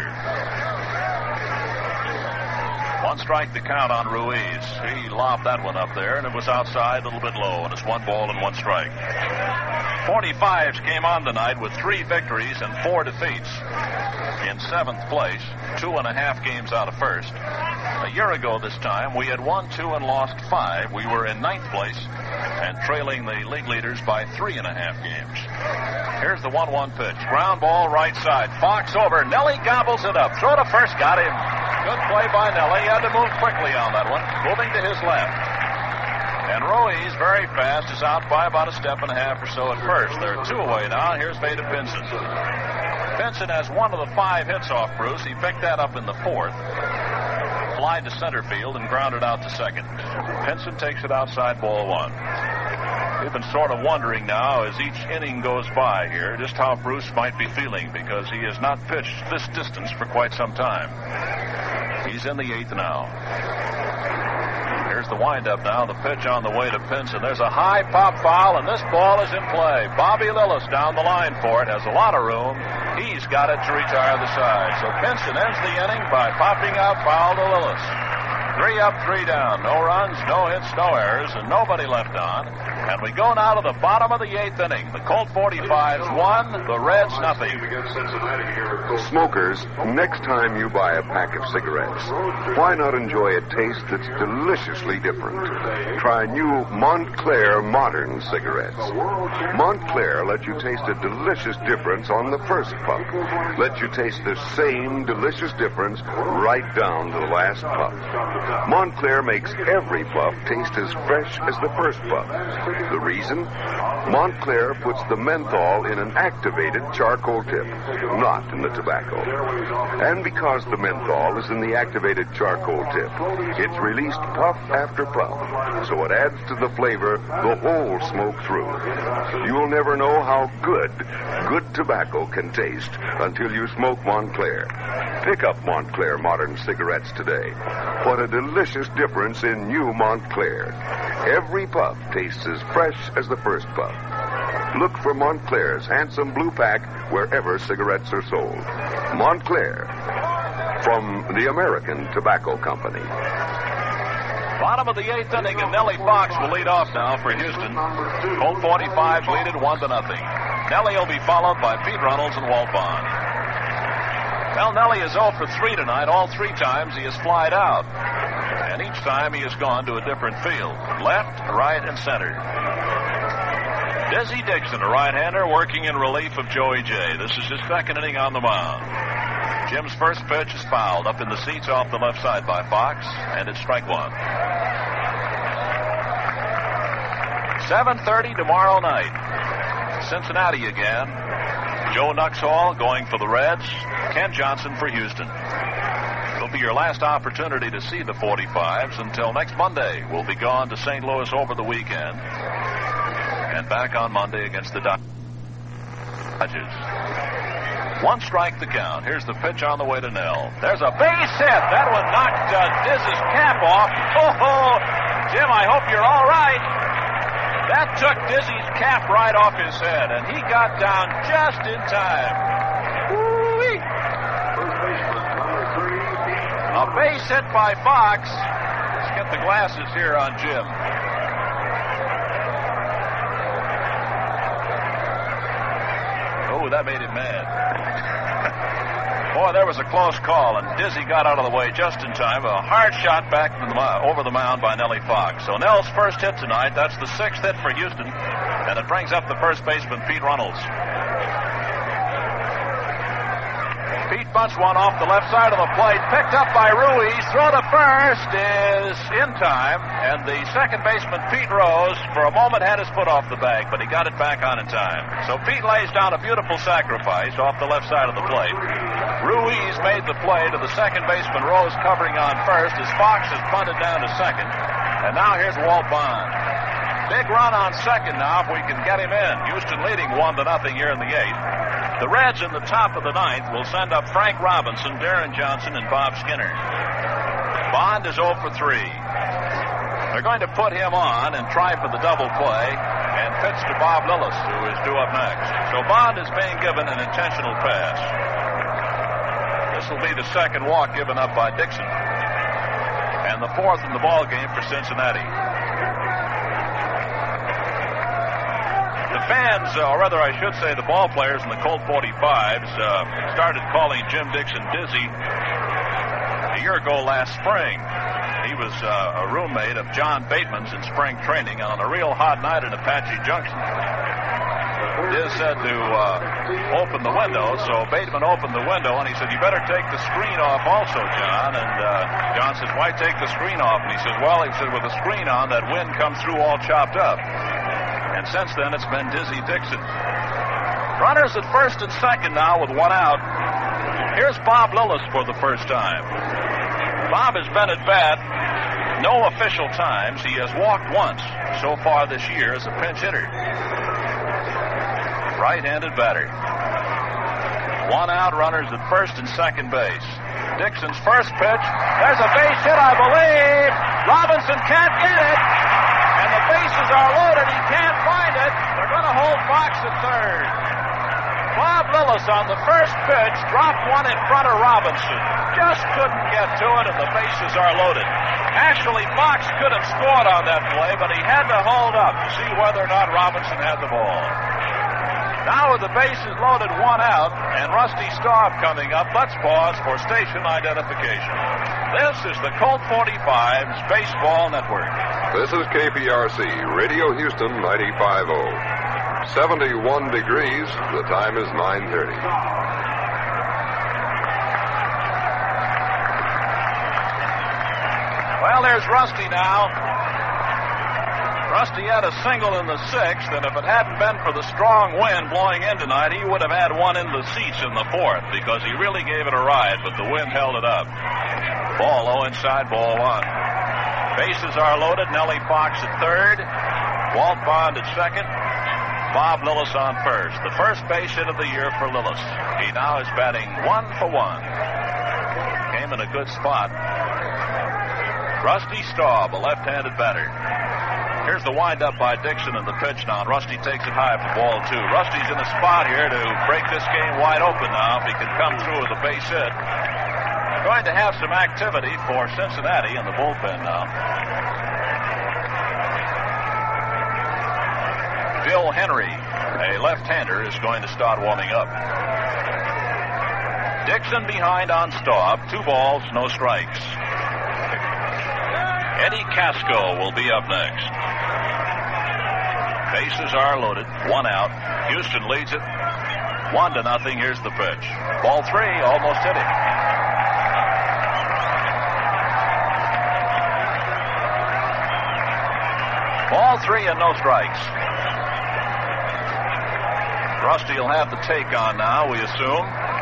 One strike the count on Ruiz. He lobbed that one up there, and it was outside, a little bit low, and it's one ball and one strike. forty-fives came on tonight with three victories and four defeats. In seventh place, two and a half games out of first. A year ago this time, we had won two and lost five. We were in ninth place and trailing the league leaders by three and a half games. Here's the one one pitch. Ground ball right side. Fox over. Nelly gobbles it up. Throw to first. Got him. Good play by Nelly. He had to move quickly on that one. Moving to his left. And Ruiz, very fast, is out by about a step and a half or so at first. They're two away now. Here's Vada Pinson. Pinson has one of the five hits off Bruce. He picked that up in the fourth. Flied to center field and grounded out to second. Pinson takes it outside, ball one. We've been sort of wondering now as each inning goes by here just how Bruce might be feeling because he has not pitched this distance for quite some time. He's in the eighth now. Here's the windup now, the pitch on the way to Pinson. There's a high pop foul, and this ball is in play. Bobby Lillis down the line for it, has a lot of room. He's got it to retire the side. So Pinson ends the inning by popping out foul to Lillis. Three up, three down. No runs, no hits, no errors, and nobody left on. And we go now to the bottom of the eighth inning. The Colt forty-fives won, the Reds nothing. Smokers, next time you buy a pack of cigarettes, why not enjoy a taste that's deliciously different? Try new Montclair Modern cigarettes. Montclair lets you taste a delicious difference on the first puff. Lets you taste the same delicious difference right down to the last puff. Montclair makes every puff taste as fresh as the first puff. The reason? Montclair puts the menthol in an activated charcoal tip, not in the tobacco. And because the menthol is in the activated charcoal tip, it's released puff after puff, so it adds to the flavor the whole smoke through. You'll never know how good, good tobacco can taste until you smoke Montclair. Pick up Montclair Modern cigarettes today. What a delicious difference in new Montclair. Every puff tastes as fresh as the first puff. Look for Montclair's handsome blue pack wherever cigarettes are sold. Montclair, from the American Tobacco Company. Bottom of the eighth inning, and Nellie Fox will lead off now for Houston. Colt forty-five lead it one to nothing. Nellie will be followed by Pete Reynolds and Walt Bond. Well, Nellie is oh for three tonight. All three times he has flied out. And each time he has gone to a different field. Left, right, and center. Desi Dixon, a right-hander, working in relief of Joey J. This is his second inning on the mound. Jim's first pitch is fouled up in the seats off the left side by Fox, and it's strike one. seven thirty tomorrow night. Cincinnati again. Joe Nuxhall going for the Reds. Ken Johnson for Houston. It'll be your last opportunity to see the forty-fives until next Monday. We'll be gone to Saint Louis over the weekend. And back on Monday against the Dodgers. Judges. One strike the count. Here's the pitch on the way to Nell. There's a base hit. That one knocked uh, Diz's cap off. Oh, Jim, I hope you're all right. That took Dizzy's cap right off his head, and he got down just in time. Woo-wee. A base hit by Fox. Let's get the glasses here on Jim. Oh, that made him mad. Boy, there was a close call, and Dizzy got out of the way just in time. A hard shot back to the, over the mound by Nellie Fox. So Nell's first hit tonight. That's the sixth hit for Houston, and it brings up the first baseman, Pete Runnels. Pete bunts one off the left side of the plate, picked up by Ruiz. Throw to first is in time, and the second baseman, Pete Rose, for a moment had his foot off the bag, but he got it back on in time. So Pete lays down a beautiful sacrifice off the left side of the plate. Ruiz made the play to the second baseman, Rose covering on first as Fox is bunted down to second. And now here's Walt Bond. Big run on second now if we can get him in. Houston leading one to nothing here in the eighth. The Reds in the top of the ninth will send up Frank Robinson, Darren Johnson, and Bob Skinner. Bond is oh for three. They're going to put him on and try for the double play and pitch to Bob Lillis, who is due up next. So Bond is being given an intentional pass. This will be the second walk given up by Dixon, and the fourth in the ball game for Cincinnati. The fans, uh, or rather I should say the ball players in the Colt forty-fives, uh, started calling Jim Dixon Dizzy a year ago last spring. He was uh, a roommate of John Bateman's in spring training, and on a real hot night in Apache Junction, Diz said to uh, open the window, so Bateman opened the window, and he said, "You better take the screen off also, John." And uh, John says, "Why take the screen off?" And he says, "Well," he said, "with the screen on, that wind comes through all chopped up." And since then, it's been Dizzy Dixon. Runners at first and second now with one out. Here's Bob Lillis for the first time. Bob has been at bat no official times. He has walked once so far this year as a pinch hitter. Right-handed batter. One out, runners at first and second base. Dixon's first pitch. There's a base hit, I believe. Robinson can't get it. And the bases are loaded. He can't find it. They're going to hold Fox at third. Bob Lillis on the first pitch dropped one in front of Robinson. Just couldn't get to it, and the bases are loaded. Actually, Fox could have scored on that play, but he had to hold up to see whether or not Robinson had the ball. Now with the bases loaded, one out, and Rusty Staub coming up, let's pause for station identification. This is the Colt forty-fives Baseball Network. This is K P R C, Radio Houston ninety-five point oh. seventy-one degrees, the time is nine thirty. Well, there's Rusty now. Rusty had a single in the sixth, and if it hadn't been for the strong wind blowing in tonight, he would have had one in the seats in the fourth, because he really gave it a ride, but the wind held it up. Ball low inside, ball one. Bases are loaded. Nellie Fox at third. Walt Bond at second. Bob Lillis on first. The first base hit of the year for Lillis. He now is batting one for one. Came in a good spot. Rusty Staub, a left-handed batter. Here's the windup by Dixon and the pitch now. And Rusty takes it high for ball two. Rusty's in a spot here to break this game wide open now if he can come through with a base hit. Going to have some activity for Cincinnati in the bullpen now. Bill Henry, a left-hander, is going to start warming up. Dixon behind on Staub. Two balls, no strikes. Eddie Casco will be up next. Bases are loaded. One out. Houston leads it. One to nothing. Here's the pitch. Ball three. Almost hit him. Ball three and no strikes. Rusty will have the take on now, we assume.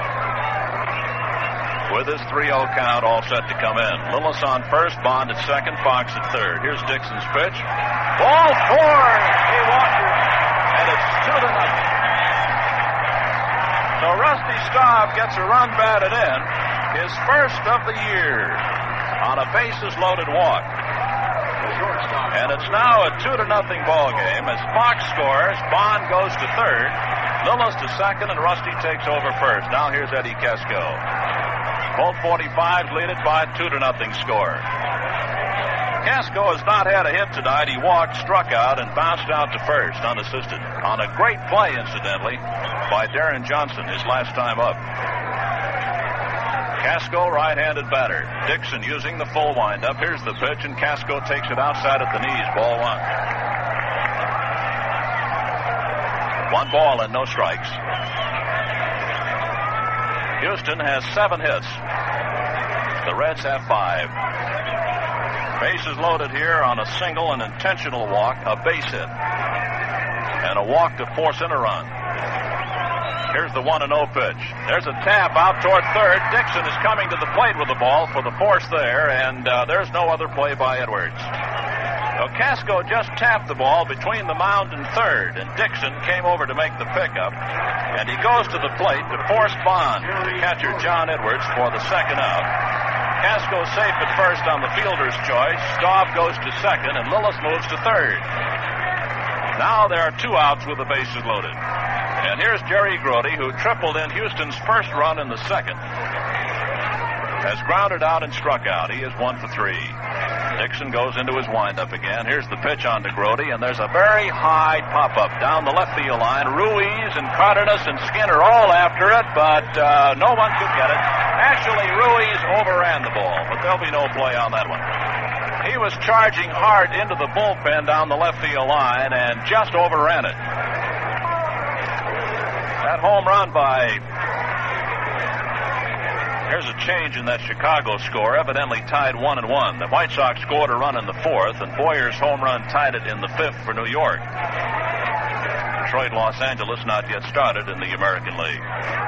With his three oh count all set to come in. Lillis on first, Bond at second, Fox at third. Here's Dixon's pitch. Ball four. He walked it, and it's two to nothing. So Rusty Staub gets a run batted in, his first of the year, on a bases-loaded walk. And it's now a two to nothing ball game as Fox scores, Bond goes to third, Lillis to second, and Rusty takes over first. Now here's Eddie Casco. Colt forty-fives lead it by two to nothing score. Casco has not had a hit tonight. He walked, struck out, and bounced out to first unassisted on a great play, incidentally, by Darren Johnson his last time up. Casco, right-handed batter. Dixon using the full windup. Here's the pitch, and Casco takes it outside at the knees. Ball one. One ball and no strikes. Houston has seven hits. The Reds have five. Bases loaded here on a single, an intentional walk, a base hit, and a walk to force in a run. Here's the one and oh pitch. There's a tap out toward third. Dixon is coming to the plate with the ball for the force there, and uh, there's no other play by Edwards. So Casco just tapped the ball between the mound and third, and Dixon came over to make the pickup, and he goes to the plate to force Bond, catcher John Edwards, for the second out. Casco safe at first on the fielder's choice. Staub goes to second, and Lillis moves to third. Now there are two outs with the bases loaded. And here's Jerry Grote, who tripled in Houston's first run in the second. Has grounded out and struck out. He is one for three. Dixon goes into his windup again. Here's the pitch on to Grote, and there's a very high pop-up down the left field line. Ruiz and Cardenas and Skinner all after it, but uh, no one could get it. Actually, Ruiz overran the ball, but there'll be no play on that one. He was charging hard into the bullpen down the left field line and just overran it. That home run by... Here's a change in that Chicago score, evidently tied one and one. The White Sox scored a run in the fourth, and Boyer's home run tied it in the fifth for New York. Detroit, Los Angeles not yet started in the American League.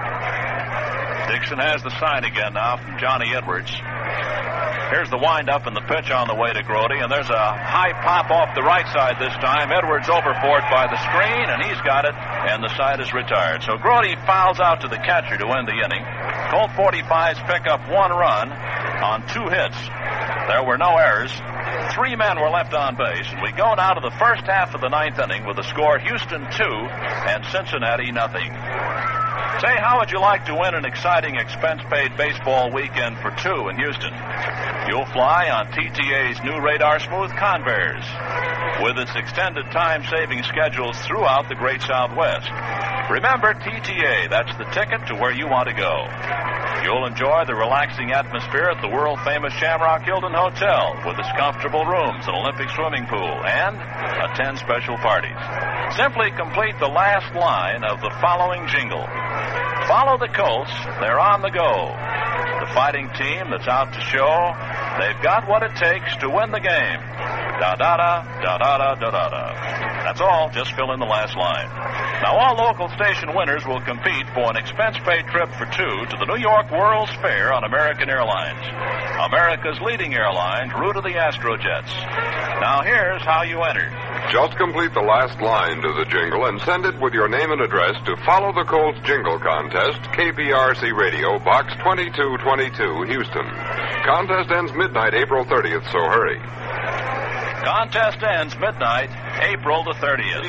Dixon has the sign again now from Johnny Edwards. Here's the windup and the pitch on the way to Grote, and there's a high pop off the right side this time. Edwards over for it by the screen, and he's got it, and the side is retired. So Grote fouls out to the catcher to end the inning. Colt forty-fives pick up one run on two hits. There were no errors. Three men were left on base, and we go now to the first half of the ninth inning with the score Houston two and Cincinnati nothing. Say, how would you like to win an exciting expense-paid baseball weekend for two in Houston? You'll fly on T T A's new Radar Smooth Convair with its extended time-saving schedules throughout the Great Southwest. Remember T T A, that's the ticket to where you want to go. You'll enjoy the relaxing atmosphere at the world-famous Shamrock Hilton Hotel with its comfortable rooms, an Olympic swimming pool, and attend special parties. Simply complete the last line of the following jingle. Follow the Colts, they're on the go. The fighting team that's out to show they've got what it takes to win the game. Da-da-da, da-da-da, da-da-da. That's all, just fill in the last line. Now, all local station winners will compete for an expense-paid trip for two to the New York World's Fair on American Airlines. America's leading airline, route of the Astrojets. Now, here's how you enter. Just complete the last line to the jingle and send it with your name and address to Follow the Colts Jingle Contest, K P R C Radio, Box twenty-two twenty-two, Houston. Contest ends midnight, April thirtieth, so hurry. Contest ends midnight, April the thirtieth.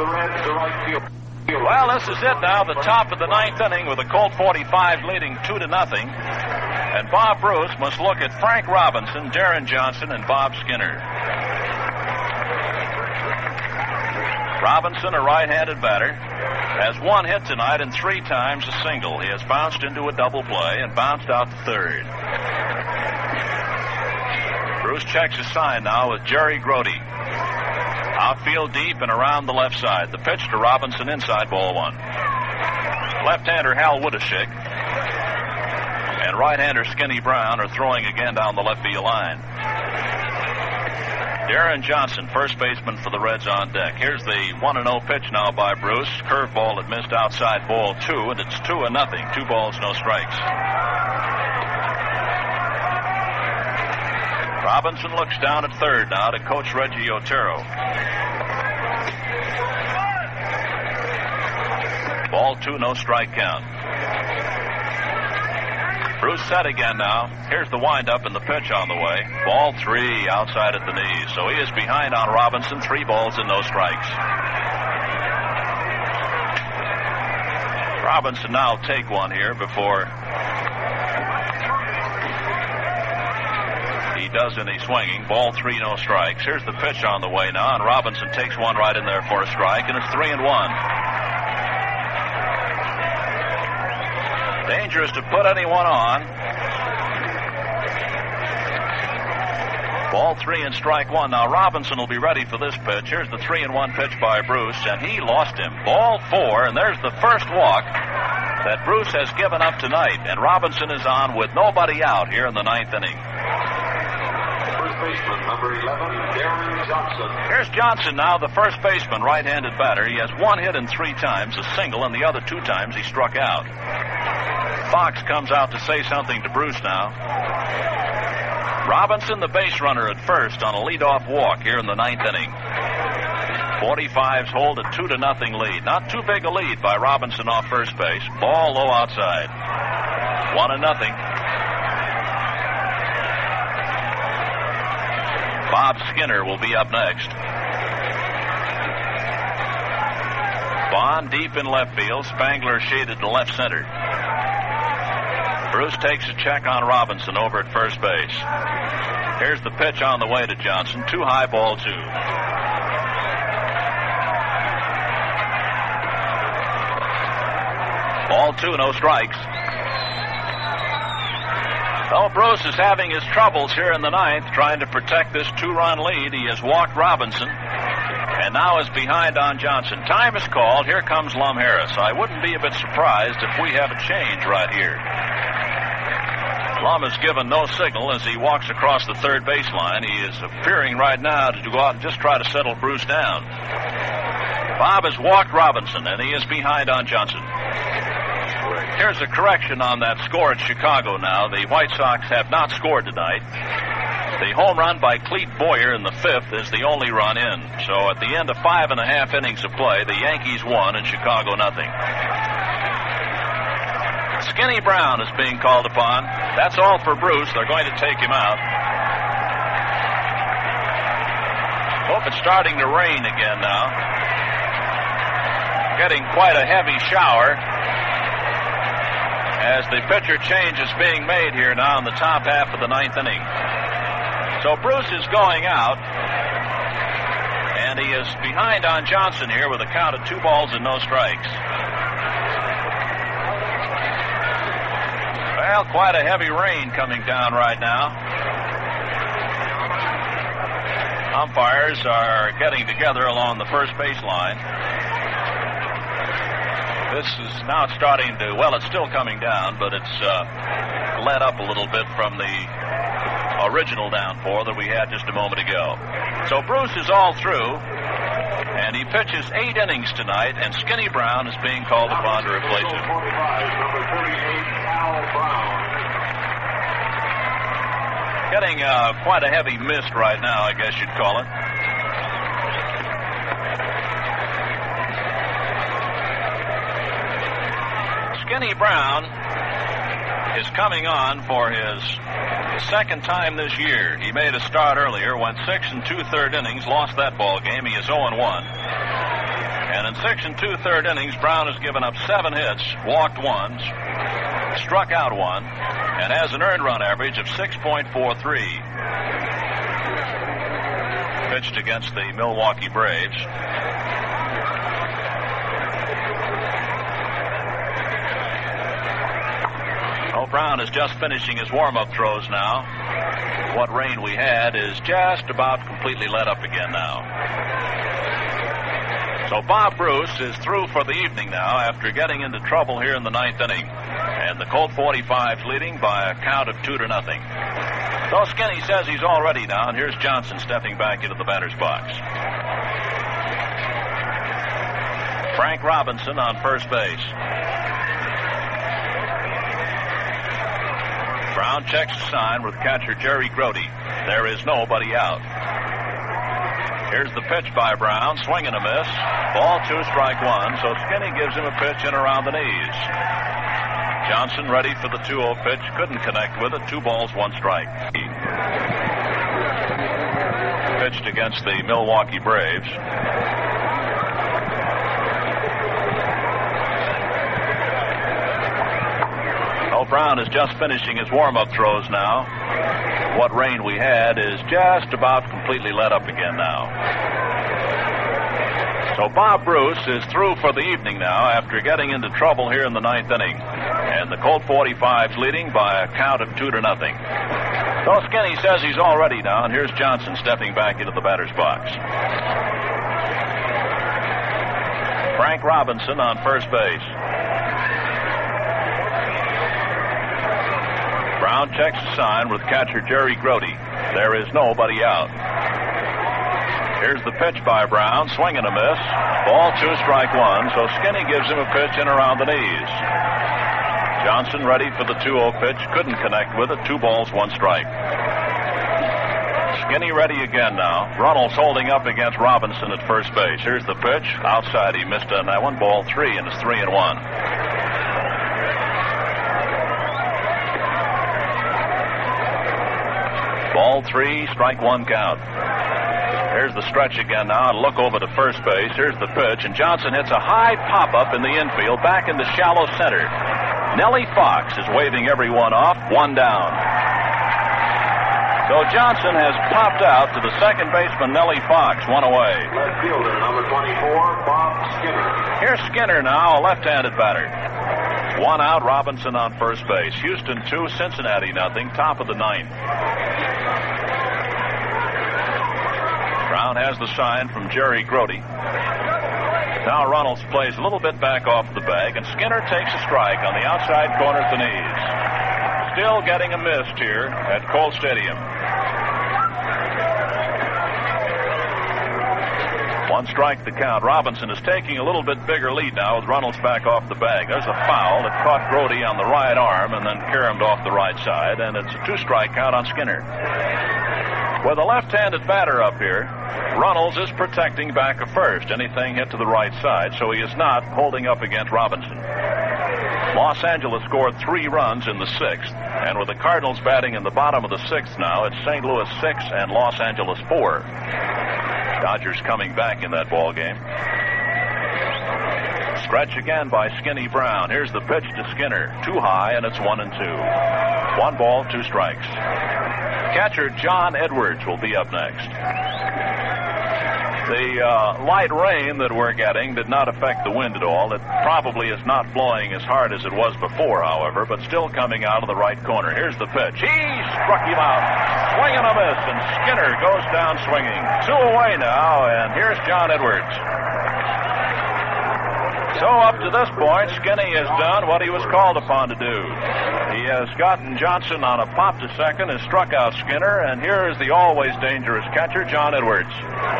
Well, this is it now, the top of the ninth inning with the Colt forty-fives leading two to nothing. And Bob Bruce must look at Frank Robinson, Darren Johnson, and Bob Skinner. Robinson, a right-handed batter, has one hit tonight and three times a single. He has bounced into a double play and bounced out to third. Bruce checks his sign now with Jerry Grote. Outfield deep and around the left side. The pitch to Robinson, inside, ball one. Left-hander Hal Woodishik and right-hander Skinny Brown are throwing again down the left field line. Darren Johnson, first baseman for the Reds, on deck. Here's the one and oh pitch now by Bruce. Curveball that missed outside, ball two, and it's two and nothing. Two balls, no strikes. Robinson looks down at third now to coach Reggie Otero. Ball two, no strike count. Bruce set again now. Here's the windup and the pitch on the way. Ball three, outside at the knees. So he is behind on Robinson. Three balls and no strikes. Robinson now will take one here before he does any swinging. Ball three, no strikes. Here's the pitch on the way now, and Robinson takes one right in there for a strike, and it's three and one. Dangerous to put anyone on. Ball three and strike one. Now Robinson will be ready for this pitch. Here's the three and one pitch by Bruce, and he lost him. Ball four, and there's the first walk that Bruce has given up tonight, and Robinson is on with nobody out here in the ninth inning. First baseman, number eleven, Darren Johnson. Here's Johnson now, the first baseman, right-handed batter. He has one hit in three times, a single, and the other two times he struck out. Fox comes out to say something to Bruce now. Robinson, the base runner at first on a leadoff walk here in the ninth inning. forty-fives hold a two to nothing lead. Not too big a lead by Robinson off first base. Ball low outside. One and nothing. Bob Skinner will be up next. Bond deep in left field. Spangler shaded to left center. Bruce takes a check on Robinson over at first base. Here's the pitch on the way to Johnson. Two high, ball two. Ball two, no strikes. Though Bruce is having his troubles here in the ninth, trying to protect this two-run lead, he has walked Robinson and now is behind on Johnson. Time is called. Here comes Lum Harris. I wouldn't be a bit surprised if we have a change right here. Lum has given no signal as he walks across the third baseline. He is appearing right now to go out and just try to settle Bruce down. Bob has walked Robinson, and he is behind on Johnson. Here's a correction on that score at Chicago now. The White Sox have not scored tonight. The home run by Clete Boyer in the fifth is the only run in. So at the end of five and a half innings of play, the Yankees won and Chicago nothing. Skinny Brown is being called upon. That's all for Bruce. They're going to take him out. Hope it's starting to rain again now. Getting quite a heavy shower as the pitcher change is being made here now in the top half of the ninth inning. So Bruce is going out, and he is behind on Johnson here with a count of two balls and no strikes. Well, quite a heavy rain coming down right now. Umpires are getting together along the first baseline. This is now starting to, well, it's still coming down, but it's uh, let up a little bit from the original downpour that we had just a moment ago. So Bruce is all through, and he pitches eight innings tonight, and Skinny Brown is being called upon to replace him. Number thirty-eight, Al Brown. Getting uh, quite a heavy mist right now, I guess you'd call it. Skinny Brown is coming on for his second time this year. He made a start earlier, went six and two-third innings, lost that ball game. He is oh and one. And in six and two-third innings, Brown has given up seven hits, walked one, struck out one, and has an earned run average of six point four three. Pitched against the Milwaukee Braves. Oh, Brown is just finishing his warm-up throws now. What rain we had is just about completely let up again now. So Bob Bruce is through for the evening now after getting into trouble here in the ninth inning. And the Colt forty-fives leading by a count of two to nothing. So Skinny says he's all ready now, and here's Johnson stepping back into the batter's box. Frank Robinson on first base. Brown checks the sign with catcher Jerry Grody. There is nobody out. Here's the pitch by Brown. Swing and a miss. Ball two, strike one. So Skinny gives him a pitch in around the knees. Johnson ready for the two oh pitch. Couldn't connect with it. Two balls, one strike. Pitched against the Milwaukee Braves. Oh, Brown is just finishing his warm-up throws now. What rain we had is just about completely let up again now. So Bob Bruce is through for the evening now after getting into trouble here in the ninth inning. And the Colt forty-five's leading by a count of two to nothing. So Skinny says he's all ready now, and here's Johnson stepping back into the batter's box. Frank Robinson on first base. Brown checks the sign with catcher Jerry Grote. There is nobody out. Here's the pitch by Brown. Swing and a miss. Ball two, strike one. So Skinny gives him a pitch in around the knees. Johnson ready for the two oh pitch. Couldn't connect with it. Two balls, one strike. Skinny ready again now. Runnels holding up against Robinson at first base. Here's the pitch. Outside, he missed on that one. Ball three, and it's three and one. Ball three, strike one count. Here's the stretch again now. Look over to first base. Here's the pitch, and Johnson hits a high pop-up in the infield back in the shallow center. Nellie Fox is waving everyone off. One down. So Johnson has popped out to the second baseman, Nellie Fox, one away. Left fielder, number twenty-four, Bob Skinner. Here's Skinner now, a left-handed batter. One out, Robinson on first base. Houston two, Cincinnati nothing, top of the ninth. Brown has the sign from Jerry Grote. Now Runnels plays a little bit back off the bag, and Skinner takes a strike on the outside corner at the knees. Still getting a missed here at Colt Stadium. One strike the count. Robinson is taking a little bit bigger lead now with Runnels back off the bag. There's a foul that caught Grote on the right arm and then caromed off the right side, and it's a two-strike count on Skinner. With a left-handed batter up here, Runnels is protecting back of first. Anything hit to the right side, so he is not holding up against Robinson. Los Angeles scored three runs in the sixth, and with the Cardinals batting in the bottom of the sixth now, it's Saint Louis six and Los Angeles four. Dodgers coming back in that ball game. Stretch again by Skinny Brown. Here's the pitch to Skinner. Too high, and it's one and two. One ball, two strikes. Catcher John Edwards will be up next. The uh, light rain that we're getting did not affect the wind at all. It probably is not blowing as hard as it was before, however, but still coming out of the right corner. Here's the pitch. He struck him out. Swing and a miss, and Skinner goes down swinging. Two away now, and here's John Edwards. So up to this point, Skinny has done what he was called upon to do. He has gotten Johnson on a pop to second and struck out Skinner, and here is the always dangerous catcher, John Edwards.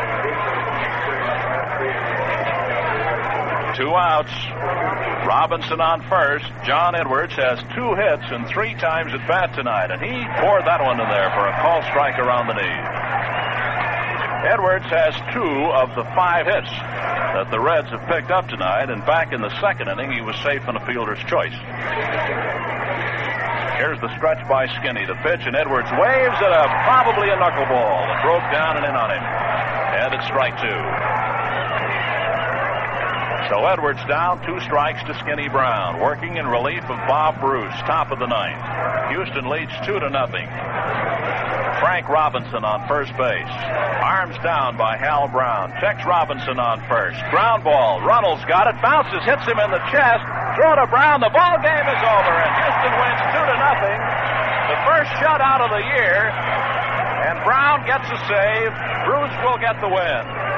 Two outs. Robinson on first. John Edwards has two hits and three times at bat tonight, and he poured that one in there for a call strike around the knee. Edwards has two of the five hits that the Reds have picked up tonight, and back in the second inning, he was safe on a fielder's choice. Here's the stretch by Skinny. The pitch, and Edwards waves at a probably a knuckleball that broke down and in on him. And it's strike two. So Edwards down, two strikes to Skinny Brown, working in relief of Bob Bruce, top of the ninth. Houston leads two to nothing. Frank Robinson on first base. Arms down by Hal Brown. Checks Robinson on first. Ground ball. Runnels got it. Bounces, hits him in the chest. Throw to Brown. The ball game is over, and Houston wins two to nothing. The first shutout of the year. And Brown gets a save. Bruce will get the win. That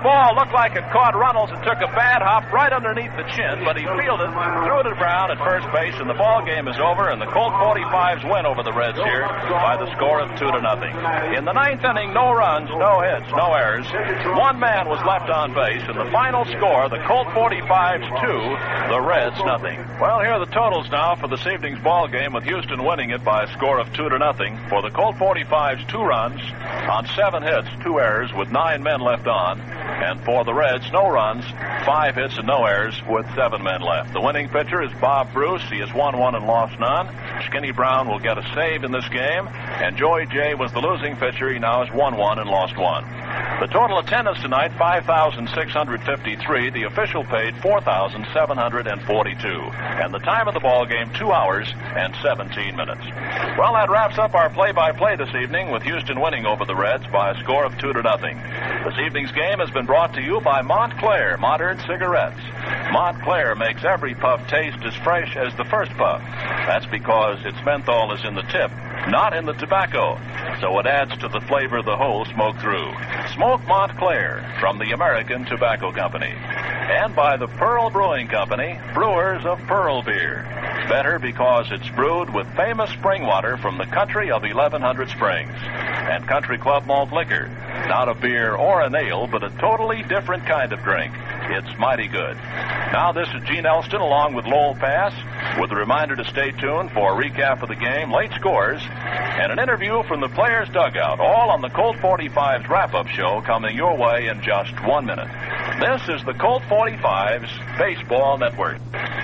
ball looked like it caught Runnels and took a bad hop right underneath the chin, but he fielded, threw it around at first base, and the ball game is over, and the Colt forty-fives win over the Reds here by the score of two to nothing. In the ninth inning, no runs, no hits, no errors. One man was left on base, and the final score, the Colt forty-fives two, the Reds nothing. Well, here are the totals now for this evening's ball game, with Houston winning it by a score of two to nothing. For the Colt forty-fives, two runs on seven hits, two errors, with nine men left on. And for the Reds, no runs, five hits and no errors, with seven men left. The winning pitcher is Bob Bruce. He has won one and lost none. Skinny Brown will get a save in this game. And Joey Jay was the losing pitcher. He now has won one and lost one. The total attendance tonight, five thousand six hundred fifty-three. The official paid four thousand seven hundred forty-two. And the time of the ball game, two hours and seventeen minutes. Well, that wraps up our play-by-play this evening, with Houston winning over the Reds by a score of two to nothing. This evening's game has been brought to you by Montclair Modern Cigarettes. Montclair makes every puff taste as fresh as the first puff. That's because its menthol is in the tip, not in the tobacco, so it adds to the flavor the whole smoke through. Smoke Montclair from the American Tobacco Company. And by the Pearl Brewing Company, brewers of Pearl Beer. Better because it's brewed with famous spring water from the country of eleven hundred Springs. And Country Club Malt Liquor. Not a beer or an ale, but a totally different kind of drink. It's mighty good. Now, this is Gene Elston along with Lowell Pass, with a reminder to stay tuned for a recap of the game, late scores, and an interview from the players' dugout, all on the Colt forty-fives wrap-up show coming your way in just one minute. This is the Colt forty-fives Baseball Network.